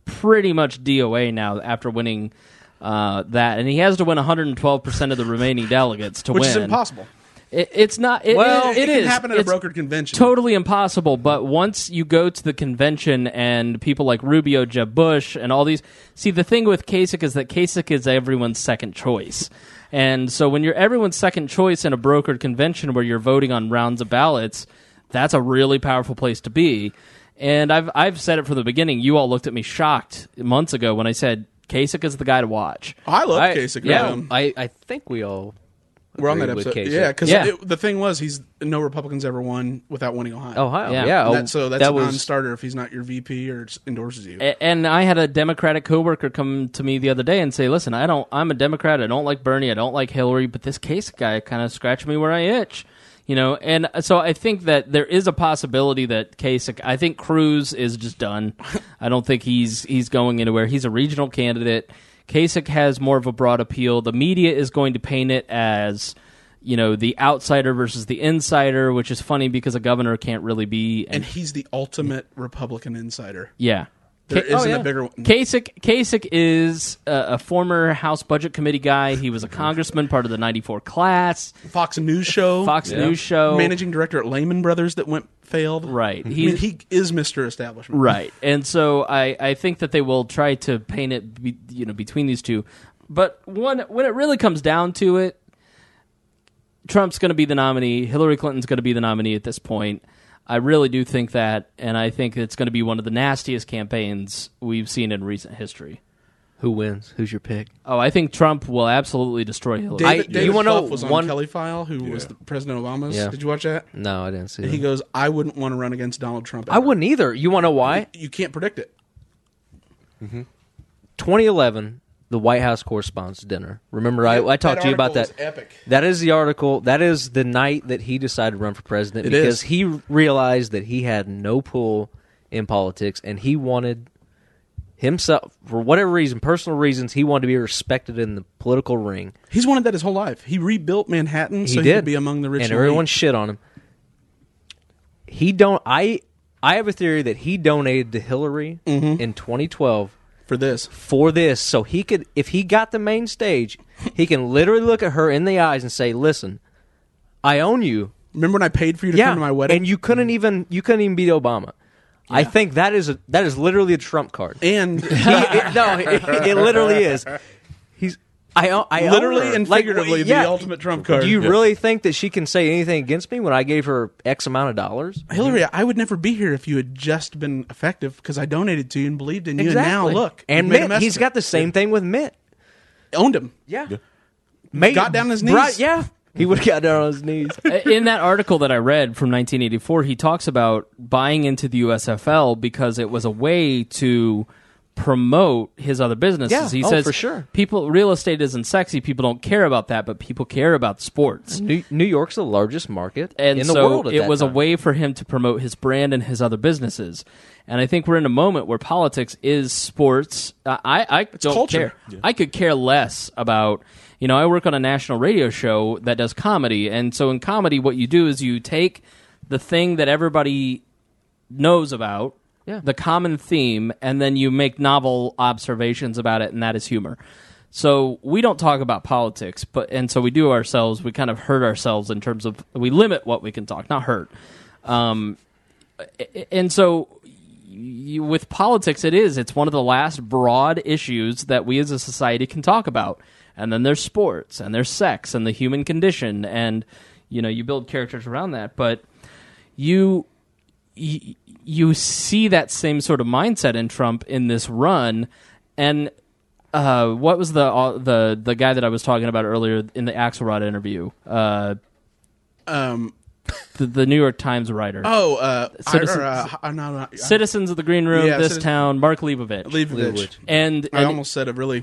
pretty much DOA now after winning that, and he has to win 112% of the remaining delegates to Which win. is impossible. It's not. It It is. can happen at a It's brokered convention. totally impossible. But once you go to the convention and people like Rubio, Jeb Bush, and all these, see, the thing with Kasich is that Kasich is everyone's second choice. And so when you're everyone's second choice in a brokered convention where you're voting on rounds of ballots, that's a really powerful place to be. And I've said it from the beginning. You all looked at me shocked months ago when I said Kasich is the guy to watch. I love Kasich. Yeah, I think we all we're on that agreed with episode. Kasich. Yeah, because Yeah. the thing was, no Republicans ever won without winning Ohio. Ohio, Yeah. yeah. And that's that a was non-starter if he's not your VP or endorses you. And I had a Democratic coworker come to me the other day and say, "Listen, I'm a Democrat. I don't like Bernie. I don't like Hillary, but this Kasich guy kind of scratched me where I itch." You know, and so I think that there is a possibility that Kasich. I think Cruz is just done. I don't think he's going anywhere. He's a regional candidate. Kasich has more of a broad appeal. The media is going to paint it as, you know, the outsider versus the insider, which is funny because a governor can't really be. And he's the ultimate Republican insider. Yeah. There isn't a bigger one. Kasich is a former House Budget Committee guy. He was a congressman, part of the '94 class. Fox News show. News show. Managing director at Lehman Brothers that failed. Right. I mean, he is Mr. Establishment. Right. And so I think that they will try to paint it between these two. But when it really comes down to it, Trump's going to be the nominee. Hillary Clinton's going to be the nominee at this point. I really do think that, and I think it's going to be one of the nastiest campaigns we've seen in recent history. who wins. Who's your pick? Oh, I think Trump will absolutely destroy Hillary. David you wanna know Plouffe was on one- Kelly File, who was the President Obama's. Yeah. Did you watch that? No, I didn't see And that. he goes, I wouldn't want to run against Donald Trump. I ever." wouldn't either. You want to know why? You can't predict it. 2011, the White House Correspondents' Dinner. Remember, I talked to you about that. Article was epic. That is the article. That is the night that he decided to run for president It because is. he realized that he had no pull in politics and he wanted himself, for whatever reason, personal reasons, he wanted to be respected in the political ring. He's wanted that his whole life. He rebuilt Manhattan so he could be among the rich and elite. everyone shit on him. I have a theory that he donated to Hillary in 2012 for this. So he could, if he got the main stage, he can literally look at her in the eyes and say, "Listen, I own you." Remember when I paid for you to come to my wedding? And you couldn't even beat Obama. I think that is literally a trump card. And it literally is. I literally own her. and figuratively the ultimate trump card. Do you really think that she can say anything against me when I gave her X amount of dollars? Hillary, I would never be here if you had just been effective because I donated to you and believed in you. Exactly. And now look, and you've made a Mitt, mess he's of got it. the same thing with Mitt. Owned him. Yeah. Got down on his knees. Right, yeah. He would have got down on his knees. In that article that I read from 1984, he talks about buying into the USFL because it was a way to promote his other businesses. Yeah. He Oh, says for sure. real estate isn't sexy. People don't care about that, but people care about sports. New York's the largest market And in so the world at it that was time. a way for him to promote his brand and his other businesses. And I think we're in a moment where politics is sports. I don't culture. care. I could care less about, I work on a national radio show that does comedy. And so in comedy, what you do is you take the thing that everybody knows about, the common theme, and then you make novel observations about it, and that is humor. So we don't talk about politics, and so we do ourselves. We kind of hurt ourselves in terms of we limit what we can talk, not hurt. And so with politics, it's one of the last broad issues that we as a society can talk about. And then there's sports, and there's sex, and the human condition, and you build characters around that. But you see that same sort of mindset in Trump in this run, and what was the guy that I was talking about earlier in the Axelrod interview? The New York Times writer. Citizens of the Green Room, town, Mark Leibovich. Leibovich. And I almost said a really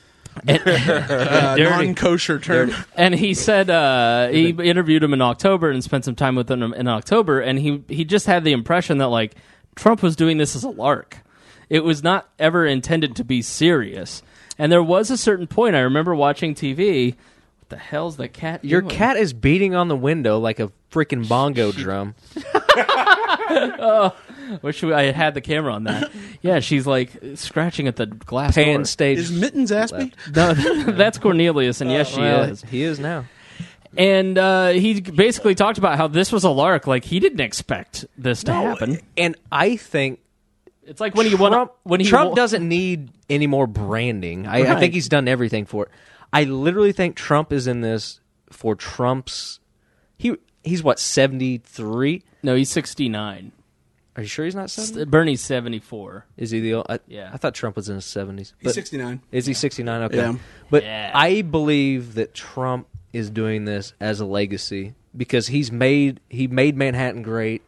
non-kosher term. And he said he interviewed him in October and spent some time with him in October, and he just had the impression that like Trump was doing this as a lark. It was not ever intended to be serious. And there was a certain point, I remember watching TV. What the hell's the cat Your doing? cat is beating on the window like a freaking bongo drum. Wish I had the camera on that. Yeah, she's like scratching at the glass door. Pan stage. Is Mittens Aspie? No, that's Cornelius, and yes, she is. He is now. And he basically talked about how this was a lark. Like, he didn't expect this to happen. And I think It's like when Trump doesn't need any more branding. I think he's done everything for it. I literally think Trump is in this for Trump's... He's what, 73? No, he's 69. Are you sure he's not 70? Bernie's 74. Is he the... Yeah. I thought Trump was in his 70s. He's 69. Is he 69? Okay. Yeah. But Yeah. I believe that Trump is doing this as a legacy because he made Manhattan great.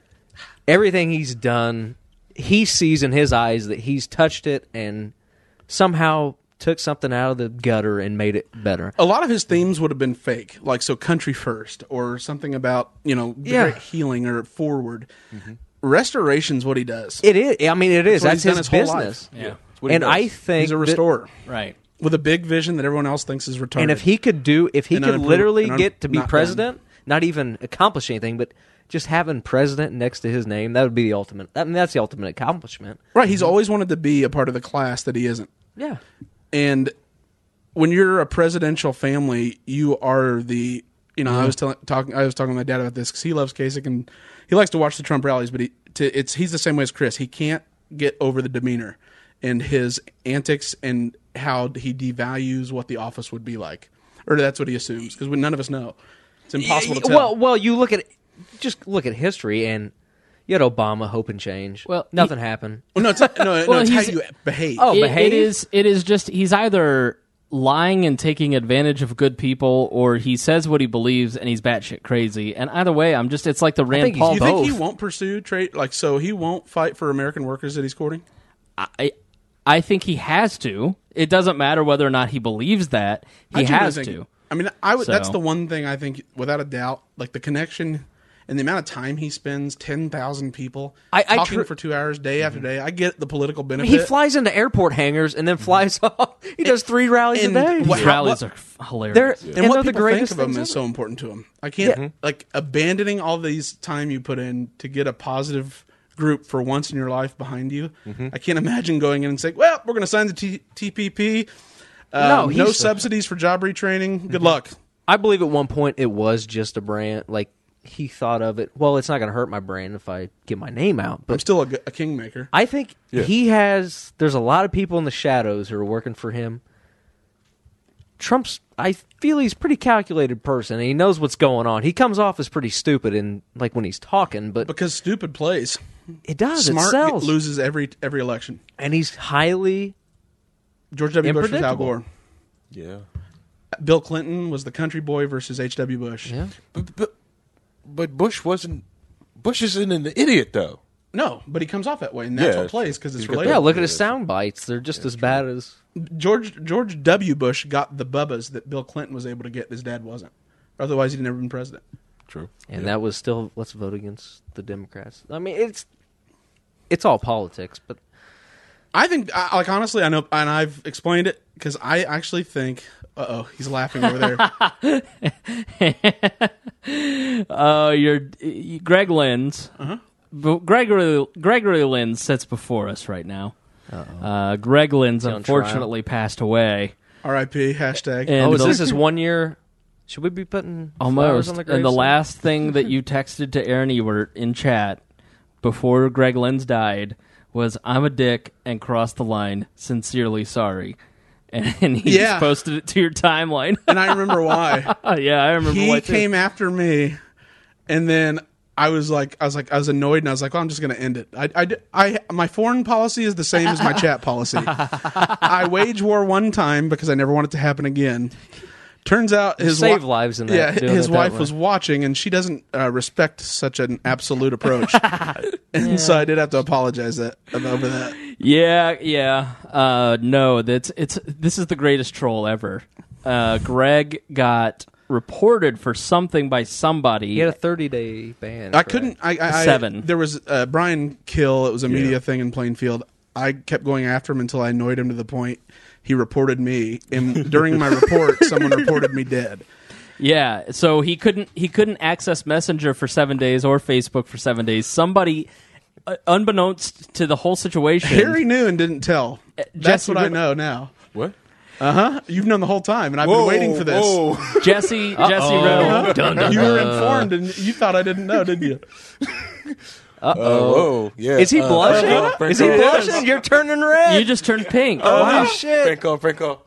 Everything he's done, he sees in his eyes that he's touched it and somehow took something out of the gutter and made it better. A lot of his themes would have been fake, like Country First or something about, great healing or forward. Mm-hmm. Restoration's what he does. It is. I mean, it is. That's That's his done his whole business. life. Yeah. And I think He's a restorer. Right. With a big vision that everyone else thinks is retarded. And if he could And literally and get to be not president, not even accomplish anything, but just having president next to his name, that would be the ultimate. I mean, that's the ultimate accomplishment. Right, he's always wanted to be a part of the class that he isn't. Yeah. And when you're a presidential family, you are the. I was talking to my dad about this because he loves Kasich and he likes to watch the Trump rallies, but he's the same way as Chris. He can't get over the demeanor and his antics and how he devalues what the office would be like, or that's what he assumes because none of us know. It's impossible to tell. Well, you look at history, and you had Obama, hope and change. Well, nothing happened. Well, no, it's how you behave. Oh, It behave? is just he's either lying and taking advantage of good people, or he says what he believes and he's batshit crazy. And either way, it's like the Rand Paul You both. think he won't pursue trade? So he won't fight for American workers that he's courting? I think he has to. It doesn't matter whether or not he believes that. He has to. I mean, that's the one thing I think, without a doubt, like the connection and the amount of time he spends, 10,000 people talking for 2 hours, day after day. I get the political benefit. He flies into airport hangars and then flies off. He does 3 rallies a day. These rallies are hilarious. And what they're people the think greatest of him things is ever. so important to him. I can't, abandoning all these time you put in to get a positive group for once in your life behind you. I can't imagine going in and saying, well, we're going to sign the TPP. No subsidies for job retraining. Good luck. I believe at one point it was just a brand. Like, he thought of it, well, it's not going to hurt my brand if I get my name out. But I'm still a kingmaker. I think there's a lot of people in the shadows who are working for him. I feel he's a pretty calculated person, and he knows what's going on. He comes off as pretty stupid when he's talking, but Because stupid plays. it does. Smart it sells. loses every election. And he's highly George W. Bush was Al Unpredictable. Gore. Yeah. Bill Clinton was the country boy versus H.W. Bush. Yeah. But Bush wasn't. Bush isn't an idiot, though. No, but he comes off that way, and that's Yeah, what plays because it's he's got related. Yeah, look at his sound bites. They're just as bad as... George W. Bush got the bubbas that Bill Clinton was able to get. His dad wasn't. Otherwise, he'd never been president. True. And that was still, let's vote against the Democrats. I mean, it's all politics, but... I think, honestly, I know, and I've explained it because I actually think. He's laughing over there. You're Greg Lenz. Gregory Lenz sits before us right now. Greg Lenz on unfortunately passed away. R.I.P. Hashtag. And is this his 1 year? Should we be putting flowers Almost. on the And the gravestone? last thing that you texted to Aaron Ewert in chat before Greg Lenz died was, "I'm a dick and crossed the line. Sincerely sorry." And he just posted it to your timeline. And I remember why. Yeah, I remember why He too. came after me, and then I was annoyed, and I was like, "Oh, I'm just going to end it." My foreign policy is the same as my chat policy. I wage war one time because I never want it to happen again. Turns out his save lives in that. Yeah, doing his it that wife way. was watching, and she doesn't respect such an absolute approach, and so I did have to apologize over that. Yeah. No, this is the greatest troll ever. Greg got reported for something by somebody. He had a 30-day ban. I couldn't. 7. There was Brian Kill. It was a media thing in Plainfield. I kept going after him until I annoyed him to the point he reported me. And during my report, someone reported me dead. Yeah, so he couldn't access Messenger for 7 days or Facebook for 7 days. Somebody unbeknownst to the whole situation, Harry knew and didn't tell. That's Jesse, what I know now. What? You've known the whole time, and I've been waiting for this. Jesse Riddle. You were informed, and you thought I didn't know, didn't you? Whoa, yeah. Is he blushing? Is he blushing? You're turning red. You just turned pink. Wow, shit. Prank call.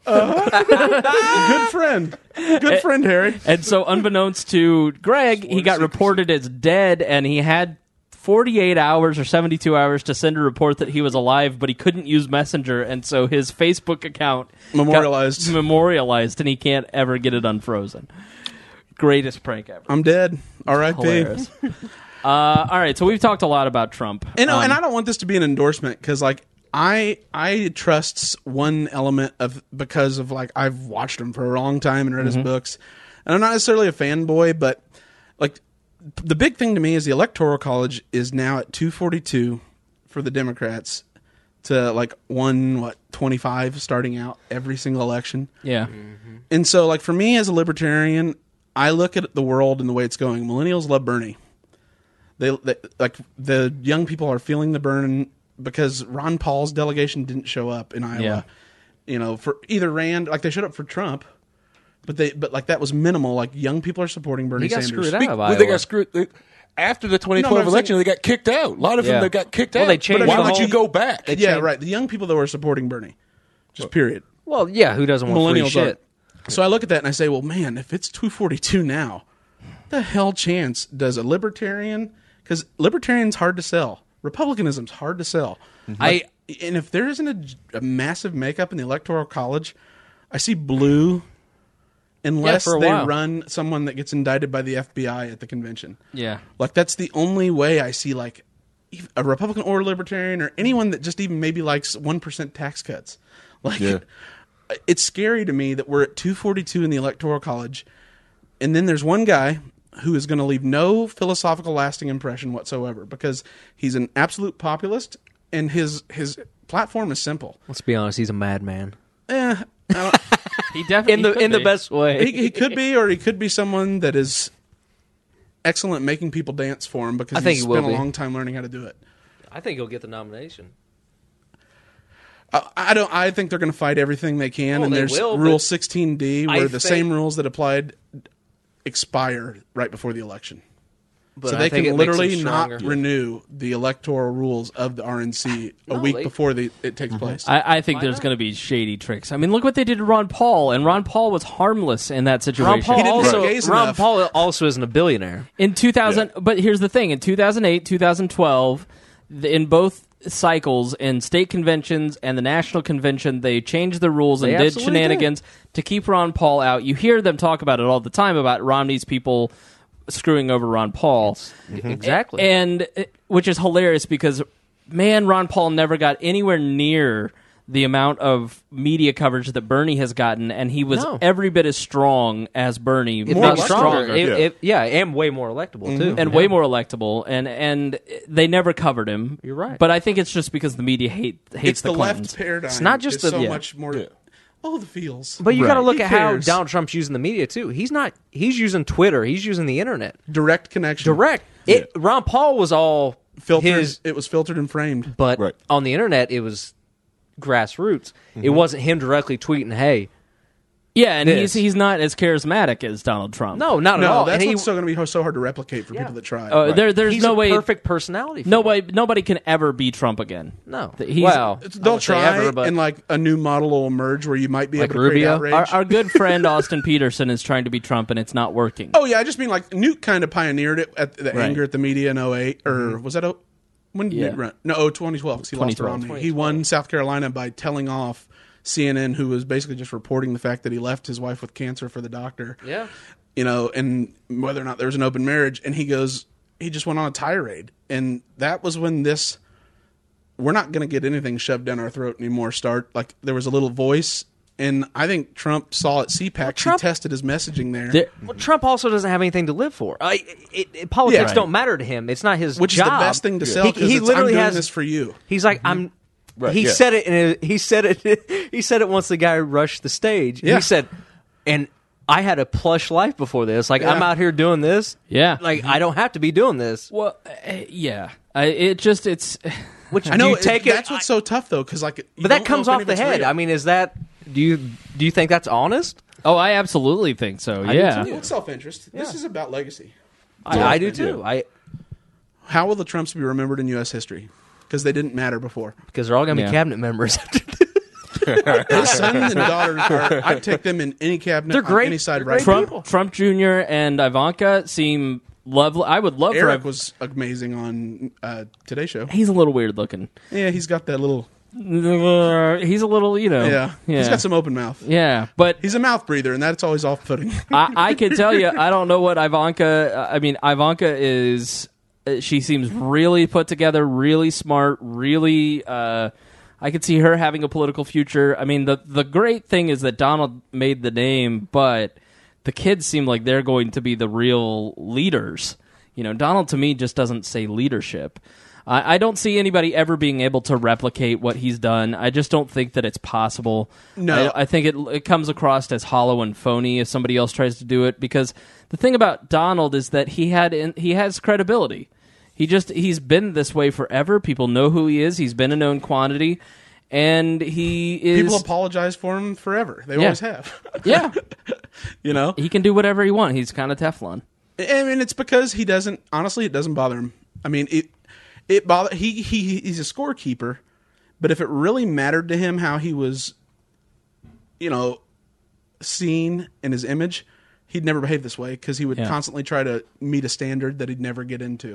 Good friend. Good friend, Harry. And so, unbeknownst to Greg, he got reported as dead, and he had 48 hours or 72 hours to send a report that he was alive, but he couldn't use Messenger, and so his Facebook account Memorialized, and he can't ever get it unfrozen. Greatest prank ever. I'm dead. R.I.P. Hilarious. All right, so we've talked a lot about Trump. And I don't want this to be an endorsement because, like, I trust one element of because of like I've watched him for a long time and read his books, and I'm not necessarily a fanboy, but like the big thing to me is the Electoral College is now at 242 for the Democrats to like 125 starting out every single election. Yeah. And so, like, for me as a libertarian, I look at the world and the way it's going. Millennials love Bernie. They like the young people are feeling the burn because Ron Paul's delegation didn't show up in Iowa. Yeah. You know, for either Rand, like they showed up for Trump, but like that was minimal. Like young people are supporting Bernie He got Sanders. screwed out of Iowa. They got screwed. After the 2012 election, they got kicked out. A lot of them, they got kicked out. They changed Why the would whole- you go back? Yeah, right. The young people that were supporting Bernie, just period. Well, yeah, who doesn't want free Millennials shit? are. So I look at that and I say, well, man, if it's 242 now, the hell chance does a libertarian? Because libertarian's hard to sell. Republicanism's hard to sell. And if there isn't a massive makeup in the Electoral College, I see blue unless for a they while. run someone that gets indicted by the FBI at the convention. Yeah. Like, that's the only way I see, like, a Republican or libertarian or anyone that just even maybe likes 1% tax cuts. Like, it's scary to me that we're at 242 in the Electoral College, and then there's one guy who is going to leave no philosophical lasting impression whatsoever because he's an absolute populist, and his platform is simple. Let's be honest, he's a madman. He definitely In the best way. He could be, or he could be someone that is excellent making people dance for him because I think he's he will spent a be. long time learning how to do it. I think he'll get the nomination. I think they're going to fight everything they can, Well, and they there's will, Rule but 16D I where the think- same rules that applied expire right before the election. But So I they think can it makes him literally not stronger. renew the electoral rules of the RNC a No, week they- before it takes place. I think there's going to be shady tricks. I mean, look what they did to Ron Paul, and Ron Paul was harmless in that situation. Ron Paul He didn't also run gays Ron enough. Paul also isn't a billionaire. In 2000, but here's the thing: in 2008, 2012, in both cycles, in state conventions and the national convention, they changed the rules and They did absolutely shenanigans to keep Ron Paul out. You hear them talk about it all the time about Romney's people screwing over Ron Paul. Exactly. And which is hilarious because, man, Ron Paul never got anywhere near the amount of media coverage that Bernie has gotten, and he was No. every bit as strong as Bernie, If maybe not stronger. and way more electable too, And way more electable, and they never covered him. You're right. But I think it's just because the media hates it's the Clintons. left paradigm. It's not just is the- so yeah. much more. Oh, the feels. But you got to Right. look Who at how cares? Donald Trump's using the media too. He's using Twitter. He's using the internet. Direct connection. Direct. Ron Paul was all filtered. It was filtered and framed. but Right. on the internet it was grassroots. It wasn't him directly tweeting, "Hey." Yeah, and This. he's not as charismatic as Donald Trump. No, not at No, all. that's And he- what's still going to be so hard to replicate for people that try. There's he's no a way. perfect personality. For No him. way. Nobody can ever be Trump again. No. He's- Well, I They'll won't say try, ever, but and like a new model will emerge where you might be Like able to create Rubio? outrage. Our good friend Austin Peterson is trying to be Trump, and it's not working. Oh yeah, I just mean like Newt kind of pioneered it at the Right. anger at the media in 08, or was that when did Yeah. Newt run? No, 2012 because he lost to 2012. Romney. He won South Carolina by telling off CNN, who was basically just reporting the fact that he left his wife with cancer for the doctor. Yeah. You know, and whether or not there was an open marriage, and he just went on a tirade, and that was when this. We're not going to get anything shoved down our throat anymore. Like there was a little voice. And I think Trump saw at CPAC, Trump- he tested his messaging there. Well, Trump also doesn't have anything to live for. Politics Yeah. don't matter to him. It's not his Which job. is the best thing to sell because He literally I'm doing has this for you. He's like, I'm. He yeah. said it. He said it. He said it once the guy rushed the stage. Yeah. He said, and I had a plush life before this. Like I'm Yeah. out here doing this. Yeah. Like I don't have to be doing this. Well, yeah. It's. Which I know do you take it? that's what's so tough though, because like, But that comes off the head. I mean, is that do you think that's honest? Oh, I absolutely think so. Yeah. It's self-interest. This is about legacy. I do too. How will the Trumps be remembered in U.S. history? Because they didn't matter before. Because they're all going to be Yeah. cabinet members. His sons and daughters are. I'd take them in any cabinet. They're great. On any side. They're Right. great Trump Jr. and Ivanka seem lovely. I would love Eric for. was amazing on Today's Show. He's a little weird looking. Yeah, he's got that little. He's a little, Yeah, he's got some open mouth. Yeah, but He's a mouth breather, and that's always off-putting. I can tell you, I don't know what Ivanka. I mean, Ivanka is. She seems really put together, really smart, really. I could see her having a political future. I mean, the great thing is that Donald made the name, but the kids seem like they're going to be the real leaders. You know, Donald to me just doesn't say leadership. I don't see anybody ever being able to replicate what he's done. I just don't think that it's possible. No. I think it comes across as hollow and phony if somebody else tries to do it. Because the thing about Donald is that he has credibility. He's been this way forever. People know who he is. He's been a known quantity, and he is. People apologize for him forever. They always have. Yeah, You know, he can do whatever he wants. He's kind of Teflon. I mean, it's because he doesn't. Honestly, it doesn't bother him. I mean, it bother. He's a scorekeeper, but if it really mattered to him how he was, seen in his image, he'd never behave this way because he would constantly try to meet a standard that he'd never get into.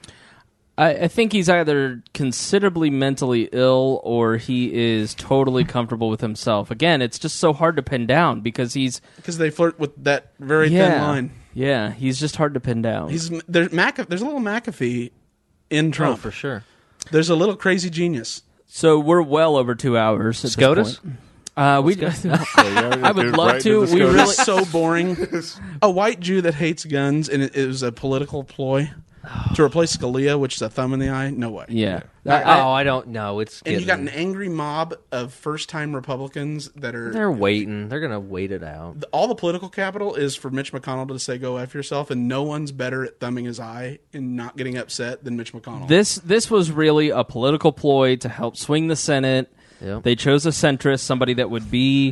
I think he's either considerably mentally ill or he is totally comfortable with himself. Again, it's just so hard to pin down because they flirt with that very thin line. Yeah, he's just hard to pin down. There's a little McAfee in Trump. Oh, for sure. There's a little crazy genius. So we're well over 2 hours. At SCOTUS? This point. I would love to. We It's really. so boring. A white Jew that hates guns, and it was a political ploy to replace Scalia, which is a thumb in the eye. No way. Yeah. I don't know. It's And you got an angry mob of first-time Republicans that are. They're waiting. They're going to wait it out. All the political capital is for Mitch McConnell to say "go F yourself," and no one's better at thumbing his eye and not getting upset than Mitch McConnell. This was really a political ploy to help swing the Senate. Yep. They chose a centrist, somebody that would be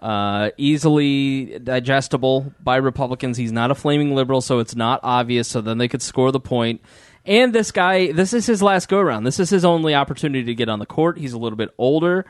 easily digestible by Republicans. He's not a flaming liberal, so it's not obvious, so then they could score the point. And this guy, this is his last go-around. This is his only opportunity to get on the court. He's a little bit older.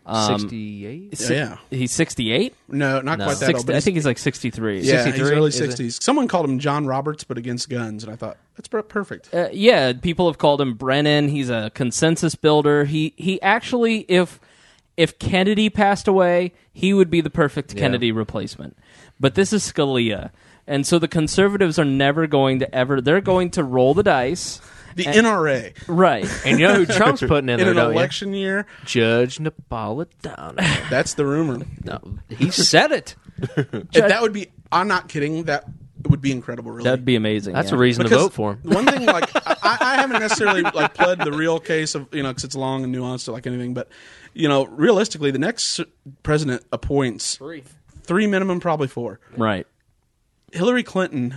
68? Yeah. He's 68? No, not quite that old. But I think he's like 63. yeah, 63? he's early Is it? 60s. Someone called him John Roberts, but against guns, and I thought, that's perfect. Yeah, people have called him Brennan. He's a consensus builder. He actually, if Kennedy passed away, he would be the perfect Kennedy replacement. But this is Scalia. And so the conservatives are never going to ever... They're going to roll the dice. The NRA. Right. And you know who Trump's putting in In there, an don't you? election year, Judge Napolitano. that's the rumor. No, he said it. If that would be... I'm not kidding. That would be incredible, really. That'd be amazing. That's yeah. a reason Because to vote for him. One thing, like, I haven't necessarily pled the real case of, because it's long and nuanced like anything, but, realistically, the next president appoints three minimum, probably four. Right. Hillary Clinton,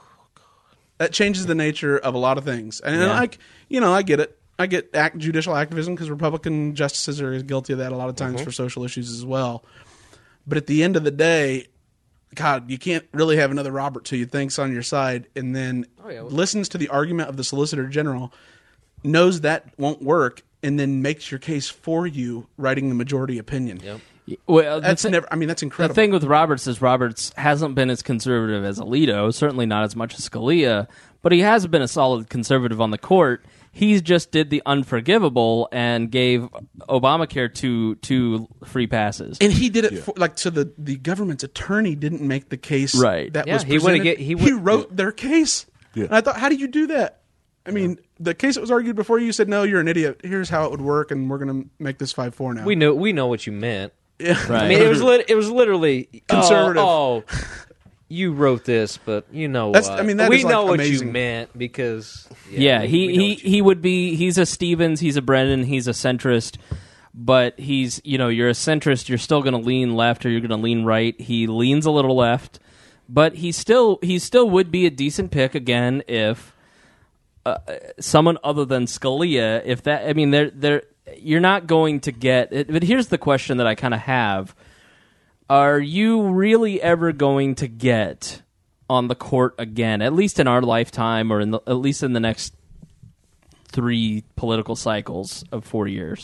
that changes the nature of a lot of things. And I get it. I get judicial activism because Republican justices are guilty of that a lot of times for social issues as well. But at the end of the day, God, you can't really have another Robert who you think's on your side and then listens to the argument of the Solicitor General, knows that won't work, and then makes your case for you, writing the majority opinion. Yep. Well, That's that's incredible. The thing with Roberts is Roberts hasn't been as conservative as Alito, certainly not as much as Scalia, but he has been a solid conservative on the court. He just did the unforgivable and gave Obamacare two free passes. And he did it so the government's attorney didn't make the case Right. that Yeah, was he would've presented. he wrote their case. Yeah. And I thought, how do you do that? I mean, the case that was argued before you said, no, you're an idiot. Here's how it would work, and we're going to make this 5-4 now. We know what you meant. Yeah. Right. I mean, it was literally Conservative. Oh, you wrote this, but you know That's- what? I mean, that we is, like, know what amazing. you meant because Yeah, we know he would be. He's a Stevens. He's a Brennan. He's a centrist. But he's you're a centrist. You're still going to lean left or you're going to lean right. He leans a little left, but he still would be a decent pick again if someone other than Scalia, if that, I mean, you're not going to get it. But here's the question that I kind of have. Are you really ever going to get on the court again, at least in our lifetime, or at least in the next 3 political cycles of 4 years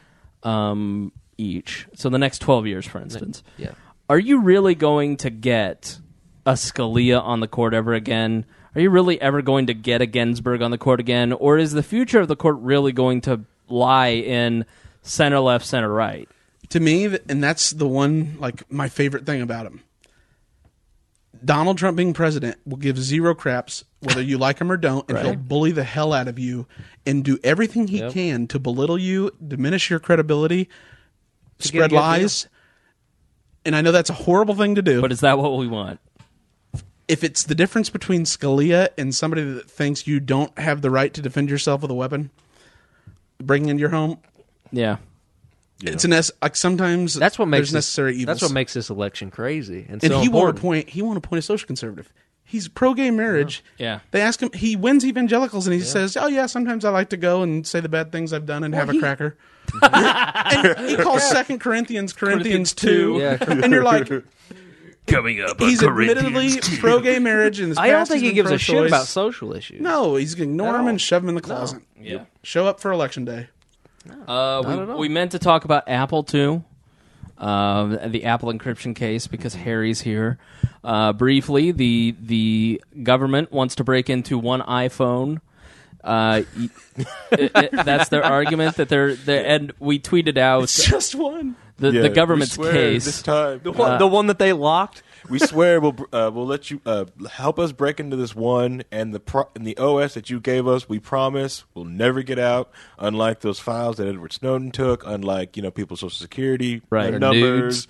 each? So the next 12 years, for instance. Yeah. Are you really going to get a Scalia on the court ever again? Are you really ever going to get a Ginsburg on the court again? Or is the future of the court really going to lie in center left, center right? To me, and that's the one, like, my favorite thing about him. Donald Trump being president will give zero craps whether you like him or don't, and he'll bully the hell out of you and do everything he can to belittle you, diminish your credibility, spread lies. And I know that's a horrible thing to do. But is that what we want? If it's the difference between Scalia and somebody that thinks you don't have the right to defend yourself with a weapon, bringing into your home, it's like sometimes that's what makes there's necessary evils. That's what makes this election crazy. And he important. won't appoint a social conservative. He's pro-gay marriage. Yeah. They ask him. He wins evangelicals, and he says, "Oh yeah, sometimes I like to go and say the bad things I've done and have a cracker." And he calls 2 Corinthians 2, and you're like, coming up. He's admittedly pro-gay marriage, and I don't think he gives a shit about social issues. No, he's going to ignore him and shove him in the closet. No. Yeah. Show up for election day. We meant to talk about Apple too, the Apple encryption case, because Harry's here. Briefly, the government wants to break into one iPhone. That's their argument that they're and we tweeted out it's just one. The government's case this time. The one that they locked. We swear we'll let you help us break into this one, and the OS that you gave us, we promise will never get out. Unlike those files that Edward Snowden took, unlike people's Social Security numbers,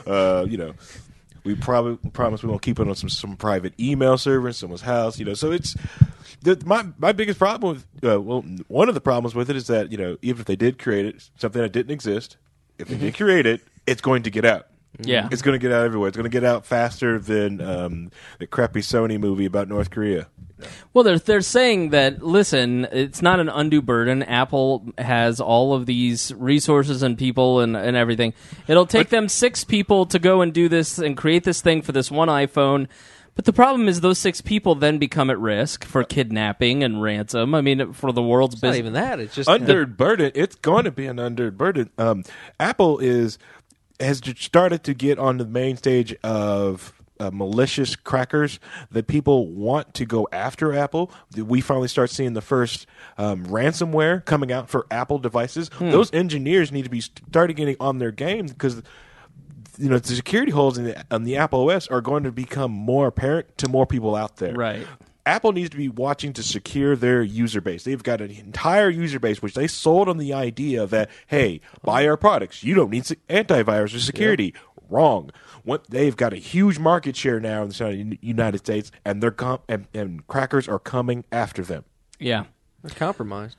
we promise we won't keep it on some private email server in someone's house. So it's my biggest problem with one of the problems with it is that even if they did create it, something that didn't exist, if they did create it, it's going to get out. Yeah, it's going to get out everywhere. It's going to get out faster than the crappy Sony movie about North Korea. Well, they're saying that, listen, it's not an undue burden. Apple has all of these resources and people and everything. It'll take them 6 people to go and do this and create this thing for this one iPhone. But the problem is those 6 people then become at risk for kidnapping and ransom. I mean, for the world's business. Not even that. It's just undue burden. It's going to be an undue burden. Apple has started to get on the main stage of malicious crackers that people want to go after Apple. We finally start seeing the first ransomware coming out for Apple devices. Those engineers need to be starting getting on their game because the security holes on the Apple OS are going to become more apparent to more people out there. Right. Apple needs to be watching to secure their user base. They've got an entire user base, which they sold on the idea that, hey, buy our products. You don't need antivirus or security. Yeah. Wrong. They've got a huge market share now in the United States, and and crackers are coming after them. Yeah. They're compromised.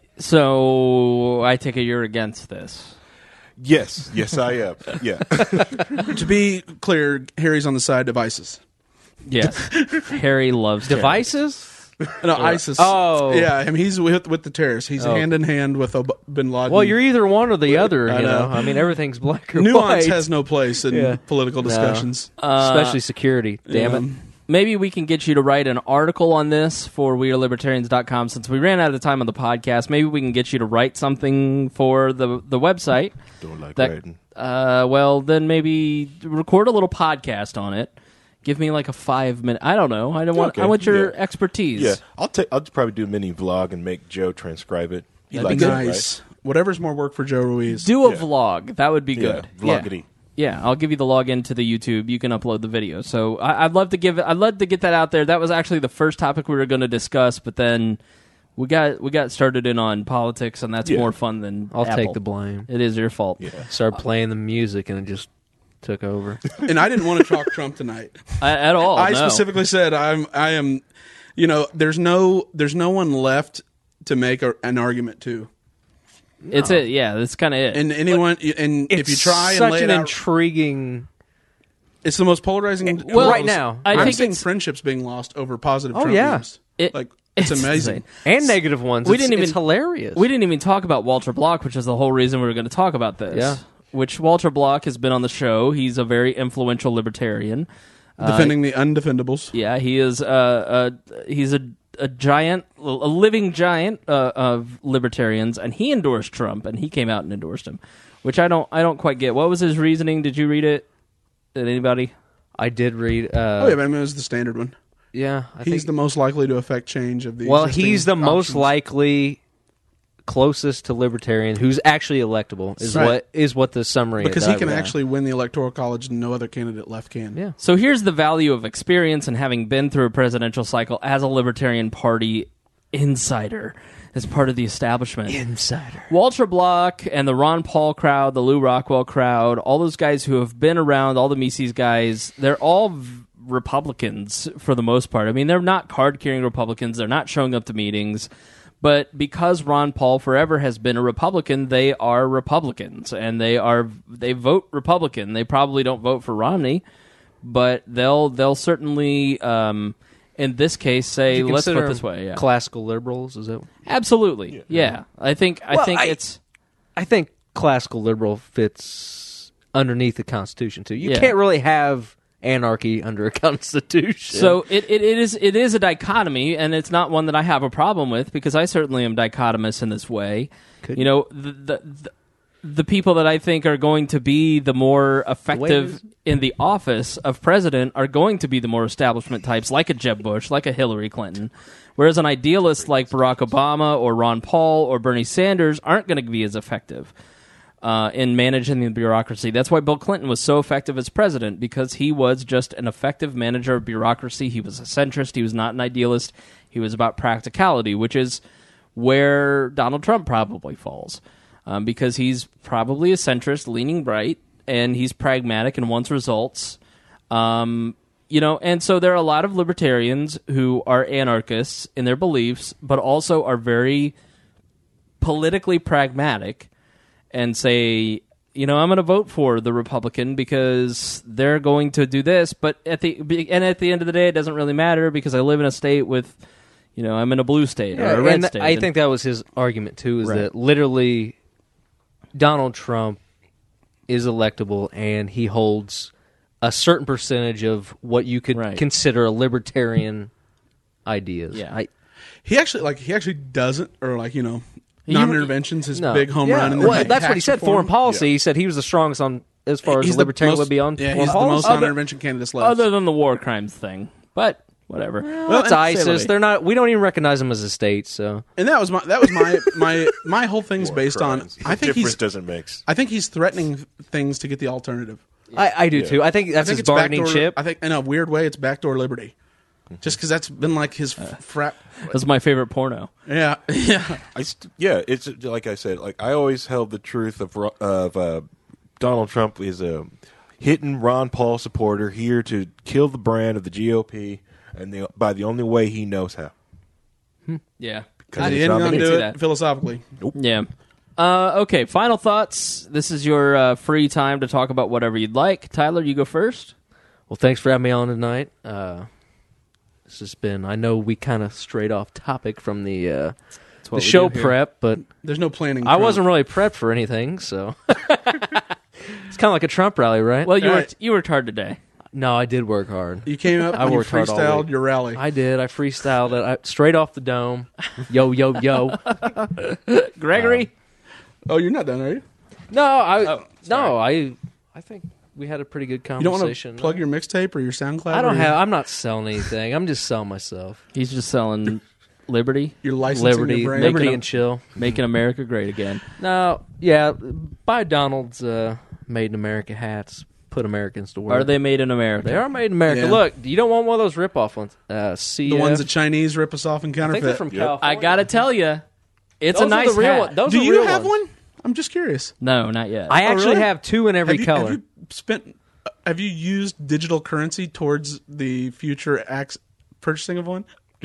So I take it you're against this. Yes, I am. Yeah. To be clear, Harry's on the side of ISIS. Yes. Harry loves devices. No, ISIS. Oh, yeah. I mean, he's with the terrorists. He's hand in hand with Bin Laden. Well, you're either one or the other. You know, I mean, everything's black or nuance white. has no place in political discussions, especially security. Damn it. Maybe we can get you to write an article on this for WeAreLibertarians.com. Since we ran out of time on the podcast, maybe we can get you to write something for the website. Don't like writing. Well, then maybe record a little podcast on it. Give me like a 5-minute. I don't know. I want your expertise. Yeah, I'll probably do a mini vlog and make Joe transcribe it. That'd be nice. Right? Whatever's more work for Joe Ruiz. Do a vlog. That would be good. Vloggity. Yeah, I'll give you the login to the YouTube. You can upload the video. So I'd love to get that out there. That was actually the first topic we were going to discuss, but then we got started in on politics, and that's more fun than I'll Apple. take the blame. It is your fault. Yeah. Started playing the music, and it just took over. And I didn't want to talk Trump tonight at all. I specifically said I am. There's no one left to make an argument to. No. That's kind of it. And anyone, and if you try and lay it out, intriguing. It's the most polarizing. Well, right now, I'm seeing friendships being lost over positive Trump memes. It's amazing. And negative ones. It's hilarious. We didn't even talk about Walter Block, which is the whole reason we were going to talk about this. Yeah. Which Walter Block has been on the show. He's a very influential libertarian. Defending the undefendables. Yeah, he is. He's a giant, a living giant of libertarians, and he endorsed Trump, and he came out and endorsed him, which I don't quite get. What was his reasoning? Did you read it? Did anybody? I did read. Oh yeah, but I mean, it was the standard one. Yeah, he's the most likely to affect change of the. Well, he's the most options. likely closest to libertarian who's actually electable is what the summary because is. he can actually win the electoral college and no other candidate left can. Yeah. So here's the value of experience and having been through a presidential cycle as a Libertarian Party insider, as part of the establishment. Insider. Walter Block and the Ron Paul crowd, the Lou Rockwell crowd, all those guys who have been around, all the Mises guys, they're all Republicans for the most part. I mean, they're not card-carrying Republicans. They're not showing up to meetings. But because Ron Paul forever has been a Republican, they are Republicans, and they vote Republican. They probably don't vote for Romney, but they'll certainly, in this case, say, let's put it this way, yeah. Classical liberals, is it? Absolutely, yeah. I think classical liberal fits underneath the Constitution too. You can't really have anarchy under a constitution. So it is a dichotomy, and it's not one that I have a problem with because I certainly am dichotomous in this way. The people that I think are going to be the more effective in the office of president are going to be the more establishment types, like a Jeb Bush, like a Hillary Clinton. Whereas an idealist like Barack Obama or Ron Paul or Bernie Sanders aren't going to be as effective in managing the bureaucracy. That's why Bill Clinton was so effective as president, because he was just an effective manager of bureaucracy. He was a centrist. He was not an idealist. He was about practicality, which is where Donald Trump probably falls, because he's probably a centrist, leaning right, and he's pragmatic and wants results. And so there are a lot of libertarians who are anarchists in their beliefs, but also are very politically pragmatic and say, I'm going to vote for the Republican because they're going to do this, but at the end of the day, it doesn't really matter because I live in a state with, I'm in a blue state or a red state. I think that was his argument too, is that literally Donald Trump is electable and he holds a certain percentage of what you could consider a libertarian ideas. Yeah. He actually doesn't, or non-intervention's his big home run. And that's what he said. Foreign policy. He said he was the strongest on as far as libertarian would be on. Yeah, he's the most non-intervention candidates left, other than the war crimes thing. But whatever. Well, it's ISIS. They're not. We don't even recognize them as a state. So, and that was my whole thing's based on. I think doesn't mix. I think he's threatening things to get the alternative. I do too. I think that's his bargaining chip. I think in a weird way, it's backdoor liberty. Just because that's been like his frap. That's my favorite porno. Yeah. It's like I said. Like I always held the truth of Donald Trump is a hitting Ron Paul supporter here to kill the brand of the GOP, and by the only way he knows how. Yeah, because he ain't going to do it philosophically. Nope. Yeah. Okay. Final thoughts. This is your free time to talk about whatever you'd like. Tyler, you go first. Well, thanks for having me on tonight. This has been, I know we kind of strayed off topic from the show prep, but there's no planning. I wasn't really prepped for anything, so it's kind of like a Trump rally, right? Well, you worked hard today. No, I did work hard. You came up and you freestyled your rally. I did. I freestyled it straight off the dome. Yo, yo, yo. Gregory? Oh, you're not done, are you? No, I think we had a pretty good conversation. You don't want to plug your mixtape or your SoundCloud? I'm not selling anything. I'm just selling myself. He's just selling liberty. You're licensing your brand. Liberty and chill. Making America great again. No, yeah. Buy Donald's Made in America hats. Put Americans to work. Are they made in America? They are made in America. Yeah. Look, you don't want one of those rip-off ones. The ones the Chinese rip us off and counterfeit. I think they're from California. I got to tell you, it's a nice hat. Do you have one? I'm just curious. No, not yet. I actually have two in every color. Have you used digital currency towards the future purchasing of one?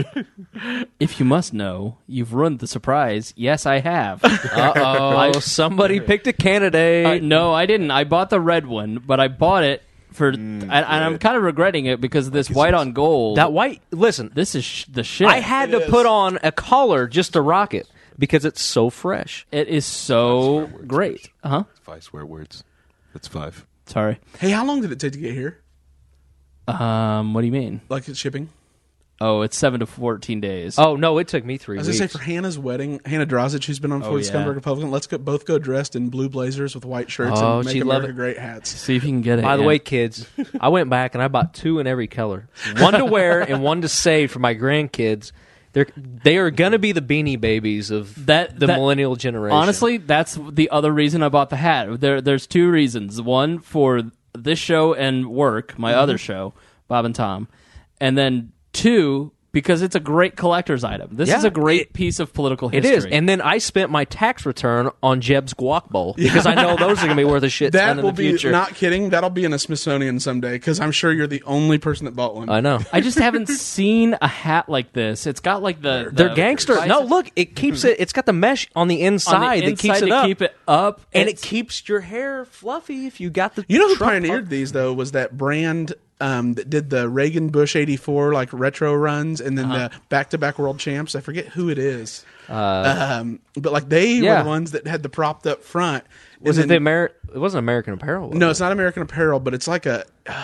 If you must know, you've ruined the surprise. Yes, I have. Uh-oh. Somebody picked a candidate. No, I didn't. I bought the red one, but I bought it and I'm kind of regretting it because of this white on gold. That white, listen, this is the shit. I had to put on a collar just to rock it because it's so fresh. It is so great. Uh-huh. 5 swear words. That's 5. Sorry. Hey, how long did it take to get here? What do you mean? Like it's shipping? Oh, it's 7 to 14 days. Oh, no, it took me 3 I was weeks. going to say, for Hannah's wedding, Hannah Drozic, who's been on Ford Scumbag Republican, let's both go dressed in blue blazers with white shirts and make America great hats. See if you can get it. By the way, kids, I went back and I bought 2 in every color. One to wear and one to save for my grandkids. They are going to be the Beanie Babies of the millennial generation. Honestly, that's the other reason I bought the hat. There's 2 reasons. One, for this show and work, my other show, Bob and Tom. And then 2, because it's a great collector's item. This is a great piece of political history. It is. And then I spent my tax return on Jeb's guac bowl because I know those are going to be worth a shit ton in the future. Not kidding, that'll be in a Smithsonian someday because I'm sure you're the only person that bought one. I know. I just haven't seen a hat like this. It's got like they're gangster. No, look, it keeps it. It's got the mesh on the inside, that keeps it up. Keep it up, and it keeps your hair fluffy if you got the. You know who pioneered these though was that brand that did the Reagan Bush '84 like retro runs, and then the back-to-back world champs. I forget who it is, but like they were the ones that had the propped up front. Was it It wasn't American Apparel. No, it's not American Apparel, but it's like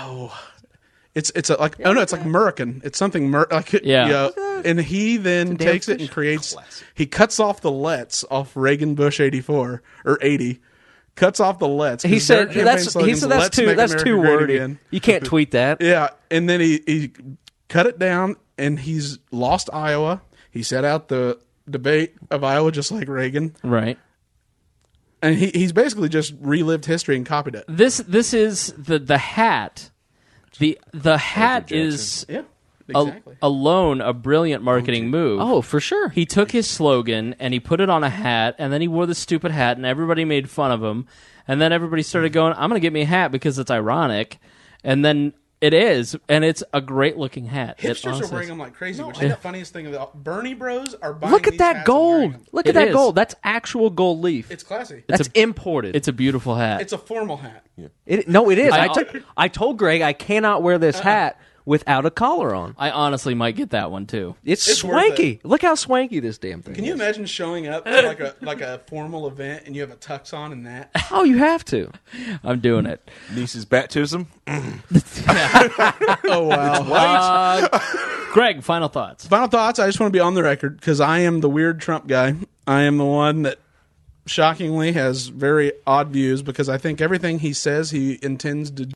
it's like American. It's something and he then takes it and creates. He cuts off the Let's off Reagan Bush '84 or '80. Cuts off the Let's. He said that's too wordy. You can't tweet that. Yeah, and then he cut it down, and he's lost Iowa. He set out the debate of Iowa just like Reagan, right? And he's basically just relived history and copied it. This is the hat. The hat is alone a brilliant marketing move. Oh, for sure. He took his slogan and he put it on a hat, and then he wore the stupid hat, and everybody made fun of him. And then everybody started going, I'm going to get me a hat because it's ironic. And then it is, and it's a great-looking hat. Hipsters are wearing them like crazy, which is the funniest thing of all. Bernie bros are buying Look at these that hats gold. Look at that gold. That's actual gold leaf. It's classy. That's imported. It's a beautiful hat. It's a formal hat. Yeah. No, it is. I told Greg I cannot wear this hat without a collar on. I honestly might get that one too. It's swanky. Look how swanky this damn thing is. Can you imagine showing up to like a formal event and you have a tux on and that? Oh, you have to. I'm doing it. Niece's baptism. Oh wow. Greg, final thoughts. Final thoughts. I just want to be on the record because I am the weird Trump guy. I am the one that shockingly has very odd views because I think everything he says he intends to